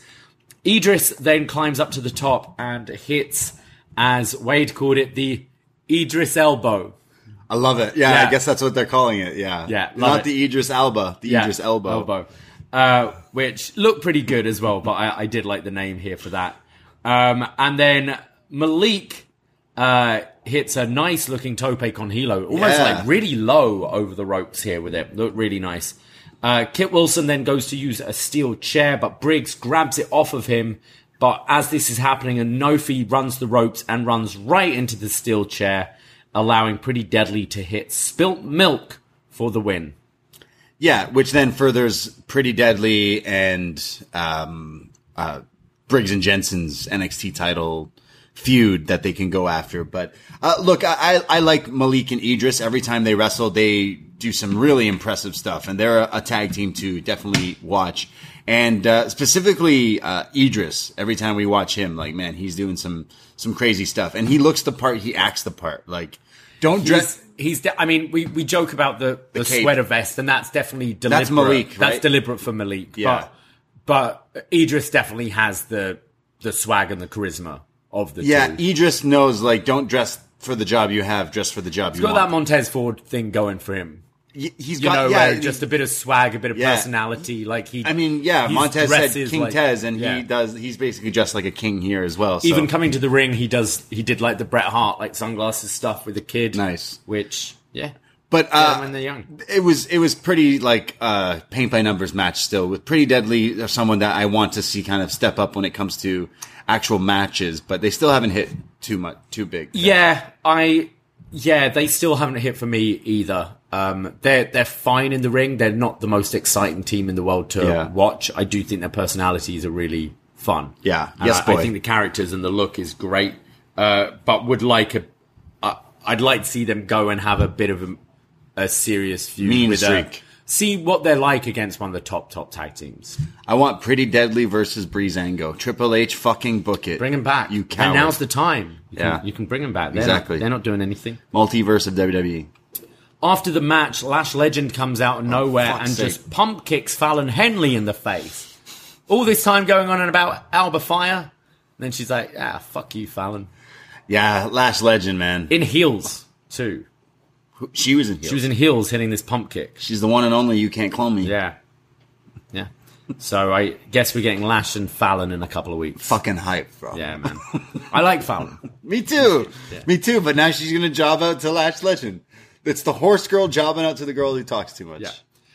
Speaker 3: Idris then climbs up to the top and hits, as Wade called it, the Idris elbow.
Speaker 2: I love it. Yeah,
Speaker 3: Yeah.
Speaker 2: I guess that's what they're calling it. Yeah.
Speaker 3: Yeah, love
Speaker 2: Not
Speaker 3: it.
Speaker 2: the Idris Elba, the Idris elbow.
Speaker 3: elbow. Uh, which looked pretty good as well, but I, I did like the name here for that. Um, and then Malik uh, hits a nice looking tope con hilo, almost
Speaker 2: Yeah.
Speaker 3: like really low over the ropes here with it. Looked really nice. Uh, Kit Wilson then goes to use a steel chair, but Briggs grabs it off of him. But as this is happening, Anofi runs the ropes and runs right into the steel chair, allowing Pretty Deadly to hit Spilt Milk for the win.
Speaker 2: Yeah, which then furthers Pretty Deadly and um, uh, Briggs and Jensen's N X T title feud that they can go after. But uh, look, I, I, I like Malik and Idris. Every time they wrestle, they do some really impressive stuff, and they're a, a tag team to definitely watch. And uh, specifically uh, Idris, every time we watch him, like, man, he's doing some some crazy stuff, and he looks the part, he acts the part. Like, don't dress.
Speaker 3: He's, he's de- I mean, we, we joke about the, the,
Speaker 2: The cape.
Speaker 3: sweater vest, and that's definitely deliberate.
Speaker 2: That's Malik, right?
Speaker 3: That's deliberate for Malik.
Speaker 2: Yeah.
Speaker 3: But, but Idris definitely has the the swag and the charisma of the
Speaker 2: Yeah,
Speaker 3: two.
Speaker 2: Idris knows, like, don't dress for the job you have, dress for the job
Speaker 3: He's
Speaker 2: you
Speaker 3: got
Speaker 2: want.
Speaker 3: that Montez Ford thing going for him.
Speaker 2: Y- He's
Speaker 3: You
Speaker 2: got,
Speaker 3: know,
Speaker 2: yeah,
Speaker 3: where just a bit of swag, a bit of
Speaker 2: Yeah.
Speaker 3: personality. Like he,
Speaker 2: I mean, yeah,
Speaker 3: he
Speaker 2: Montez said
Speaker 3: dresses
Speaker 2: King
Speaker 3: like-
Speaker 2: Tez, and
Speaker 3: yeah.
Speaker 2: he does. He's basically dressed like a king here as well. So.
Speaker 3: Even coming to the ring, he does. He did like the Bret Hart, like sunglasses stuff with the kid.
Speaker 2: Nice.
Speaker 3: Which, yeah,
Speaker 2: but
Speaker 3: yeah,
Speaker 2: uh,
Speaker 3: when they're young.
Speaker 2: it was it was pretty like uh, paint by numbers match still with Pretty Deadly. Someone that I want to see kind of step up when it comes to actual matches, but they still haven't hit too much, too big.
Speaker 3: Yeah, I. Yeah, they still haven't hit for me either. Um, they're they're fine in the ring. They're not the most exciting team in the world to
Speaker 2: Yeah.
Speaker 3: watch. I do think their personalities are really fun.
Speaker 2: Yeah.
Speaker 3: And
Speaker 2: Yes,
Speaker 3: I, I
Speaker 2: boy.
Speaker 3: think the characters and the look is great. Uh, but would like a. Uh, I'd like to see them go and have a bit of a, a serious feud
Speaker 2: Mean
Speaker 3: with
Speaker 2: streak.
Speaker 3: A, see what they're like against one of the top top tag teams.
Speaker 2: I want Pretty Deadly versus Breezango. Triple H, fucking book it.
Speaker 3: Bring them back.
Speaker 2: You coward.
Speaker 3: And now's the time. You
Speaker 2: Yeah.
Speaker 3: can, you can bring them back. They're
Speaker 2: Exactly.
Speaker 3: Not, they're not doing anything.
Speaker 2: Multiverse of W W E.
Speaker 3: After the match, Lash Legend comes out of nowhere
Speaker 2: fuck's
Speaker 3: and
Speaker 2: sake.
Speaker 3: just pump kicks Fallon Henley in the face. All this time going on about Alba Fire. And then she's like, ah, fuck you, Fallon.
Speaker 2: Yeah, Lash Legend, man.
Speaker 3: In heels, too.
Speaker 2: She was in heels.
Speaker 3: She was in heels hitting this pump kick.
Speaker 2: She's the one and only. You can't clone me.
Speaker 3: Yeah. Yeah. So I guess we're getting Lash and Fallon in a couple of weeks.
Speaker 2: Fucking hype, bro.
Speaker 3: Yeah, man. I like Fallon.
Speaker 2: Me too. Me too. But now she's gonna job out to Lash Legend. It's the horse girl jobbing out to the girl who talks too much.
Speaker 3: Yeah.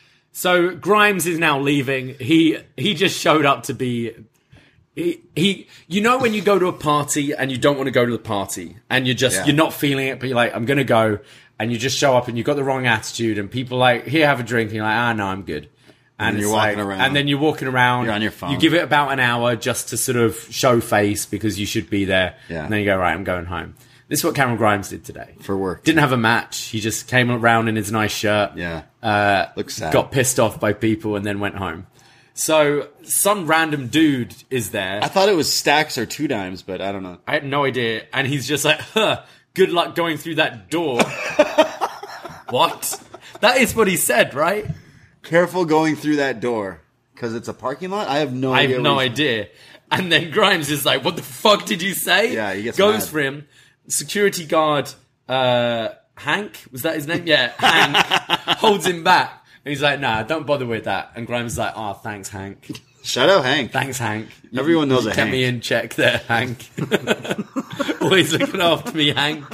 Speaker 3: So Grimes is now leaving. He he just showed up to be he, he you know when you go to a party and you don't want to go to the party and you're just
Speaker 2: Yeah.
Speaker 3: you're not feeling it, but you're like, I'm gonna go, and you just show up and you've got the wrong attitude and people are like, here, have a drink, and you're like, ah no, I'm good. And,
Speaker 2: And
Speaker 3: it's
Speaker 2: you're walking
Speaker 3: like-
Speaker 2: around.
Speaker 3: And then you're walking around.
Speaker 2: You're on your phone.
Speaker 3: You give it about an hour just to sort of show face because you should be there.
Speaker 2: Yeah.
Speaker 3: And then you go, right, I'm going home. This is what Cameron Grimes did today.
Speaker 2: For work.
Speaker 3: Didn't have a match. He just came around in his nice shirt.
Speaker 2: Yeah.
Speaker 3: Uh,
Speaker 2: Looks sad.
Speaker 3: Got pissed off by people and then went home. So some random dude is there.
Speaker 2: I thought it was Stacks or Two Dimes, but I don't know.
Speaker 3: I had no idea. And he's just like, huh, good luck going through that door. What? That is what he said, right?
Speaker 2: Careful going through that door. Because it's a parking lot? I have no
Speaker 3: I
Speaker 2: idea.
Speaker 3: have no
Speaker 2: what he's-
Speaker 3: idea. And then Grimes is like, what the fuck did you say?
Speaker 2: Yeah, he gets
Speaker 3: Goes
Speaker 2: mad.
Speaker 3: for him. Security guard, uh, Hank, was that his name? Yeah, Hank, holds him back. And he's like, nah, don't bother with that. And Grimes is like, oh, thanks, Hank.
Speaker 2: Shout out Hank.
Speaker 3: Thanks, Hank. You-
Speaker 2: Everyone knows
Speaker 3: you
Speaker 2: a
Speaker 3: kept
Speaker 2: Hank.
Speaker 3: me in check there, Hank. Always looking after me, Hank.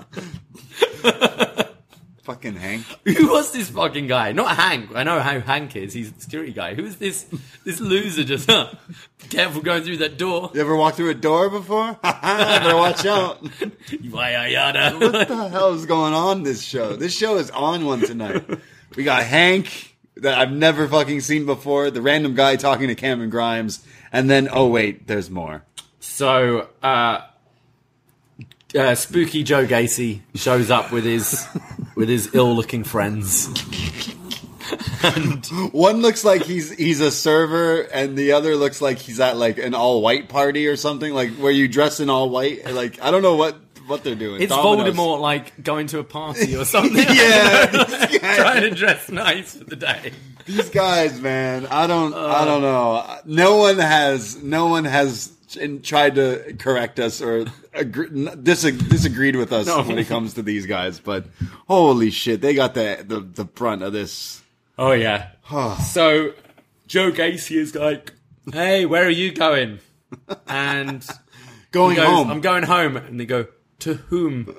Speaker 2: Fucking Hank.
Speaker 3: Who was this fucking guy? Not Hank. I know how Hank is. He's the security guy. Who is this this loser just, huh? Careful going through that door.
Speaker 2: You ever walked through a door before? Better watch out.
Speaker 3: Yada yada.
Speaker 2: What the hell is going on this show? This show is on one tonight. We got Hank that I've never fucking seen before, the random guy talking to Cameron Grimes, and then, oh wait, there's more.
Speaker 3: So, uh, uh, spooky Joe Gacy shows up with his with his ill-looking friends. And
Speaker 2: One looks like he's he's a server, and the other looks like he's at like an all-white party or something, like where you dress in all white. Like, I don't know what, what they're doing.
Speaker 3: it's
Speaker 2: Domino's.
Speaker 3: Voldemort, like, going to a party or something.
Speaker 2: Yeah, these guys,
Speaker 3: Trying to dress nice for the day.
Speaker 2: these guys, man. I don't, I don't know. No one has, no one has in- tried to correct us or agree, disag- disagreed with us
Speaker 3: No.
Speaker 2: when it comes to these guys. But holy shit, they got the the, the brunt of this.
Speaker 3: Oh, yeah. So, Joe Gacy is like, hey, where are you going? And he
Speaker 2: Going
Speaker 3: goes,
Speaker 2: home.
Speaker 3: I'm going home. And they go, to whom?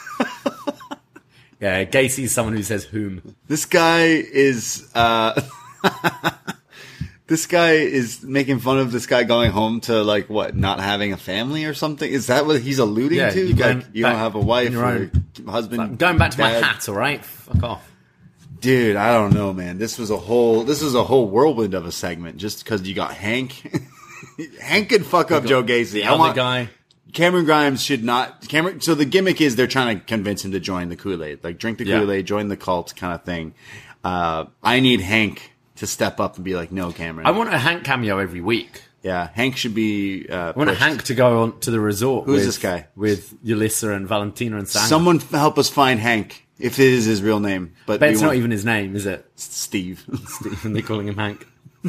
Speaker 3: Yeah, Gacy's someone who says whom.
Speaker 2: This guy is. Uh, this guy is making fun of this guy going home to like what, not having a family or something. Is that what he's alluding
Speaker 3: Yeah,
Speaker 2: to?
Speaker 3: you're
Speaker 2: Like,
Speaker 3: going
Speaker 2: you don't
Speaker 3: back
Speaker 2: have a wife
Speaker 3: on your
Speaker 2: or
Speaker 3: own.
Speaker 2: husband.
Speaker 3: I'm going back to my
Speaker 2: dad.
Speaker 3: hat, all right? Fuck off.
Speaker 2: Dude, I don't know, man. This was a whole. This was a whole whirlwind of a segment just because you got Hank. Hank could fuck up Joe Gacy.
Speaker 3: The
Speaker 2: I
Speaker 3: other
Speaker 2: want
Speaker 3: guy.
Speaker 2: Cameron Grimes should not. Cameron. So the gimmick is they're trying to convince him to join the Kool-Aid, like drink the
Speaker 3: Yeah.
Speaker 2: Kool-Aid, join the cult, kind of thing. Uh, I need Hank to step up and be like, no, Cameron.
Speaker 3: I want a Hank cameo every week.
Speaker 2: yeah, Hank should be. Uh,
Speaker 3: I want a
Speaker 2: pushed.
Speaker 3: Hank to go on to the resort.
Speaker 2: Who's
Speaker 3: with,
Speaker 2: this guy?
Speaker 3: With Yulissa and Valentina and Sam.
Speaker 2: Someone f- help us find Hank if it is his real name. But
Speaker 3: Bet
Speaker 2: we
Speaker 3: it's not
Speaker 2: want-
Speaker 3: even his name, is it?
Speaker 2: Steve.
Speaker 3: Stephen, they're calling him Hank.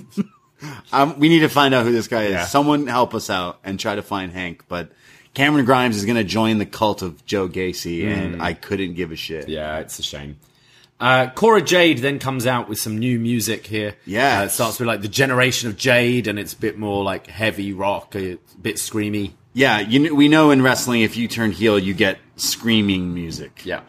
Speaker 2: Um, we need to find out who this guy is.
Speaker 3: Yeah.
Speaker 2: Someone help us out and try to find Hank. But Cameron Grimes is going to join the cult of Joe Gacy, and I couldn't give a shit.
Speaker 3: Yeah, it's a shame. Uh, Cora Jade then comes out with some new music here.
Speaker 2: Yeah.
Speaker 3: Uh, it starts with like the Generation of Jade, and it's a bit more like heavy rock, a bit screamy.
Speaker 2: Yeah, you kn- we know in wrestling, if you turn heel, you get screaming music.
Speaker 3: Yeah.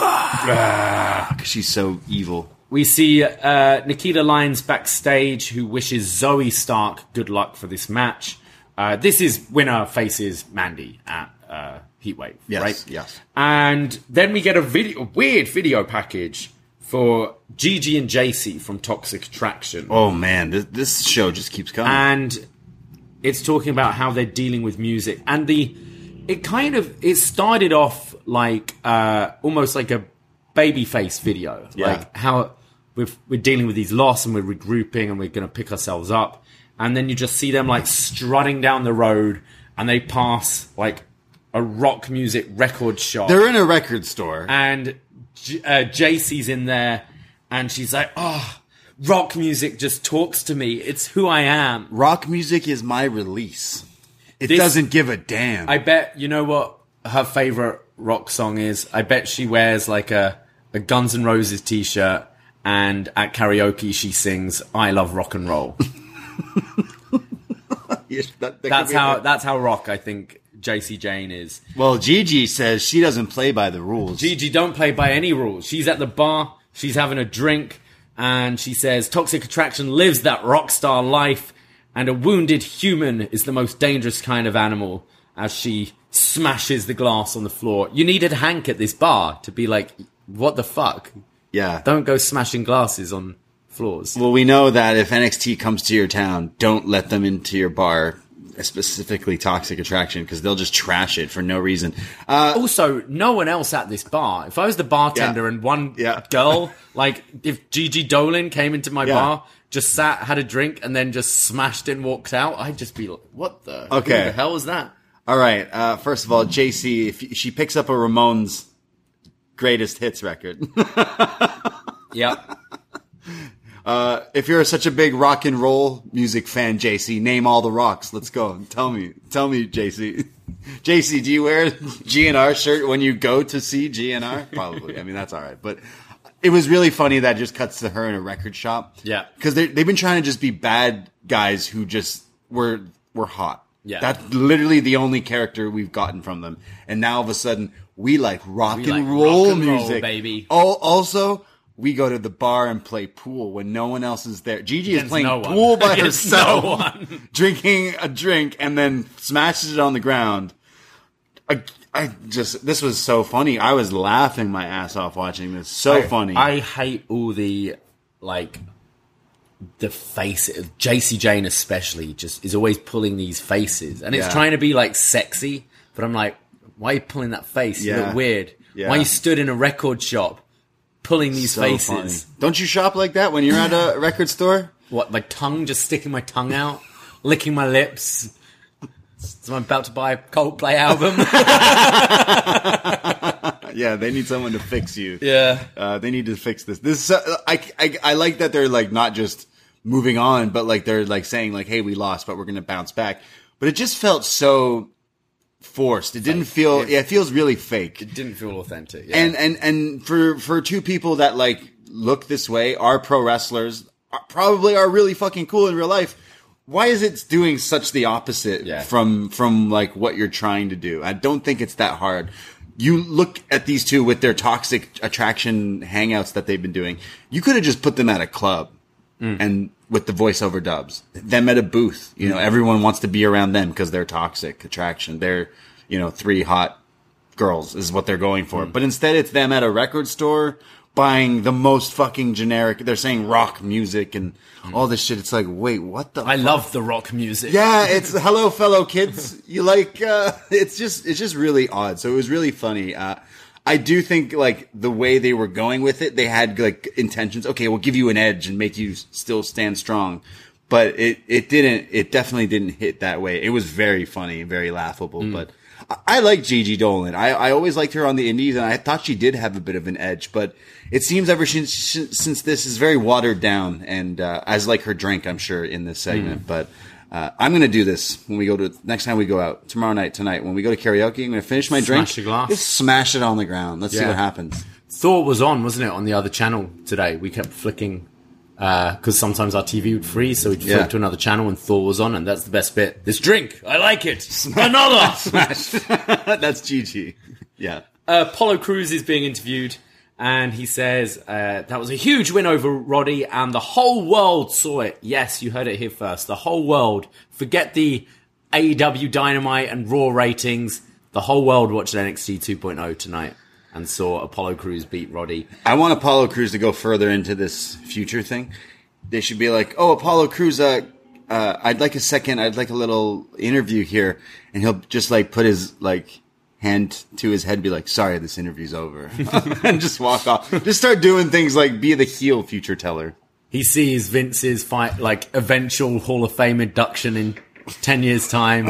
Speaker 2: Because she's so evil.
Speaker 3: We see uh, Nikita Lyons backstage, who wishes Zoe Stark good luck for this match. Uh, this is winner faces Mandy at uh, Heatwave,
Speaker 2: Yes,
Speaker 3: right?
Speaker 2: yes.
Speaker 3: And then we get a video, a weird video package for Gigi and J C from Toxic Attraction.
Speaker 2: Oh, man, this, this show just keeps coming.
Speaker 3: And it's talking about how they're dealing with music. And the it kind of, it started off like uh, almost like a babyface video.
Speaker 2: Yeah.
Speaker 3: Like how we're, we're dealing with these loss and we're regrouping and we're going to pick ourselves up. And then you just see them like strutting down the road and they pass like a rock music record shop.
Speaker 2: They're in a record store.
Speaker 3: And J- uh, J C's in there and she's like, oh, rock music just talks to me. It's who I am.
Speaker 2: Rock music is my release. It
Speaker 3: This-
Speaker 2: doesn't give a damn.
Speaker 3: I bet, you know what her favorite rock song is? I bet she wears like a, a Guns N' Roses t-shirt and at karaoke she sings I Love Rock and Roll.
Speaker 2: Yes, that- that could
Speaker 3: That's
Speaker 2: be a
Speaker 3: how
Speaker 2: bit-
Speaker 3: that's how rock I think J C Jane is.
Speaker 2: Well, Gigi says she doesn't play by the rules.
Speaker 3: Gigi don't play by any rules. She's at the bar, she's having a drink, and she says Toxic Attraction lives that rock star life, and a wounded human is the most dangerous kind of animal, as she smashes the glass on the floor. You needed Hank at this bar to be like, what the fuck?
Speaker 2: Yeah.
Speaker 3: Don't go smashing glasses on flaws.
Speaker 2: Well, we know that if N X T comes to your town, don't let them into your bar, specifically Toxic Attraction, because they'll just trash it for no reason. Uh,
Speaker 3: also, no one else at this bar. If I was the bartender
Speaker 2: Yeah.
Speaker 3: and one
Speaker 2: Yeah.
Speaker 3: girl, like if Gigi Dolan came into my
Speaker 2: Yeah.
Speaker 3: bar, just sat, had a drink, and then just smashed it and walked out, I'd just be like, what the,
Speaker 2: Okay.
Speaker 3: who the hell was that?
Speaker 2: all right. Uh, first of all, J C, if she picks up a Ramones greatest hits record,
Speaker 3: Yeah.
Speaker 2: uh, if you're such a big rock and roll music fan, J C, name all the rocks. Let's go. Tell me. Tell me, J C. J C, do you wear a G N R shirt when you go to see G N R? Probably. I mean, that's all right. But it was really funny that just cuts to her in a record shop.
Speaker 3: Yeah.
Speaker 2: Because they've been trying to just be bad guys who just were were hot.
Speaker 3: Yeah.
Speaker 2: That's literally the only character we've gotten from them. And now all of a sudden, we like rock
Speaker 3: We
Speaker 2: and
Speaker 3: like
Speaker 2: roll
Speaker 3: rock and roll,
Speaker 2: music.
Speaker 3: baby.
Speaker 2: Oh, also, we go to the bar and play pool when no one else is there. Gigi is
Speaker 3: Against
Speaker 2: playing
Speaker 3: no one.
Speaker 2: pool by
Speaker 3: Against
Speaker 2: herself,
Speaker 3: no one.
Speaker 2: drinking a drink, and then smashes it on the ground. I, I just, this was so funny. I was laughing my ass off watching this. So
Speaker 3: I,
Speaker 2: funny.
Speaker 3: I hate all the, like, the face, J C Jane especially, just is always pulling these faces. And it's
Speaker 2: Yeah.
Speaker 3: trying to be, like, sexy, but I'm like, why are you pulling that face? You
Speaker 2: Yeah.
Speaker 3: look weird.
Speaker 2: Yeah.
Speaker 3: Why you stood in a record shop pulling these
Speaker 2: so
Speaker 3: faces?
Speaker 2: funny. Don't you shop like that when you're at a record store?
Speaker 3: What, my tongue, just sticking my tongue out, licking my lips. So I'm about to buy a Coldplay album.
Speaker 2: Yeah, they need someone to fix you.
Speaker 3: Yeah.
Speaker 2: Uh, they need to fix this. This uh, I, I I like that they're like not just moving on, but like they're like saying like, "Hey, we lost, but we're gonna bounce back." But it just felt so forced. It didn't feel. Yeah, it feels really fake.
Speaker 3: It didn't feel authentic. Yeah.
Speaker 2: And and and for for two people that like look this way, are pro wrestlers, are, probably are really fucking cool in real life. Why is it doing such the opposite
Speaker 3: Yeah.
Speaker 2: from from like what you're trying to do? I don't think it's that hard. You look at these two with their Toxic Attraction hangouts that they've been doing. You could have just put them at a club and with the voiceover dubs, them at a booth. You know, everyone wants to be around them because they're Toxic Attraction. They're, you know, three hot girls is what they're going for. But instead it's them at a record store buying the most fucking generic. They're saying rock music and all this shit. It's like, wait, what the
Speaker 3: I love the rock music.
Speaker 2: yeah, it's hello, fellow kids. You like? Uh, it's just, it's just really odd. So it was really funny. Uh, I do think like the way they were going with it, they had like intentions. Okay, we'll give you an edge and make you still stand strong. But it, it didn't. It definitely didn't hit that way. It was very funny, very laughable. But I, I like Gigi Dolan. I, I always liked her on the Indies, and I thought she did have a bit of an edge. But it seems ever since since this is very watered down, and uh, as like her drink, I'm sure in this segment. But uh, I'm gonna do this when we go to next time we go out tomorrow night, tonight when we go to karaoke. I'm gonna finish my drink,
Speaker 3: Smash a glass.
Speaker 2: just smash it on the ground. Let's see
Speaker 3: Yeah.
Speaker 2: what happens.
Speaker 3: Thor was on, wasn't it, on the other channel today? We kept flicking, because sometimes our T V would freeze, so we'd
Speaker 2: Yeah.
Speaker 3: flick to another channel and Thor was on, and that's the best bit. This drink, I like it. Another!
Speaker 2: Smash. That's Gigi. Yeah.
Speaker 3: Uh, Apollo Crews is being interviewed, and he says uh, that was a huge win over Roddy, and the whole world saw it. Yes, you heard it here first. The whole world. Forget the A E W Dynamite and Raw ratings. The whole world watched N X T two point oh tonight and saw Apollo Crews beat Roddy.
Speaker 2: I want Apollo Crews to go further into this future thing. They should be like, oh, Apollo Crews, uh, uh, I'd like a second, I'd like a little interview here. And he'll just like put his like hand to his head and be like, sorry, this interview's over. And just walk off. Just start doing things like be the heel future teller.
Speaker 3: He sees Vince's fight, like eventual Hall of Fame induction in ten years' time.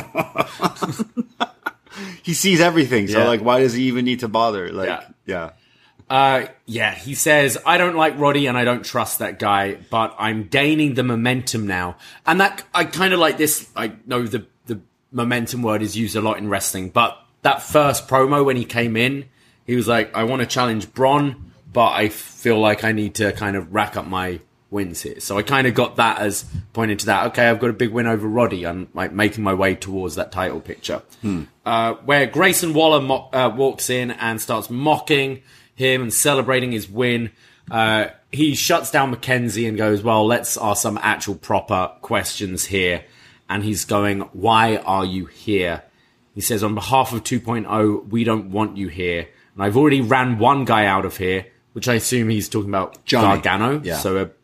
Speaker 2: He sees everything. So
Speaker 3: Yeah.
Speaker 2: like, why does he even need to bother? Like,
Speaker 3: Yeah.
Speaker 2: yeah.
Speaker 3: Uh, yeah, he says, I don't like Roddy and I don't trust that guy, but I'm gaining the momentum now. And that, I kind of like this, I know the, the momentum word is used a lot in wrestling, but that first promo when he came in, he was like, I want to challenge Braun, but I feel like I need to kind of rack up my wins here. So I kind of got that as pointing to that. Okay, I've got a big win over Roddy. I'm like making my way towards that title picture.
Speaker 2: Hmm.
Speaker 3: Uh, where Grayson Waller mo- uh, walks in and starts mocking him and celebrating his win. Uh, he shuts down McKenzie and goes, well, let's ask some actual proper questions here. And he's going, why are you here? He says, on behalf of two point oh, we don't want you here. And I've already ran one guy out of here, which I assume he's talking about
Speaker 2: Johnny.
Speaker 3: Gargano.
Speaker 2: Yeah.
Speaker 3: So a,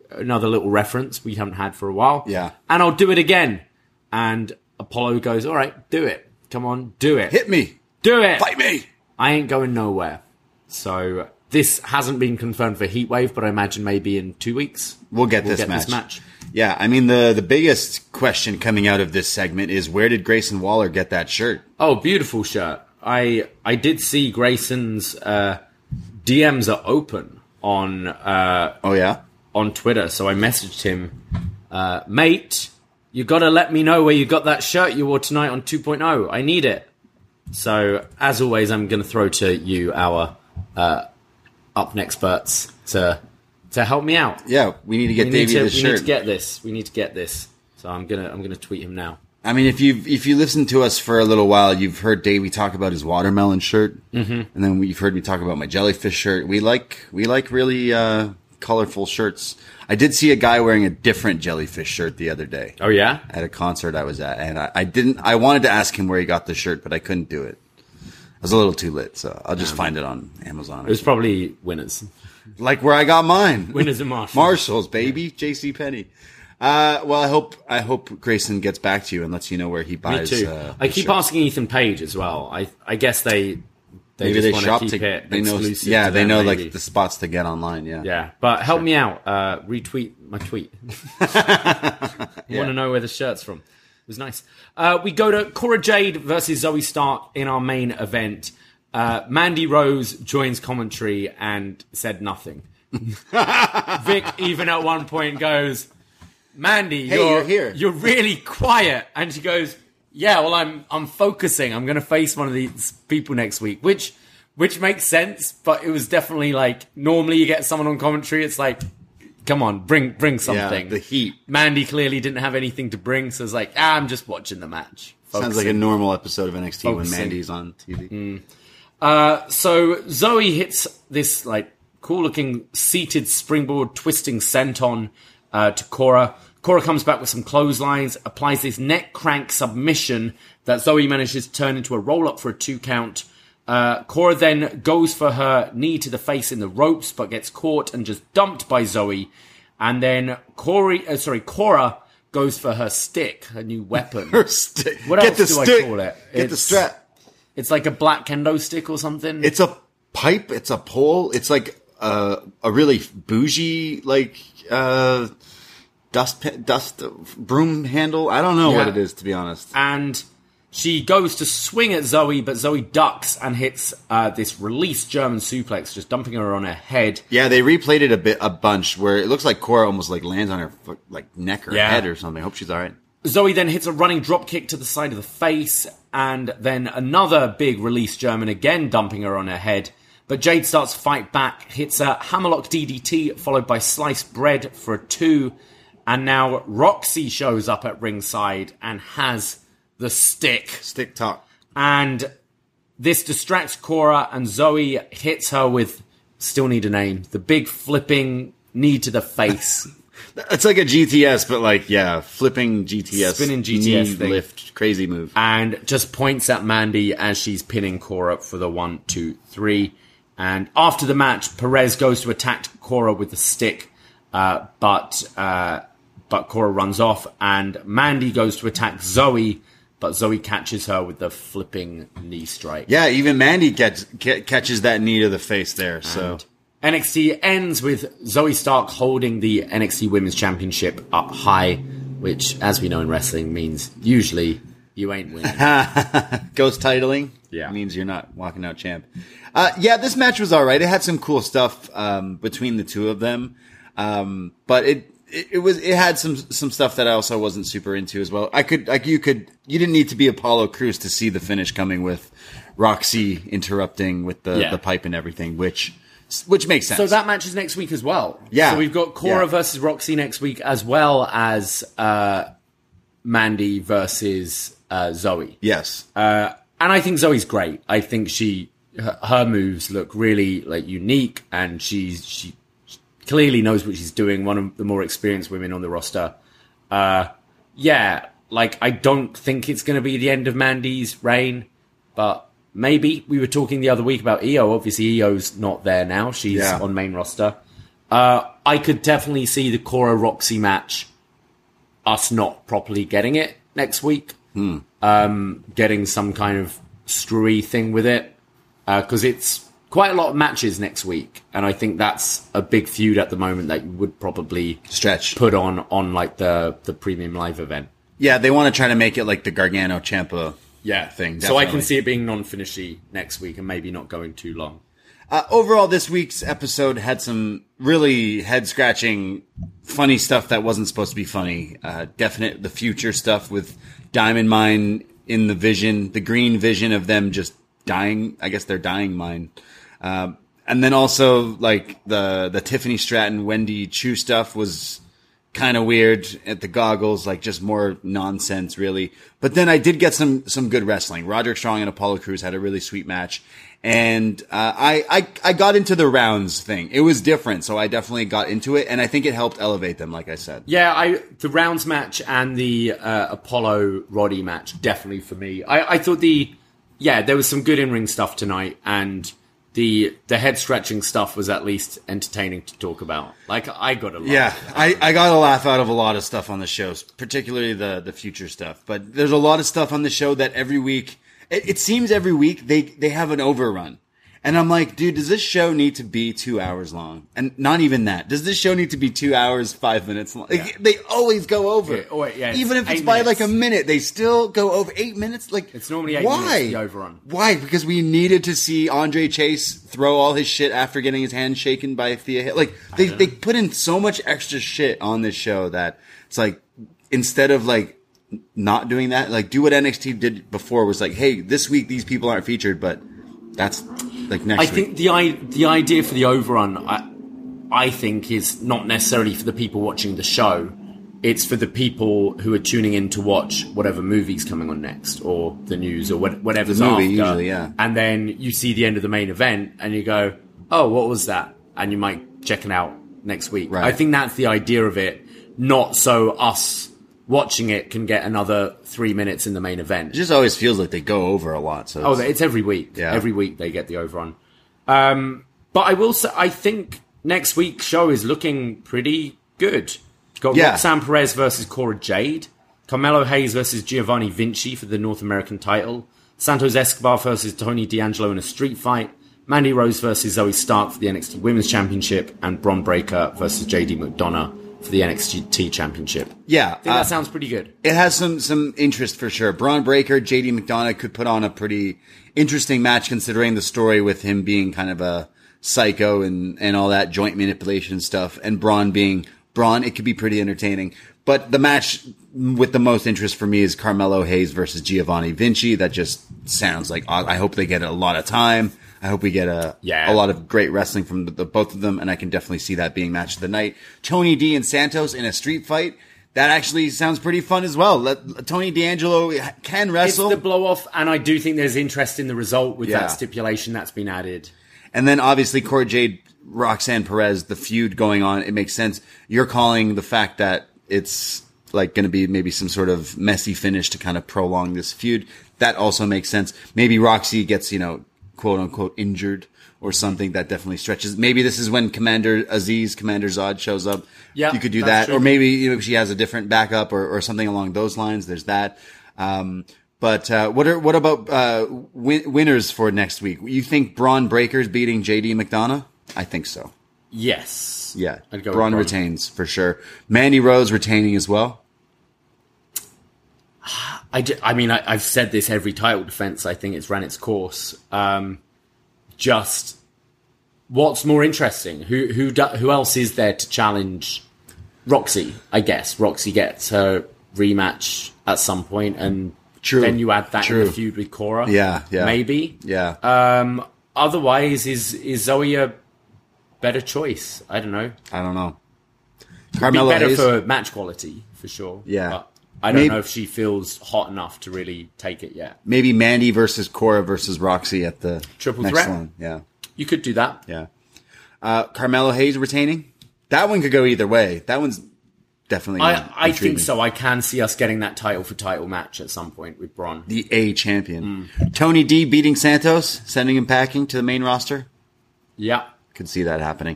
Speaker 3: another little reference we haven't had for a while.
Speaker 2: Yeah.
Speaker 3: And I'll do it again. And Apollo goes, all right, do it. Come on, do it.
Speaker 2: Hit me.
Speaker 3: Do it.
Speaker 2: Fight me.
Speaker 3: I ain't going nowhere. So this hasn't been confirmed for Heatwave, but I imagine maybe in two weeks
Speaker 2: We'll get,
Speaker 3: we'll
Speaker 2: this,
Speaker 3: get
Speaker 2: match.
Speaker 3: this match.
Speaker 2: Yeah, I mean, the, the biggest question coming out of this segment is where did Grayson Waller get that shirt?
Speaker 3: Oh, beautiful shirt. I I did see Grayson's uh, D Ms are open on uh,
Speaker 2: Oh, yeah?
Speaker 3: on Twitter, so I messaged him, uh, mate, you got to let me know where you got that shirt you wore tonight on two point oh. I need it. So, as always, I'm going to throw to you, our uh, up experts, to to help me out.
Speaker 2: Yeah, we need to get
Speaker 3: we
Speaker 2: Davey
Speaker 3: need to,
Speaker 2: this
Speaker 3: we
Speaker 2: shirt.
Speaker 3: need to get this. We need to get this. So I'm gonna I'm gonna tweet him now.
Speaker 2: I mean, if you if you listen to us for a little while, you've heard Davey talk about his watermelon shirt, mm-hmm. and then you've heard me talk about my jellyfish shirt. We like we like really uh, colorful shirts. I did see a guy wearing a different jellyfish shirt the other day.
Speaker 3: Oh yeah,
Speaker 2: At a concert I was at, and I, I didn't. I wanted to ask him where he got the shirt, but I couldn't do it. I was a little too lit, so I'll just um, find it on Amazon.
Speaker 3: It was probably Winners,
Speaker 2: like where I got mine.
Speaker 3: Winners and Marshalls,
Speaker 2: Marshalls, baby, J C Penney. Uh, well, I hope I hope Grayson gets back to you and lets you know where he buys.
Speaker 3: Me too.
Speaker 2: Uh,
Speaker 3: I keep
Speaker 2: shirt.
Speaker 3: asking Ethan Page as well. I I guess they they
Speaker 2: Maybe
Speaker 3: just
Speaker 2: they
Speaker 3: want
Speaker 2: shop
Speaker 3: to keep
Speaker 2: to
Speaker 3: it
Speaker 2: they know.
Speaker 3: exclusive
Speaker 2: Yeah,
Speaker 3: to
Speaker 2: they
Speaker 3: them,
Speaker 2: know
Speaker 3: maybe.
Speaker 2: like the spots to get online. Yeah,
Speaker 3: Yeah, but help me out. Uh, retweet my tweet. I
Speaker 2: Yeah.
Speaker 3: want to know where the shirt's from. It was nice. Uh, we go to Cora Jade versus Zoe Stark in our main event. Uh, Mandy Rose joins commentary and said nothing. Vic even at one point goes, Mandy,
Speaker 2: Hey,
Speaker 3: you're,
Speaker 2: you're here.
Speaker 3: You're really quiet. And she goes, yeah, well, I'm I'm focusing. I'm going to face one of these people next week, which which makes sense. But it was definitely like, normally you get someone on commentary, it's like, come on, bring bring something.
Speaker 2: Yeah, the heat.
Speaker 3: Mandy clearly didn't have anything to bring, so it's like, ah, I'm just watching the match.
Speaker 2: Sounds like a normal episode of N X T
Speaker 3: Focusing.
Speaker 2: when Mandy's on T V.
Speaker 3: Mm. Uh, so Zoe hits this like cool-looking seated springboard twisting senton uh, to Cora. Cora comes back with some clotheslines, applies this neck crank submission that Zoe manages to turn into a roll-up for a two count. Uh, Cora then goes for her knee to the face in the ropes, but gets caught and just dumped by Zoe. And then Corey, uh, sorry, Cora goes for her stick, her new weapon.
Speaker 2: Her stick.
Speaker 3: What
Speaker 2: Get
Speaker 3: else
Speaker 2: the
Speaker 3: do
Speaker 2: stick.
Speaker 3: I call it?
Speaker 2: Get
Speaker 3: It's-
Speaker 2: the strap.
Speaker 3: It's like a black kendo stick or something.
Speaker 2: It's a pipe. It's a pole. It's like a, a really bougie, like, uh, dust, pa- dust broom handle. I don't know
Speaker 3: Yeah.
Speaker 2: what it is, to be honest.
Speaker 3: And she goes to swing at Zoe, but Zoe ducks and hits uh, this release German suplex, just dumping her on her head.
Speaker 2: Yeah, they replayed it a bit, a bunch, where it looks like Cora almost like lands on her foot, like neck or
Speaker 3: Yeah.
Speaker 2: head or something. I hope she's all right.
Speaker 3: Zoe then hits a running drop kick to the side of the face, and then another big release German, again dumping her on her head. But Jade starts to fight back, hits a hammerlock D D T, followed by sliced bread for a two. And now Roxy shows up at ringside and has the stick.
Speaker 2: Stick talk.
Speaker 3: And this distracts Cora, and Zoe hits her with, still need a name, the big flipping knee to the face.
Speaker 2: It's like a G T S, but like, yeah, flipping G T S.
Speaker 3: Spinning G T S
Speaker 2: knee
Speaker 3: thing.
Speaker 2: lift. Crazy move.
Speaker 3: And just points at Mandy as she's pinning Cora for the one, two, three. And after the match, Perez goes to attack Cora with the stick, uh, but uh, but Cora runs off, and Mandy goes to attack Zoe, but Zoe catches her with the flipping knee strike.
Speaker 2: Yeah, even Mandy gets, ca- catches that knee to the face there, so...
Speaker 3: And N X T ends with Zoe Stark holding the N X T Women's Championship up high, which, as we know in wrestling, means usually you ain't winning.
Speaker 2: Ghost titling.
Speaker 3: Yeah.
Speaker 2: Means you're not walking out champ. Uh, yeah, this match was all right. It had some cool stuff um, between the two of them, um, but it, it it was it had some some stuff that I also wasn't super into as well. I could like you could you didn't need to be Apollo Crews to see the finish coming with Roxy interrupting with the,
Speaker 3: Yeah.
Speaker 2: the pipe and everything, which which makes sense.
Speaker 3: So that match is next week as well.
Speaker 2: Yeah.
Speaker 3: So we've got Cora
Speaker 2: Yeah.
Speaker 3: versus Roxy next week, as well as uh, Mandy versus uh, Zoe.
Speaker 2: yes.
Speaker 3: Uh, and I think Zoe's great. I think she her, her moves look really like unique, and she's she clearly knows what she's doing. One of the more experienced women on the roster. Uh, yeah, like I don't think it's going to be the end of Mandy's reign, but maybe. We were talking the other week about Io. Obviously, Io's not there now. She's
Speaker 2: Yeah.
Speaker 3: on main roster. Uh, I could definitely see the Cora Roxy match, us not properly getting it next week.
Speaker 2: Hmm.
Speaker 3: Um, getting some kind of screwy thing with it. Because uh, it's quite a lot of matches next week. And I think that's a big feud at the moment that you would probably
Speaker 2: stretch
Speaker 3: put on, on like the, the premium live event.
Speaker 2: Yeah, they want to try to make it like the Gargano Ciampa
Speaker 3: yeah.
Speaker 2: thing. Definitely.
Speaker 3: So I can see it being non-finishy next week and maybe not going too long.
Speaker 2: Uh, overall, this week's episode had some really head-scratching, funny stuff that wasn't supposed to be funny. Uh, definite the future stuff with Diamond Mine in the vision, the green vision of them just dying. I guess they're dying mine. Uh, and then also like the the Tiffany Stratton, Wendy Chu stuff was kind of weird at the goggles, like just more nonsense, really. But then I did get some some good wrestling. Roderick Strong and Apollo Crews had a really sweet match. And uh, I, I I got into the rounds thing. It was different, so I definitely got into it, and I think it helped elevate them, like I said.
Speaker 3: Yeah, I the rounds match and the uh, Apollo Roddy match definitely for me. I, I thought the yeah there was some good in ring stuff tonight, and the the head stretching stuff was at least entertaining to talk about. Like I got a laugh.
Speaker 2: Yeah, I, I got a laugh out of a lot of stuff on the shows, particularly the the future stuff. But there's a lot of stuff on the show that every week. It, it seems every week they, they have an overrun. And I'm like, dude, does this show need to be two hours long? And not even that. Does this show need to be two hours, five minutes long?
Speaker 3: Yeah.
Speaker 2: Like, they always go over.
Speaker 3: Yeah, or, yeah,
Speaker 2: even if it's
Speaker 3: eight
Speaker 2: by
Speaker 3: minutes.
Speaker 2: like a minute, they still go over eight minutes. Like,
Speaker 3: It's normally eight
Speaker 2: why?
Speaker 3: minutes, the overrun.
Speaker 2: Why? Because we needed to see Andre Chase throw all his shit after getting his hand shaken by Thea Hill. Like, they, they put in so much extra shit on this show that it's like, instead of like, not doing that, like do what N X T did before was like, hey, this week these people aren't featured, but that's like next
Speaker 3: I
Speaker 2: week.
Speaker 3: think the I, the idea for the overrun, I, I think, is not necessarily for the people watching the show. It's for the people who are tuning in to watch whatever movie's coming on next, or the news, or what, whatever's
Speaker 2: The movie,
Speaker 3: after.
Speaker 2: usually, yeah.
Speaker 3: And then you see the end of the main event, and you go, "Oh, what was that?" And you might check it out next week.
Speaker 2: Right.
Speaker 3: I think that's the idea of it, not so us watching it can get another three minutes in the main event.
Speaker 2: It just always feels like they go over a lot. So
Speaker 3: Oh,
Speaker 2: it's,
Speaker 3: it's every week.
Speaker 2: Yeah.
Speaker 3: Every week they get the overrun. Um, but I will say, I think next week's show is looking pretty good. You've got
Speaker 2: Yeah.
Speaker 3: Roxanne Perez versus Cora Jade. Carmelo Hayes versus Giovanni Vinci for the North American title. Santos Escobar versus Tony D'Angelo in a street fight. Mandy Rose versus Zoe Stark for the N X T Women's Championship. And Bron Breakker versus J D McDonough for the N X T Championship.
Speaker 2: yeah,
Speaker 3: I think
Speaker 2: uh,
Speaker 3: that sounds pretty good.
Speaker 2: it has some some interest for sure. Braun Breaker, J D McDonough could put on a pretty interesting match considering the story with him being kind of a psycho and and all that joint manipulation stuff, and Braun being Braun. It could be pretty entertaining. But the match with the most interest for me is Carmelo Hayes versus Giovanni Vinci. That just sounds like I hope they get a lot of time. I hope we get a
Speaker 3: Yeah.
Speaker 2: a lot of great wrestling from the, the both of them, and I can definitely see that being match of the night. Tony D and Santos in a street fight. That actually sounds pretty fun as well. Let, Tony D'Angelo can wrestle.
Speaker 3: It's the blow off, and I do think there's interest in the result with
Speaker 2: Yeah.
Speaker 3: that stipulation that's been added.
Speaker 2: And then obviously Cora Jade, Roxanne Perez, the feud going on. It makes sense. You're calling the fact that it's like going to be maybe some sort of messy finish to kind of prolong this feud. That also makes sense. Maybe Roxy gets, you know, quote unquote injured or something. That definitely stretches. Maybe this is when Commander Aziz, Commander Zod shows up.
Speaker 3: Yeah,
Speaker 2: you could do
Speaker 3: that's
Speaker 2: that.
Speaker 3: true.
Speaker 2: Or maybe, you know, she has a different backup or, or something along those lines. There's that. Um, but, uh, what are, what about, uh, win- winners for next week? You think Braun Breaker's beating J D McDonough? I think so.
Speaker 3: Yes.
Speaker 2: Yeah.
Speaker 3: I'd go with
Speaker 2: Braun
Speaker 3: Braun.
Speaker 2: retains for sure. Mandy Rose retaining as well.
Speaker 3: I, ju- I mean, I, I've said this every title defense. I think it's ran its course. Um, just what's more interesting? Who who do, who else is there to challenge Roxy? I guess Roxy gets her rematch at some point, and
Speaker 2: True.
Speaker 3: then you add that
Speaker 2: True.
Speaker 3: in the feud with Cora.
Speaker 2: Yeah, yeah.
Speaker 3: maybe.
Speaker 2: Yeah.
Speaker 3: Um, otherwise, is is Zoe a better choice? I don't know.
Speaker 2: I don't know.
Speaker 3: Be
Speaker 2: Carmelo
Speaker 3: better
Speaker 2: Hayes.
Speaker 3: for match quality for sure.
Speaker 2: Yeah.
Speaker 3: But I don't
Speaker 2: Maybe-
Speaker 3: know if she feels hot enough to really take it yet.
Speaker 2: Maybe Mandy versus Cora versus Roxy at the
Speaker 3: Triple
Speaker 2: next
Speaker 3: threat?
Speaker 2: one. Yeah.
Speaker 3: You could do that.
Speaker 2: Yeah. Uh, Carmelo Hayes retaining. That one could go either way. That one's definitely.
Speaker 3: I, I
Speaker 2: intriguing.
Speaker 3: think so. I can see us getting that title for title match at some point with Braun.
Speaker 2: The A champion.
Speaker 3: Mm.
Speaker 2: Tony D beating Santos, sending him packing to the main roster.
Speaker 3: Yeah.
Speaker 2: Could see that happening.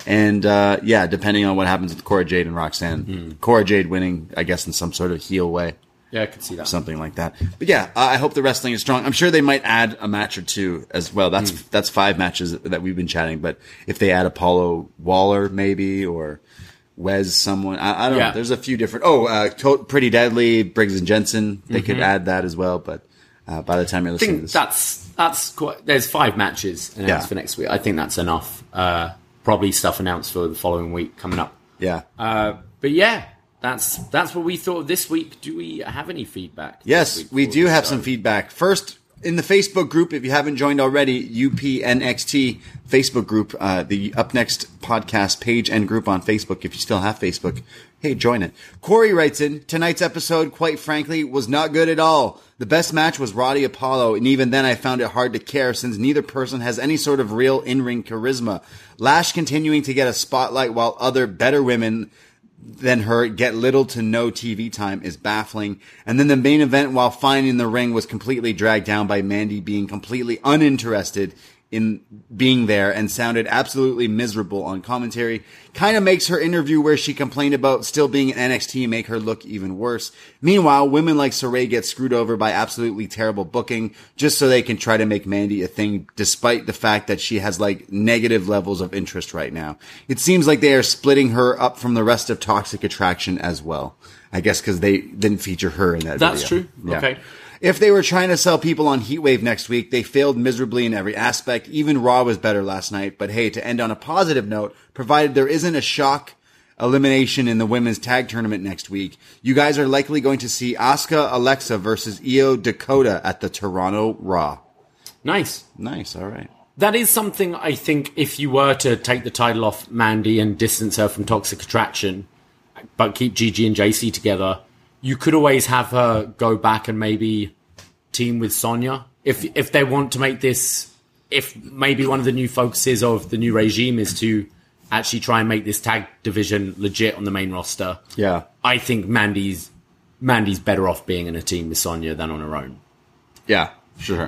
Speaker 2: And, uh, yeah, depending on what happens with Cora Jade and Roxanne. Mm. Cora Jade winning, I guess, in some sort of heel way.
Speaker 3: Yeah, I could see that.
Speaker 2: Something like that. But yeah, I hope the wrestling is strong. I'm sure they might add a match or two as well. That's mm. that's five matches that we've been chatting. But if they add Apollo Waller, maybe, or Wes someone, I, I don't yeah. know. There's a few different. Oh, uh, to- Pretty Deadly, Briggs and Jensen. They mm-hmm. could add that as well. But uh, by the time you're listening
Speaker 3: I think
Speaker 2: to this,
Speaker 3: that's that's quite. There's five matches announced yeah. for next week. I think that's enough. Uh, probably stuff announced for the following week coming up.
Speaker 2: Yeah.
Speaker 3: Uh, but yeah. That's that's what we thought this week. Do we have any feedback?
Speaker 2: Yes, we do have some feedback. First, in the Facebook group, if you haven't joined already, U P N X T Facebook group, uh, the Up Next podcast page and group on Facebook. If you still have Facebook, hey, join it. Corey writes in, tonight's episode, quite frankly, was not good at all. The best match was Roddy Apollo, and even then I found it hard to care since neither person has any sort of real in-ring charisma. Lash continuing to get a spotlight while other better women than her get little to no T V time is baffling. And then the main event, while fine in the ring, was completely dragged down by Mandy being completely uninterested in being there and sounded absolutely miserable on commentary. Kind of makes her interview where she complained about still being in N X T make her look even worse. Meanwhile, women like Sarray get screwed over by absolutely terrible booking just so they can try to make Mandy a thing despite the fact that she has like negative levels of interest right now. It seems like they are splitting her up from the rest of Toxic Attraction as well. I guess because they didn't feature her in that
Speaker 3: That's
Speaker 2: video.
Speaker 3: That's true. Yeah. Okay.
Speaker 2: If they were trying to sell people on Heatwave next week, they failed miserably in every aspect. Even Raw was better last night. But hey, to end on a positive note, provided there isn't a shock elimination in the women's tag tournament next week, you guys are likely going to see Asuka Alexa versus Io Dakota at the Toronto Raw.
Speaker 3: Nice.
Speaker 2: Nice. All right.
Speaker 3: That is something I think if you were to take the title off Mandy and distance her from Toxic Attraction, but keep Gigi and J C together, you could always have her go back and maybe team with Sonya. If if they want to make this, if maybe one of the new focuses of the new regime is to actually try and make this tag division legit on the main roster.
Speaker 2: Yeah.
Speaker 3: I think Mandy's Mandy's better off being in a team with Sonya than on her own.
Speaker 2: Yeah, sure.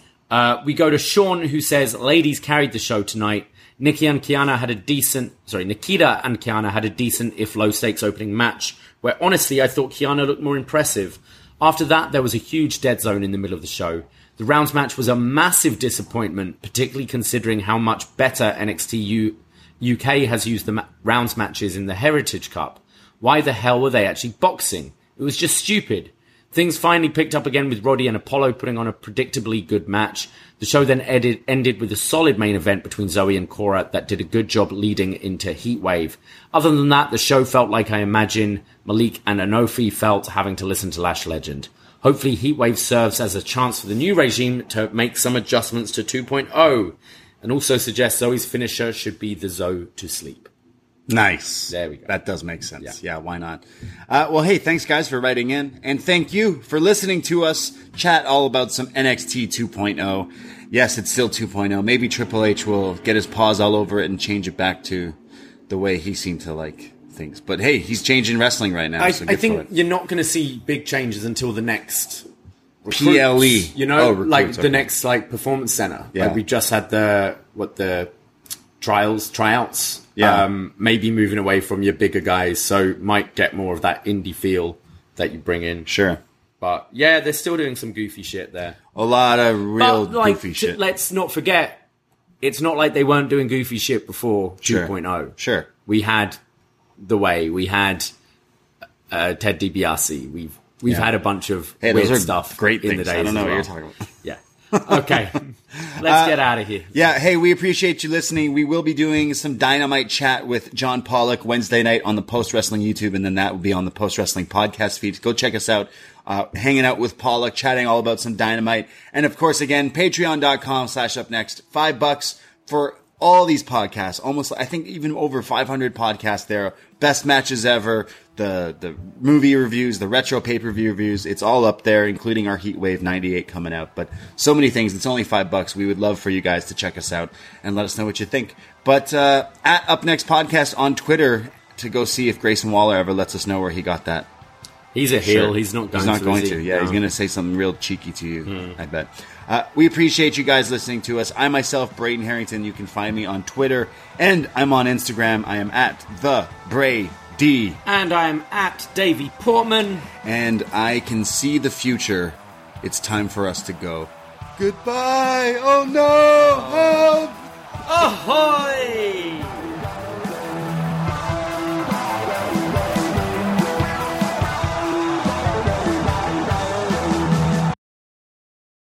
Speaker 3: Uh, we go to Sean, who says, ladies carried the show tonight. Nikki and Kiana had a decent, sorry, Nikita and Kiana had a decent, if low stakes opening match, where honestly I thought Kiana looked more impressive. After that, there was a huge dead zone in the middle of the show. The rounds match was a massive disappointment, particularly considering how much better N X T U- UK has used the ma- rounds matches in the Heritage Cup. Why the hell were they actually boxing? It was just stupid. Things finally picked up again with Roddy and Apollo putting on a predictably good match. The show then ended, ended with a solid main event between Zoe and Cora that did a good job leading into Heatwave. Other than that, the show felt like I imagine Malik and Anofi felt having to listen to Lash Legend. Hopefully Heatwave serves as a chance for the new regime to make some adjustments to two point oh, and also suggests Zoe's finisher should be the Zoe to sleep.
Speaker 2: Nice.
Speaker 3: There we go.
Speaker 2: That does make sense. Yeah, yeah why not? Uh, well, hey, thanks guys for writing in. And thank you for listening to us chat all about some N X T two point oh. Yes, it's still two point oh. Maybe Triple H will get his paws all over it and change it back to the way he seemed to like things. But hey, he's changing wrestling right now.
Speaker 3: I,
Speaker 2: so
Speaker 3: I think you're not going to see big changes until the next recruits,
Speaker 2: P L E.
Speaker 3: You know,
Speaker 2: oh,
Speaker 3: like
Speaker 2: recruits,
Speaker 3: the
Speaker 2: okay.
Speaker 3: next like performance center.
Speaker 2: Yeah.
Speaker 3: Like we just had the what the trials, tryouts.
Speaker 2: Yeah.
Speaker 3: Um, maybe moving away from your bigger guys, so might get more of that indie feel that you bring in.
Speaker 2: Sure.
Speaker 3: But yeah, they're still doing some goofy shit there.
Speaker 2: A lot of real
Speaker 3: but, like,
Speaker 2: goofy
Speaker 3: t-
Speaker 2: shit.
Speaker 3: Let's not forget, it's not like they weren't doing goofy shit before
Speaker 2: Sure.
Speaker 3: two point oh.
Speaker 2: Sure.
Speaker 3: We had The Way, we had uh, Ted DiBiase, we've we've
Speaker 2: Yeah.
Speaker 3: had a bunch of
Speaker 2: Hey,
Speaker 3: weird
Speaker 2: those are
Speaker 3: stuff
Speaker 2: great
Speaker 3: in
Speaker 2: things.
Speaker 3: the days
Speaker 2: I don't know
Speaker 3: as
Speaker 2: what
Speaker 3: well.
Speaker 2: you're talking about.
Speaker 3: Yeah. Okay. Let's get out of here.
Speaker 2: Yeah, hey, we appreciate you listening. We will be doing some Dynamite chat with John Pollock Wednesday night on the Post Wrestling YouTube, and then that will be on the Post Wrestling podcast feed. Go check us out, uh, hanging out with Pollock, chatting all about some Dynamite. And of course, again, patreon.com slash up next. Five bucks for all these podcasts. Almost, I think even over five hundred podcasts there. Best matches ever. The, the movie reviews, the retro pay-per-view reviews, it's all up there, including our Heatwave ninety-eight coming out. But so many things. It's only five bucks. We would love for you guys to check us out and let us know what you think. But uh, at Up Next Podcast on Twitter to go see if Grayson Waller ever lets us know where he got that.
Speaker 3: He's a heel.
Speaker 2: Sure.
Speaker 3: He's not going
Speaker 2: He's not
Speaker 3: to.
Speaker 2: going
Speaker 3: is he?
Speaker 2: to. Yeah,
Speaker 3: No.
Speaker 2: he's going to say something real cheeky to you, I bet. Uh, we appreciate you guys listening to us. I myself, Braden Harrington. You can find me on Twitter, and I'm on Instagram. I am at the Bray D.
Speaker 3: And I'm at Davey Portman.
Speaker 2: And I can see the future. It's time for us to go. Goodbye. Oh no! Help!
Speaker 3: Ahoy!